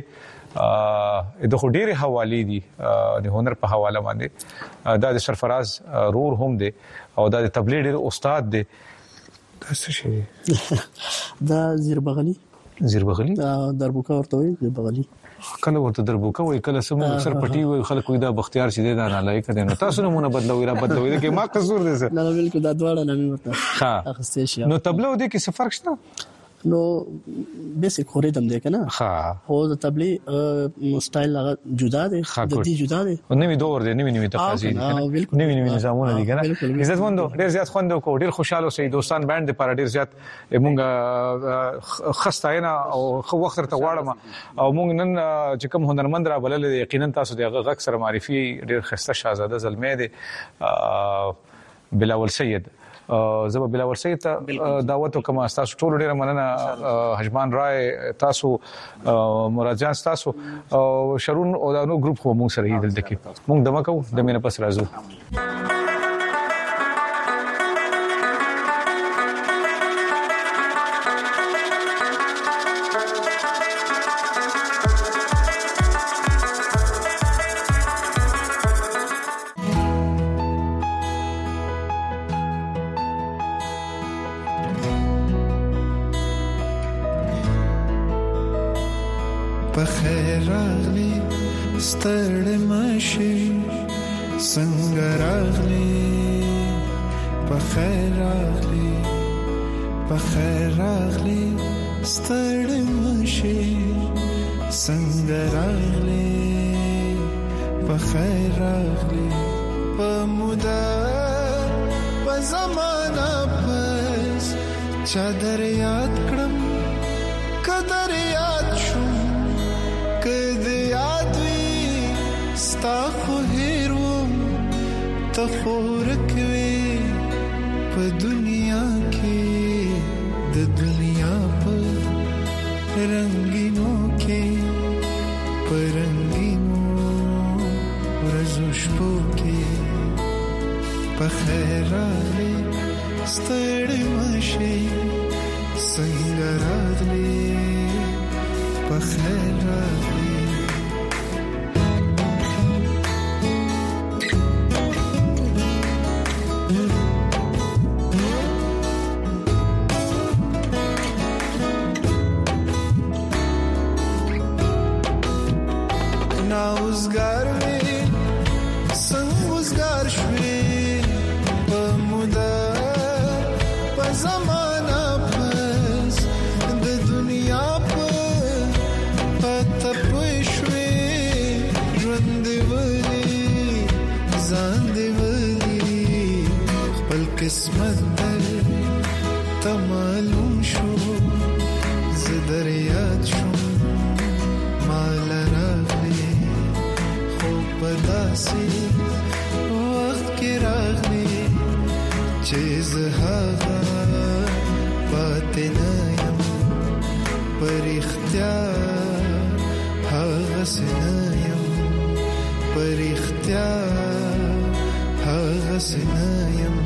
ا د خډيري حواله دي د هنر په حواله باندې دا د سرفراز رور هم دی او دا د تبلیغ استاد دی څه شي دا زیربغلی زیربغلی دربوکا ورته وي زیربغلی کله ورته دربوکا وي کله سم اکثر پټي وي خلک وي دا بختیار چې دا نه لایق دي نو تاسو نمونه بدلوي را بدلوي کې ما قصور دي نه نه بالکل دا دواړه نه ورته ها اخستې شي نو تبلو دي کې څه فرق شته نو بیسیک خوریدم دی کنه ها هو د تبلیغ سټایل هغه جدا دی د دې جدا دی نوې دور دی نوې نوې تقاضې دي نوې نوې نظامونه دي کنه عزت مندو ډیر زیات خوند کو ډیر خوشاله سي دوستان بانډ لپاره ډیر زیات مونږ خستاینه او خو وخت ته واړم او مونږ نن چې کوم هنرمند را بلل یقینا تاسو دغه غږ سره معرفي ډیر خسته شاهزاده زلمه دي بلاول سید زبا بلاول سید دعوت وکم تاسو ټول ډیر مننه حشمان رائے تاسو مراد جان تاسو شرون او نو ګروپ خو مو سره دلته کې مونږ دمکو د مینه پس راځو بخیر راغلی ستړی مشي څنګه راغلی بخیر راغلی بخیر راغلی ستړی مشي څنګه راغلی بخیر راغلی په مودا په زمانہ پس چادر یاد کړم قدر یاد شوم کده یاد وی ستا خو هیروم تفورک وی په دنیا کې د دنیا په رنگینو کې په رنگینو ورځو شپو کې په خیر راغلی ستړی مشي څنګه راغلی په خیر راغلی ناوزګار وی څنګه وزګار شوی په مودا په زمانہ پس د دنیا په پته قسمت در تمالوم شو زدر یاد شو مال راغلی خوب بداسی وقت کی راغلی چیز هاغا پاتنایم پر اختیار هاغا سنایم پر اختیار هاغا سنایم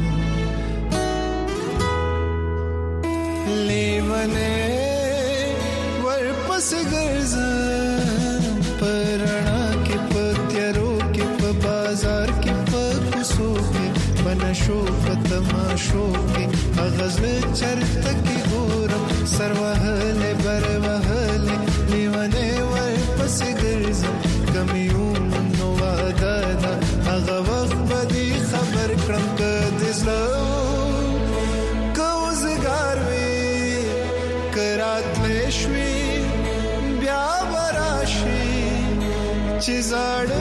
لیوانے ورپس گرزم پرانا کے پتیارو کے بازار کے پکسو کے بنشو پتماشو کے اغزل چرت کی گورم سروہل بروہل لیوانے ورپس گرزم کمیون نو دادا اغا وقت بدی خبر کرم کدسلو کراتلشوی بیا وراشی چیزاړ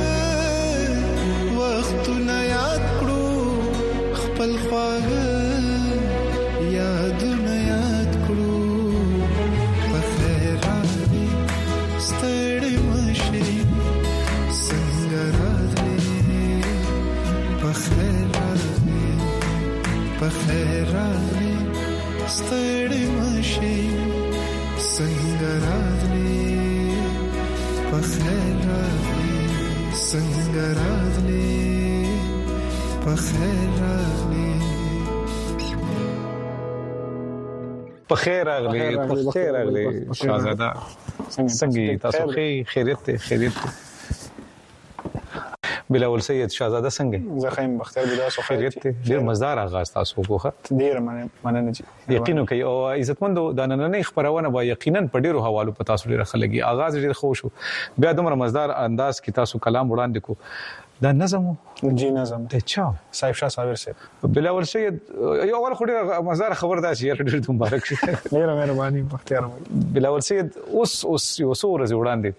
وختونه یاد کړو خپل خواږه یادونه یاد کړو په خیر راغلی ستړي مشي څنګه راغلی په خیر راغلی په خیر راغلی ستړي مشي څنګه راغلی په خیر راغلی څنګه راغلی په خیر راغلی په خیر راغلی په خیر راغلی شاهزاده څنګه تاسو خیریت خیریت بلاول سید شاهزاده څنګه زه خیم بختیار بلا سو خیریت ډیر مزدار اغاز تاسو وکړه ډیر مننه چې یقینو کوي او عزتمندو د نننې خبرونه با یقینا په ډیرو حوالو په تاسو ډیر خلګي اغاز ډیر خو شو بیا دومره مزدار انداز کې تاسو کلام وړاندې کو دا نظم جی نظم ته چا صاحب شاه صابر صاحب بلاول سید یو اول خو ډیر مزدار خبر دا چې ډیر مبارک شي ډیر مهرباني بختیار بلاول سید اوس اوس یو څو ورځې وړاندې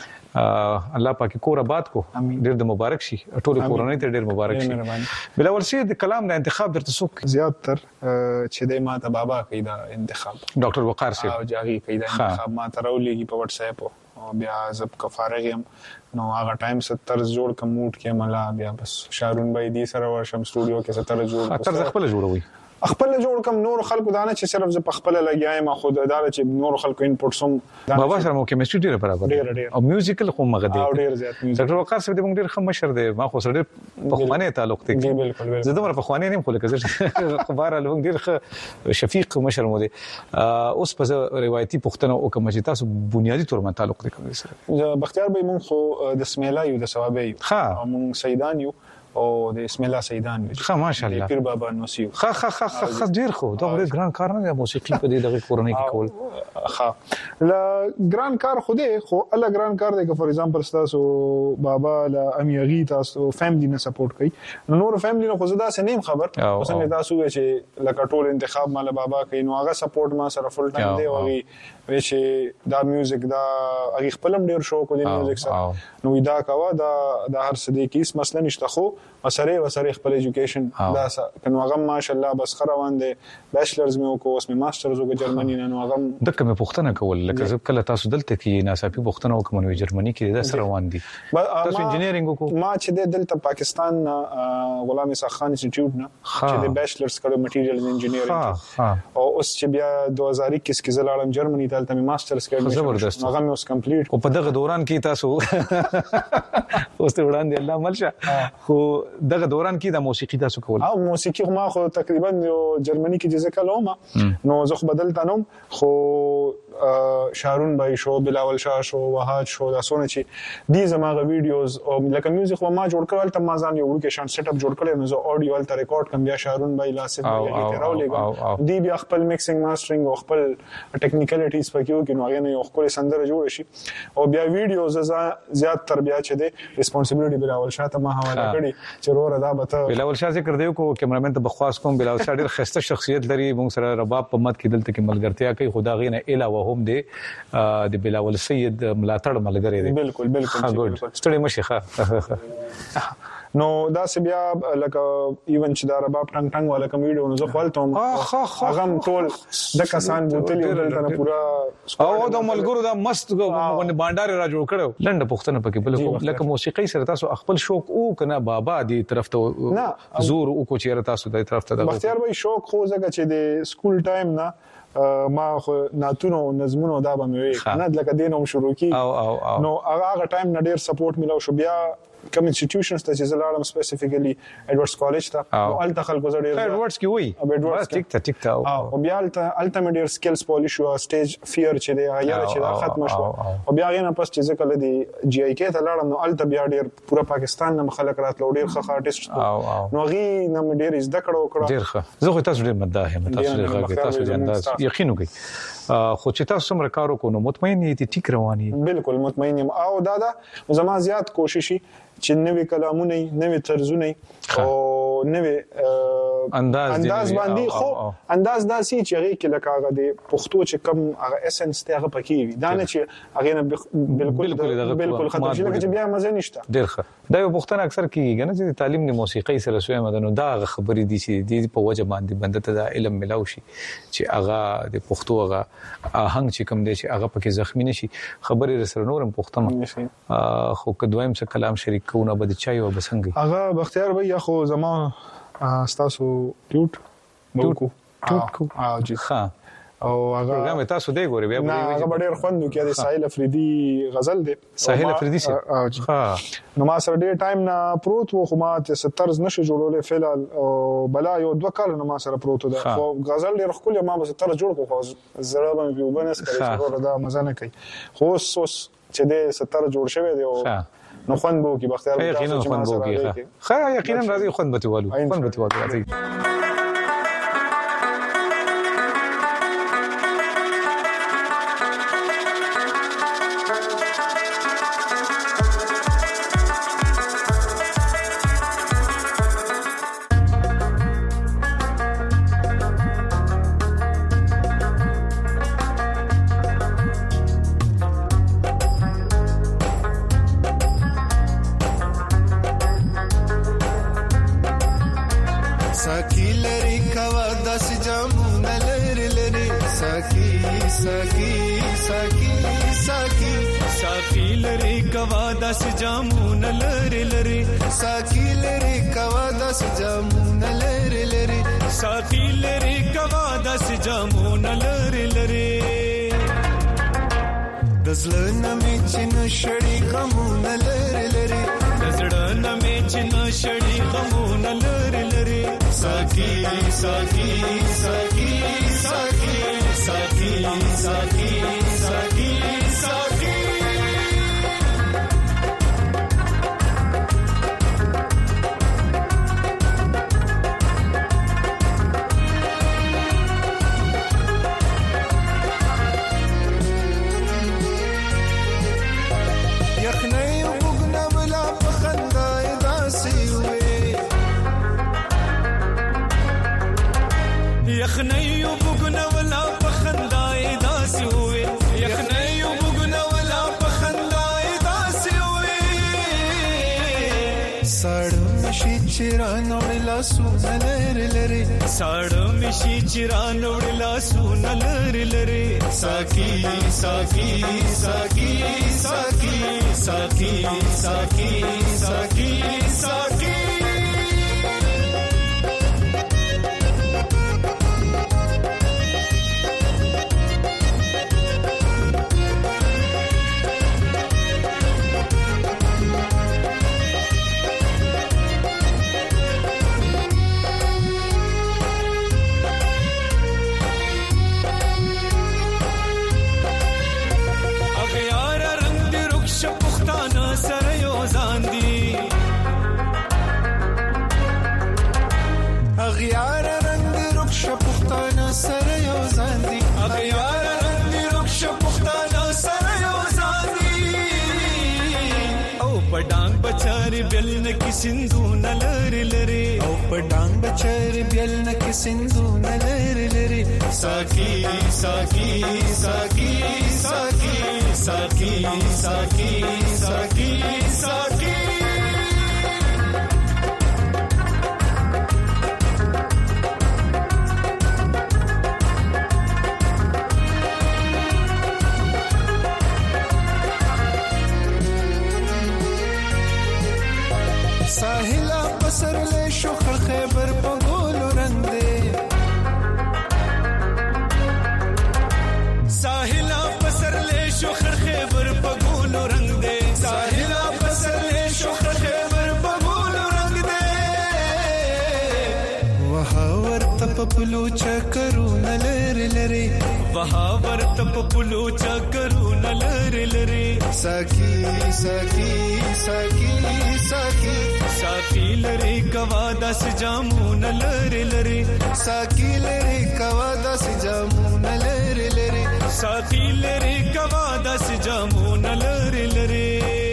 الله پاک کور آباد کو ډیر د مبارک شي ټول کورنۍ ته ډیر مبارک شي بلاول سید کلام د انتخاب درته څوک زیات تر چې د ماته بابا کیدا انتخاب ډاکټر وقار صاحب او جاغي کیدا انتخاب ماته راولېږي په واتس اپ او بیا زب کفارغم نو هغه ټایم ستر جوړ کموټ کې ملا بیا بس شارون بای دي سره ورشم سټوډیو کې ستر جوړ ستر خپل جوړوي خپل جوړ کم نور خلکو دانه چې صرف ز خپل لګیایم خو دا چې نور خلکو انپوټ سم بابا سره مو کیمستري ډیره برابر او میوزیکل خو مغه دی او ډیر زیات ډاکټر وقار صاحب د موږ ډیر خم مشر دی ما خو سره په خوانه تعلق دی جی بالکل زه دومره په خوانه نیم خو لکه خبر له ډیر شفیق مشر مو دی اوس په روایتي پښتنه او کوم چې تاسو بنیادی تور من تعلق دی کوم سره بختیار به مونږ خو د سمیلا یو د ثوابې او مونږ سیدان یو او د اسم الله سیدان ښه ماشاءالله پیر بابا نوسیو ښه ښه ښه ښه ډیر خو دا ډیر ګران کار نه دی موسیقي په دې دغه کورنۍ کې کول ښه لا ګران کار خو دی خو الله ګران کار دی که فور ایگزامپل تاسو بابا لا امیغي تاسو فیملی نه سپورټ کوي نور فیملی نه خو زدا سه نیم خبر څنګه تاسو چې لکه ټول انتخاب مال بابا کوي نو هغه سپورټ ما سره فل ټایم دی او چې دا میوزیک دا هغه خپلم ډیر شوق دی میوزیک سره نو دا کاوه دا د هر څه دی کیس مسله نشته خو وسره وسره خپل ایجوکیشن دا کنه هغه ماشاءالله بس خروان دي بیچلرز مې وکړو اوس مې ماسترز وکړ جرمني نه نو هغه د کومه پښتنه کول لکه زه کله تاسو دلته کې ناڅاپي پښتنه وکم نو جرمني کې د سره روان دي تاسو انجینیرینګ وکړو ما چې دلته پاکستان غلام اسحاق خان انسټیټیوټ نه چې د بیچلرز کړو مټیریلز انجینیرینګ او اوس چې بیا دوه هزار اکیس کې زلاړم جرمني ته تل ماسترز کړم هغه مې اوس کمپلیټ او په دغه دوران کې تاسو اوس ته وړاندې الله ملشه خو دغه دوران کې د موسیقي تاسو کول او موسیقي ما خو تقریبا جرمني کې جزه کلومه نو زه خو بدلته نوم خو شارون بای شو بلاول شاه شو وحاد شو دا سونه چې دي زماغه ویډیوز او لکه میوزیک و ما جوړ کړل ته ما ځان یو لوکیشن سیټ اپ جوړ کړل نو زه اډیو ال ته ریکارډ کوم بیا شارون بای لاسه کې راولېګم دی بیا خپل میکسینګ ماسترینګ او خپل ټیکنیکلیټیز پکې وکړو نو هغه یو خپل سندره جوړ شي او بیا ویډیوز زیات تر بیا چې دی ریسپانسیبিলিټي بلاول شاه ته ما حواله کړی چې ورور ادا بته بلاول شاه ذکر دیو کو کیمرامین ته بخواس کوم بلاول شاه ډیر خسته شخصیت لري موږ سره رباب په مد کې دلته کې ملګرتیا کوي خدا غینه علاوه هم دی د بلاول سید ملاتړ ملګری دی بالکل بالکل ستړي مشي ښه نو دا سه بیا لکه ایون چې دا رباب ټنګ ټنګ والا کوم ویډیو نو زه خپلتم هغه ټول د کسان بوتلې دلته پورا او د ملګرو دا مست باندې بانډار را جوړ کړو لنډه پښتنه پکې بل لکه موسیقي سره تاسو خپل شوق او کنه بابا دی طرف ته زور او کو چیرې تاسو د طرف ته بختیار بھائی شوق خو زګه چې د سکول ټایم نه ما خو ناتونو نظمونو دا به مې نه لکه دینوم شروع کی نو هغه ټایم نه ډیر سپورټ ملو شو بیا کوم انسټیټیوشنز ته چې زلالم سپیسیفیکلی ایډورډز کالج ته او ال دخل گزارې ایډورډز کی وای بس ټیک ته ټیک ته او بیا ال الټیمیټ سکلز پالیش او سټیج فیر چې دی هغه چې دا ختم شو او بیا غینه پس چې کله دی جی آی کې ته لاړم نو ال ته بیا ډیر پورا پاکستان نه خلک راتلو ډیر ښه آرټیست نو غي نو ډیر زده کړو کړو ډیر ښه زه خو تاسو ډیر مداح یم تاسو ډیر تاسو د انداز یقین وکړئ خو چې تاسو سم کارو کو نو مطمئن یې ټیک رواني بالکل مطمئن یم او دا دا زما زیات کوشش چې نوې کلامونه نوې طرزونه او نوې انداز انداز باندې خو انداز داسي چې هغه کې لکه هغه د پښتو چې کم هغه اسنس ته هغه پکې وي دا نه چې هغه نه بالکل بالکل ختم شي لکه چې بیا مزه نشته ډیر ښه دا یو پښتنه اکثر کیږي نه چې تعلیم د موسیقي سره سوی مدنو دا خبرې دي چې د په وجه باندې بنده ته د علم ملاوي شي چې هغه د پښتو هغه آهنګ چې کم دي چې هغه پکې زخمی نشي خبرې سره نورم پښتنه خو کدویم څه کلام شریک کوونه بد چای او بسنګي هغه بختیار بھائی خو زما تاسو ټوټ ټوټ ټوټ کو او جی ها او هغه پروګرام تاسو دی ګوري بیا هغه ډېر خوندو کې د ساحل افریدي غزل دی ساحل افریدي سي ها نو ما سره ډېر ټایم نه پروت و خو ما ته سترز نشو جوړولې فعل او بلا یو دوه کال نو ما سره پروت ده خو غزل ډېر خپل ما به ستر جوړ کو خو زړه باندې وبنس کړی چې دا مزه نه کوي خو اوس چې د ستر جوړ شوی دی او نو خوند بو کی بختیار یقینا خوند بو کی خا یقینا راځي خوند به والو خوند به والو راځي پسر له شو خړ خیبر په ګولو رنگ دے ساحلا پسر له شو خړ خیبر په ګولو رنگ دے ساحلا پسر له شو خړ خیبر په ګولو رنگ دے وهاور تپ پلو چکرو نلر لری وهاور تپ پلو چکرو نلر لری ساکی ساکی ساکی ساکی ساکی لری کوا دس جامو نلر لری ساکی لری کوا دس جامو نلر لری ساکی لری کوا دس جامو نلر لری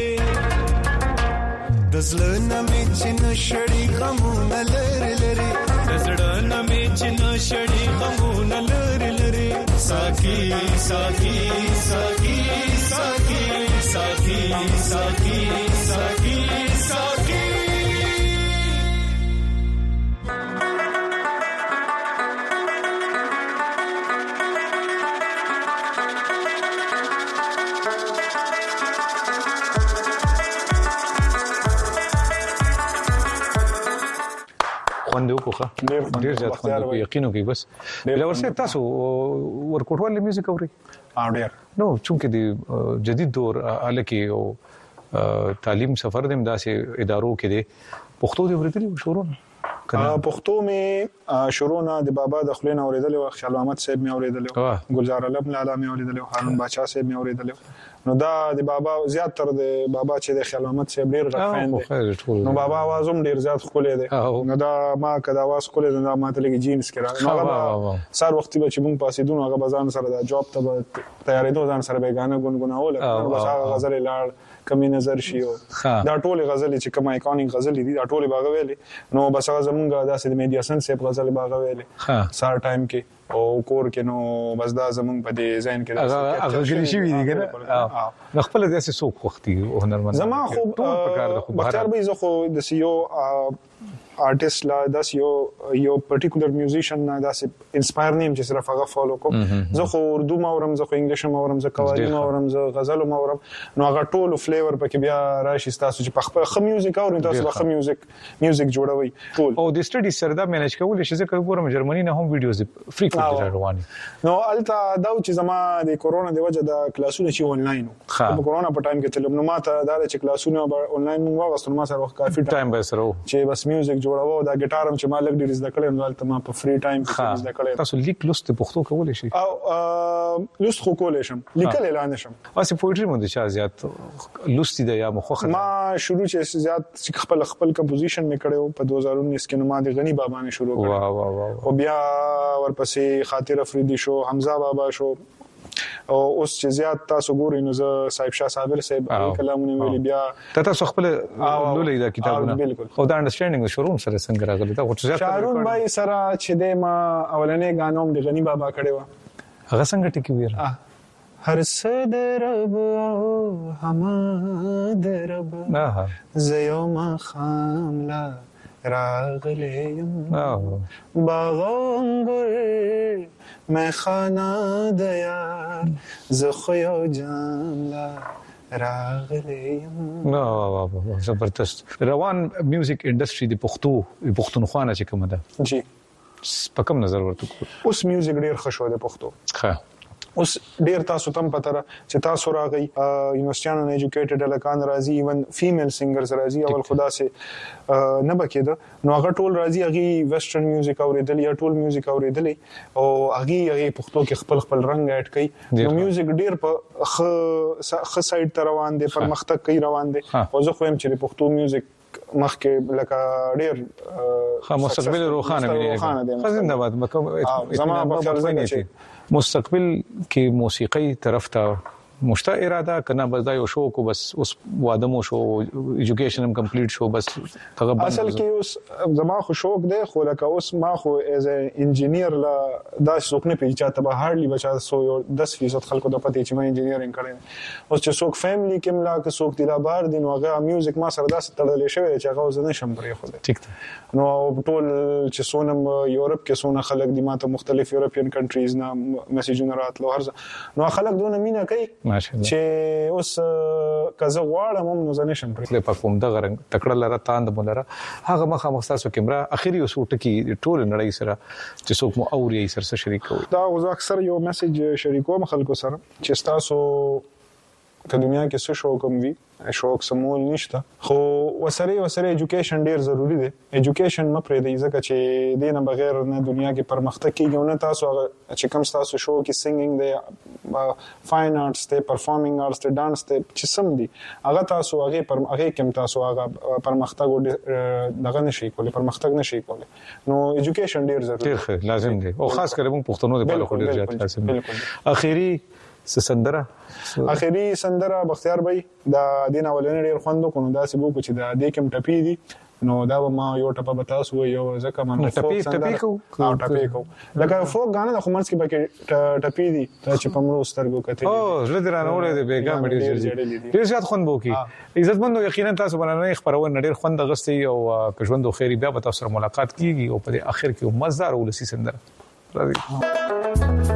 دزله نمی چن شړی غمو نلر لری دزړه نمی چن شړی غمو نلر لری ساکی ساکی ساکی ساکی ساکی ساکی ساکی ساکی خوندو کوخه ډیر زیات خوندو کو یقینو کې بس بل ورسه تاسو ورکوټوال میوزیک اوري اوري نو چونکه د جدید دور الکه او تعلیم سفر دم داسې ادارو کې دي پښتو دی ورته شروع پښتو می شروع نه د بابا د خلین اوریدل او خیال احمد صاحب می اوریدل ګلزار علم لاله می اوریدل هارون بادشاہ صاحب می اوریدل نو دا د بابا زیات تر د بابا چې د خیال احمد صاحب ډیر غفان دي نو بابا आवाज هم ډیر زیات خولې دي نو دا ما کدا आवाज خولې دا ماته لګي جینز کړه نو هغه سار وخت به چې مونږ پاسې دونو هغه بزان سره دا جاب ته تیارې دوه ځان سره به غانه ګونګوناول بس هغه غزل لاړ کمی نظر شیو دا ټول غزل چې کومه ایکونیک غزل دي دا ټول باغ ویلې نو بس هغه زمونږ داسې د میډیاسن سیپ غزل باغ ویلې سار ټایم کې او کور کې نو بس دا زمونږ په دې ځین کې هغه غلی شي وی دي کنه خپل داسې سوق وختي هنرمند زما خو بختیار به زه خو د سیو آرټیست لا داس یو یو پرټیکولر میوزیشن نه داس انسپایر نیم چې صرف هغه فالو کوم زه خو اردو ماورم زه خو انګلیش ماورم زه قوالی ماورم زه غزل ماورم نو هغه ټول فلیور پکې بیا راشي تاسو چې په خپل خ میوزیک او تاسو خ میوزیک میوزیک جوړوي ټول او د سټډي سره دا مینج کول شي ځکه ګورم جرمني نه هم ویډیوز فریکوئنټلی رواني نو الته دا چې زما د کورونا د وجه د کلاسونو چې آنلاین په کورونا په ټایم کې تلم نو ماته دا چې کلاسونه آنلاین مو واغستل ما سره وخت کافي ټایم به سره چې بس میوزیک جوړاوه دا ګټارم چې ما لګ ډیر زده کړم نو البته ما په فری ټایم کې زده کړم تاسو لیک لوست پښتو کولای شئ او لوست خو کولای شم لیکل اعلان شم واسه پوئټری مونږ چې زیات لوست دی یا مخخه ما شروع چې زیات خپل خپل کمپوزیشن مې کړو په دوه هزار انیس کې نو ما د غنی بابا نه شروع کړو واه واه واه او بیا ورپسې خاطر افریدي شو حمزه بابا شو او اوس چې زیات تاسو ګورئ نو زه صاحب شاه صابر صاحب کلامونه ویلي بیا تاسو خپل لولې دا کتابونه او دا انډرستانډینګ شروع سره څنګه راغلی دا خو زیات شارون بای سره چې د ما اولنې غانوم د غنی بابا کړي و هغه څنګه ټکی ویر هر صد رب او هم درب زيو ما خاملا راغلیم باغنګر مې خانا د یار زخیو جاملا راغلیم وا وا وا زبردست روان میوزیک انډستری د پښتو پښتونخوا نه چې کومه ده جی په کوم نظر ورته اوس میوزیک ډیر خوشو ده پښتو ښه اوس ډیر تاسو تم پته چې تاسو راغی یونیورسيټانو نه ایجوکیټډ الکان راځي ایون فیمیل سنگرز راځي اول خدا سي نه بکیده نو هغه ټول راځي هغه ویسټرن میوزیک اوریدل یا ټول میوزیک اوریدل او هغه هغه پښتو کې خپل خپل رنگ اډ کړي نو میوزیک ډیر په خ سایډ ته روان دي پر مختک کوي روان دي او زه خو هم چې پښتو میوزیک مخکې لکه ډیر خو مستقبل روخانه مې خزنده باد مکه زما په فرض نه مستقبل کې موسیقي طرف ته مشته اراده کنه بس دا یو شو کو بس اوس واده مو شو ایجوکیشن هم کمپلیټ شو بس تغه اصل کې اوس زما خو شوق دی خو لکه اوس ما خو ایز ا انجینیر لا دا څوک نه پیچاته به هارلی بچا سو دس فیصد خلکو د پته چې ما انجینیرینګ کړم اوس چې څوک فیملی کې ملا که څوک دی لا بار دین وغه میوزیک ما سره داس تړلې شوی چې هغه زنه شم پرې خو ټیک نو ټول چې سونم یورپ کې سونه خلک دي ماته مختلف یورپین کنټریز نه میسجونه راتلو هر نو خلک دونه مینا کوي چې اوس کزه غواړم نو زنه شم پرې په کوم د غرنګ تکړه لره تاند مولره هغه مخه مخصصو کیمرا اخیری اوس ټکی ټول نړۍ سره چې څوک مو اوري سره شریکو دا اوس اکثر یو میسج شریکوم خلکو سره چې تاسو په دنیا کې څه شو کوم وی شوق سمول نشته خو وسره وسره ایجوکیشن ډیر ضروری دی ایجوکیشن مپرې دی ځکه چې دینه بغیر نه دنیا کې پرمختګ کیږي نه تاسو چې کوم تاسو شو کې سنگینګ دی فاین آرټس ته پرفارمینګ آرټس ته ډانس ته چې سم دی هغه تاسو هغه پر هغه کوم تاسو هغه پرمختګ دغه نشي کولای پرمختګ نشي کولای نو ایجوکیشن ډیر ضروری دی لازم دی او خاص کر موږ پښتنو د بل خو ډیر زیات لازم دی اخیری سندره اخیری سندره بختیار بھائی دا دین اولنې ډیر خوندو کو نو دا سی بو چې دا د کوم ټپی دي نو دا ما یو ټپه بتاسو یو ځکه ما ټپی ټپی کو او ټپی کو لکه فوک غانه د خمرس کې بکې ټپی دي چې پمرو سترګو کته او زړه درانه وړي د بیګا مډي ډیر زیات خوند بو کی عزتمنو یقینا تاسو باندې خبرونه ډیر خوند غستي او کژوندو خیری بیا به تاسو سره ملاقات کیږي او په اخر کې مزدار ولسی سندره راځي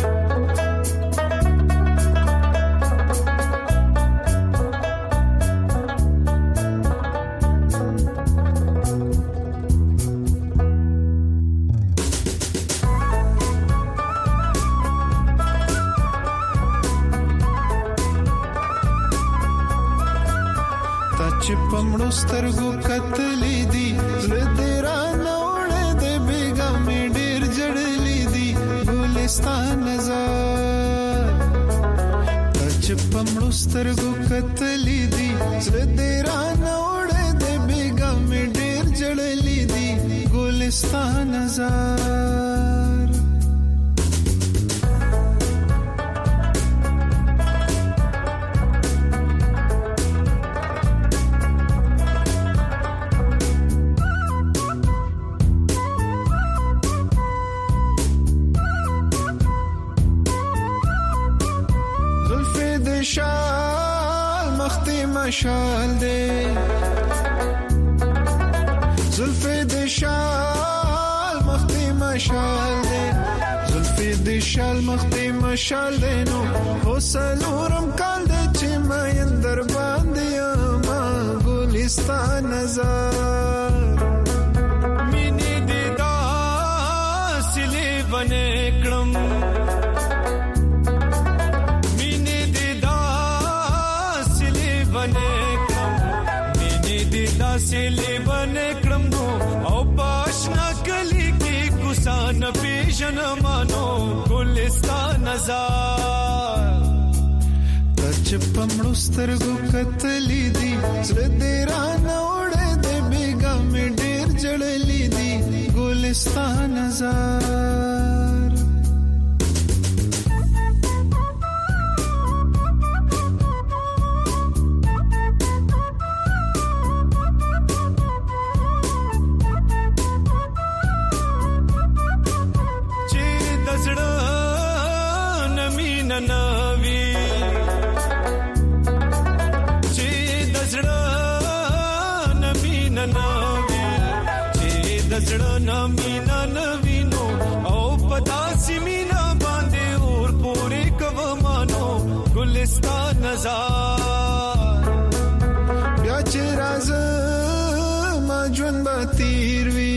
پمړو سترګو کتلې دي زړه نوړې د بیګا مې ډېر جړلې دي ګلستان نظر چې پمړو سترګو کتلې دي زړه نوړې د بیګا مې ډېر جړلې دي ګلستان نظر شال مختی مشال دے زلفی دے شال مختی مشال دے زلفی دے شال مختی مشال دے نو ہو سلورم کال دے چی مین در باندیا ما گلستان نظر مینی دی دا سلی بنے کرم سلی بنے کرم دو او پاشنا کلی کی گسان پیشن مانو گلستان نظر تچ پمړو سترګو کتلی دی زړه دې را نوړې دې بیګا مې ډېر جړلې دي گلستان نظر زړه نامینا نوینو او پتا سیمینا باندې اور پورې کوم مانو ګلستان نظر بیا چې راز ما ژوند به تیر وی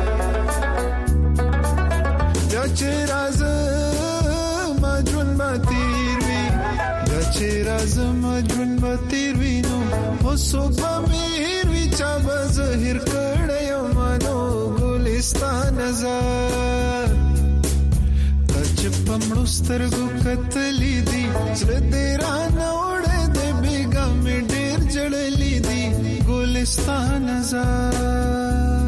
بیا چې راز ما ژوند به تیر وی بیا چې راز ما ژوند به تیر وی نو اوسو به میر وی چا به زهر کړه مانو گلستان نظر تچ پمړو سترګو کتلې دي زړه دې را نوړې دې بیګا مې ډېر جړلې دي گلستان نظر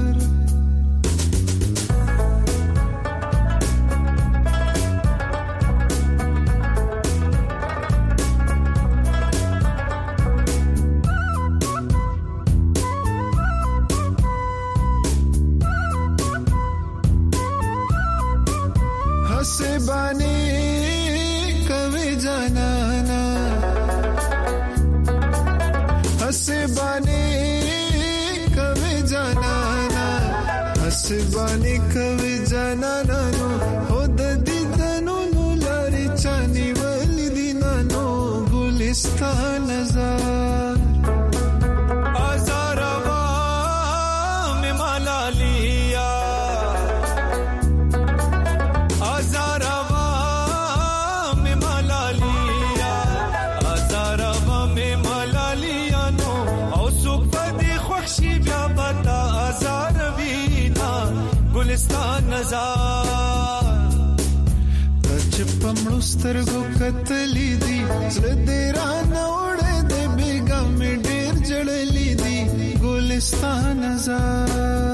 हसबानी कवि जनाना हसबानी कवि जनाना हसबानी कवि जनाना नो हो ददी दनो नो लारी चानी वली दिना नो ګلستان نظر چې پمړو سترګو کتلې دي زړه دې را نوړې دې بیګا مې ډېر جړلې دي ګلستان نظر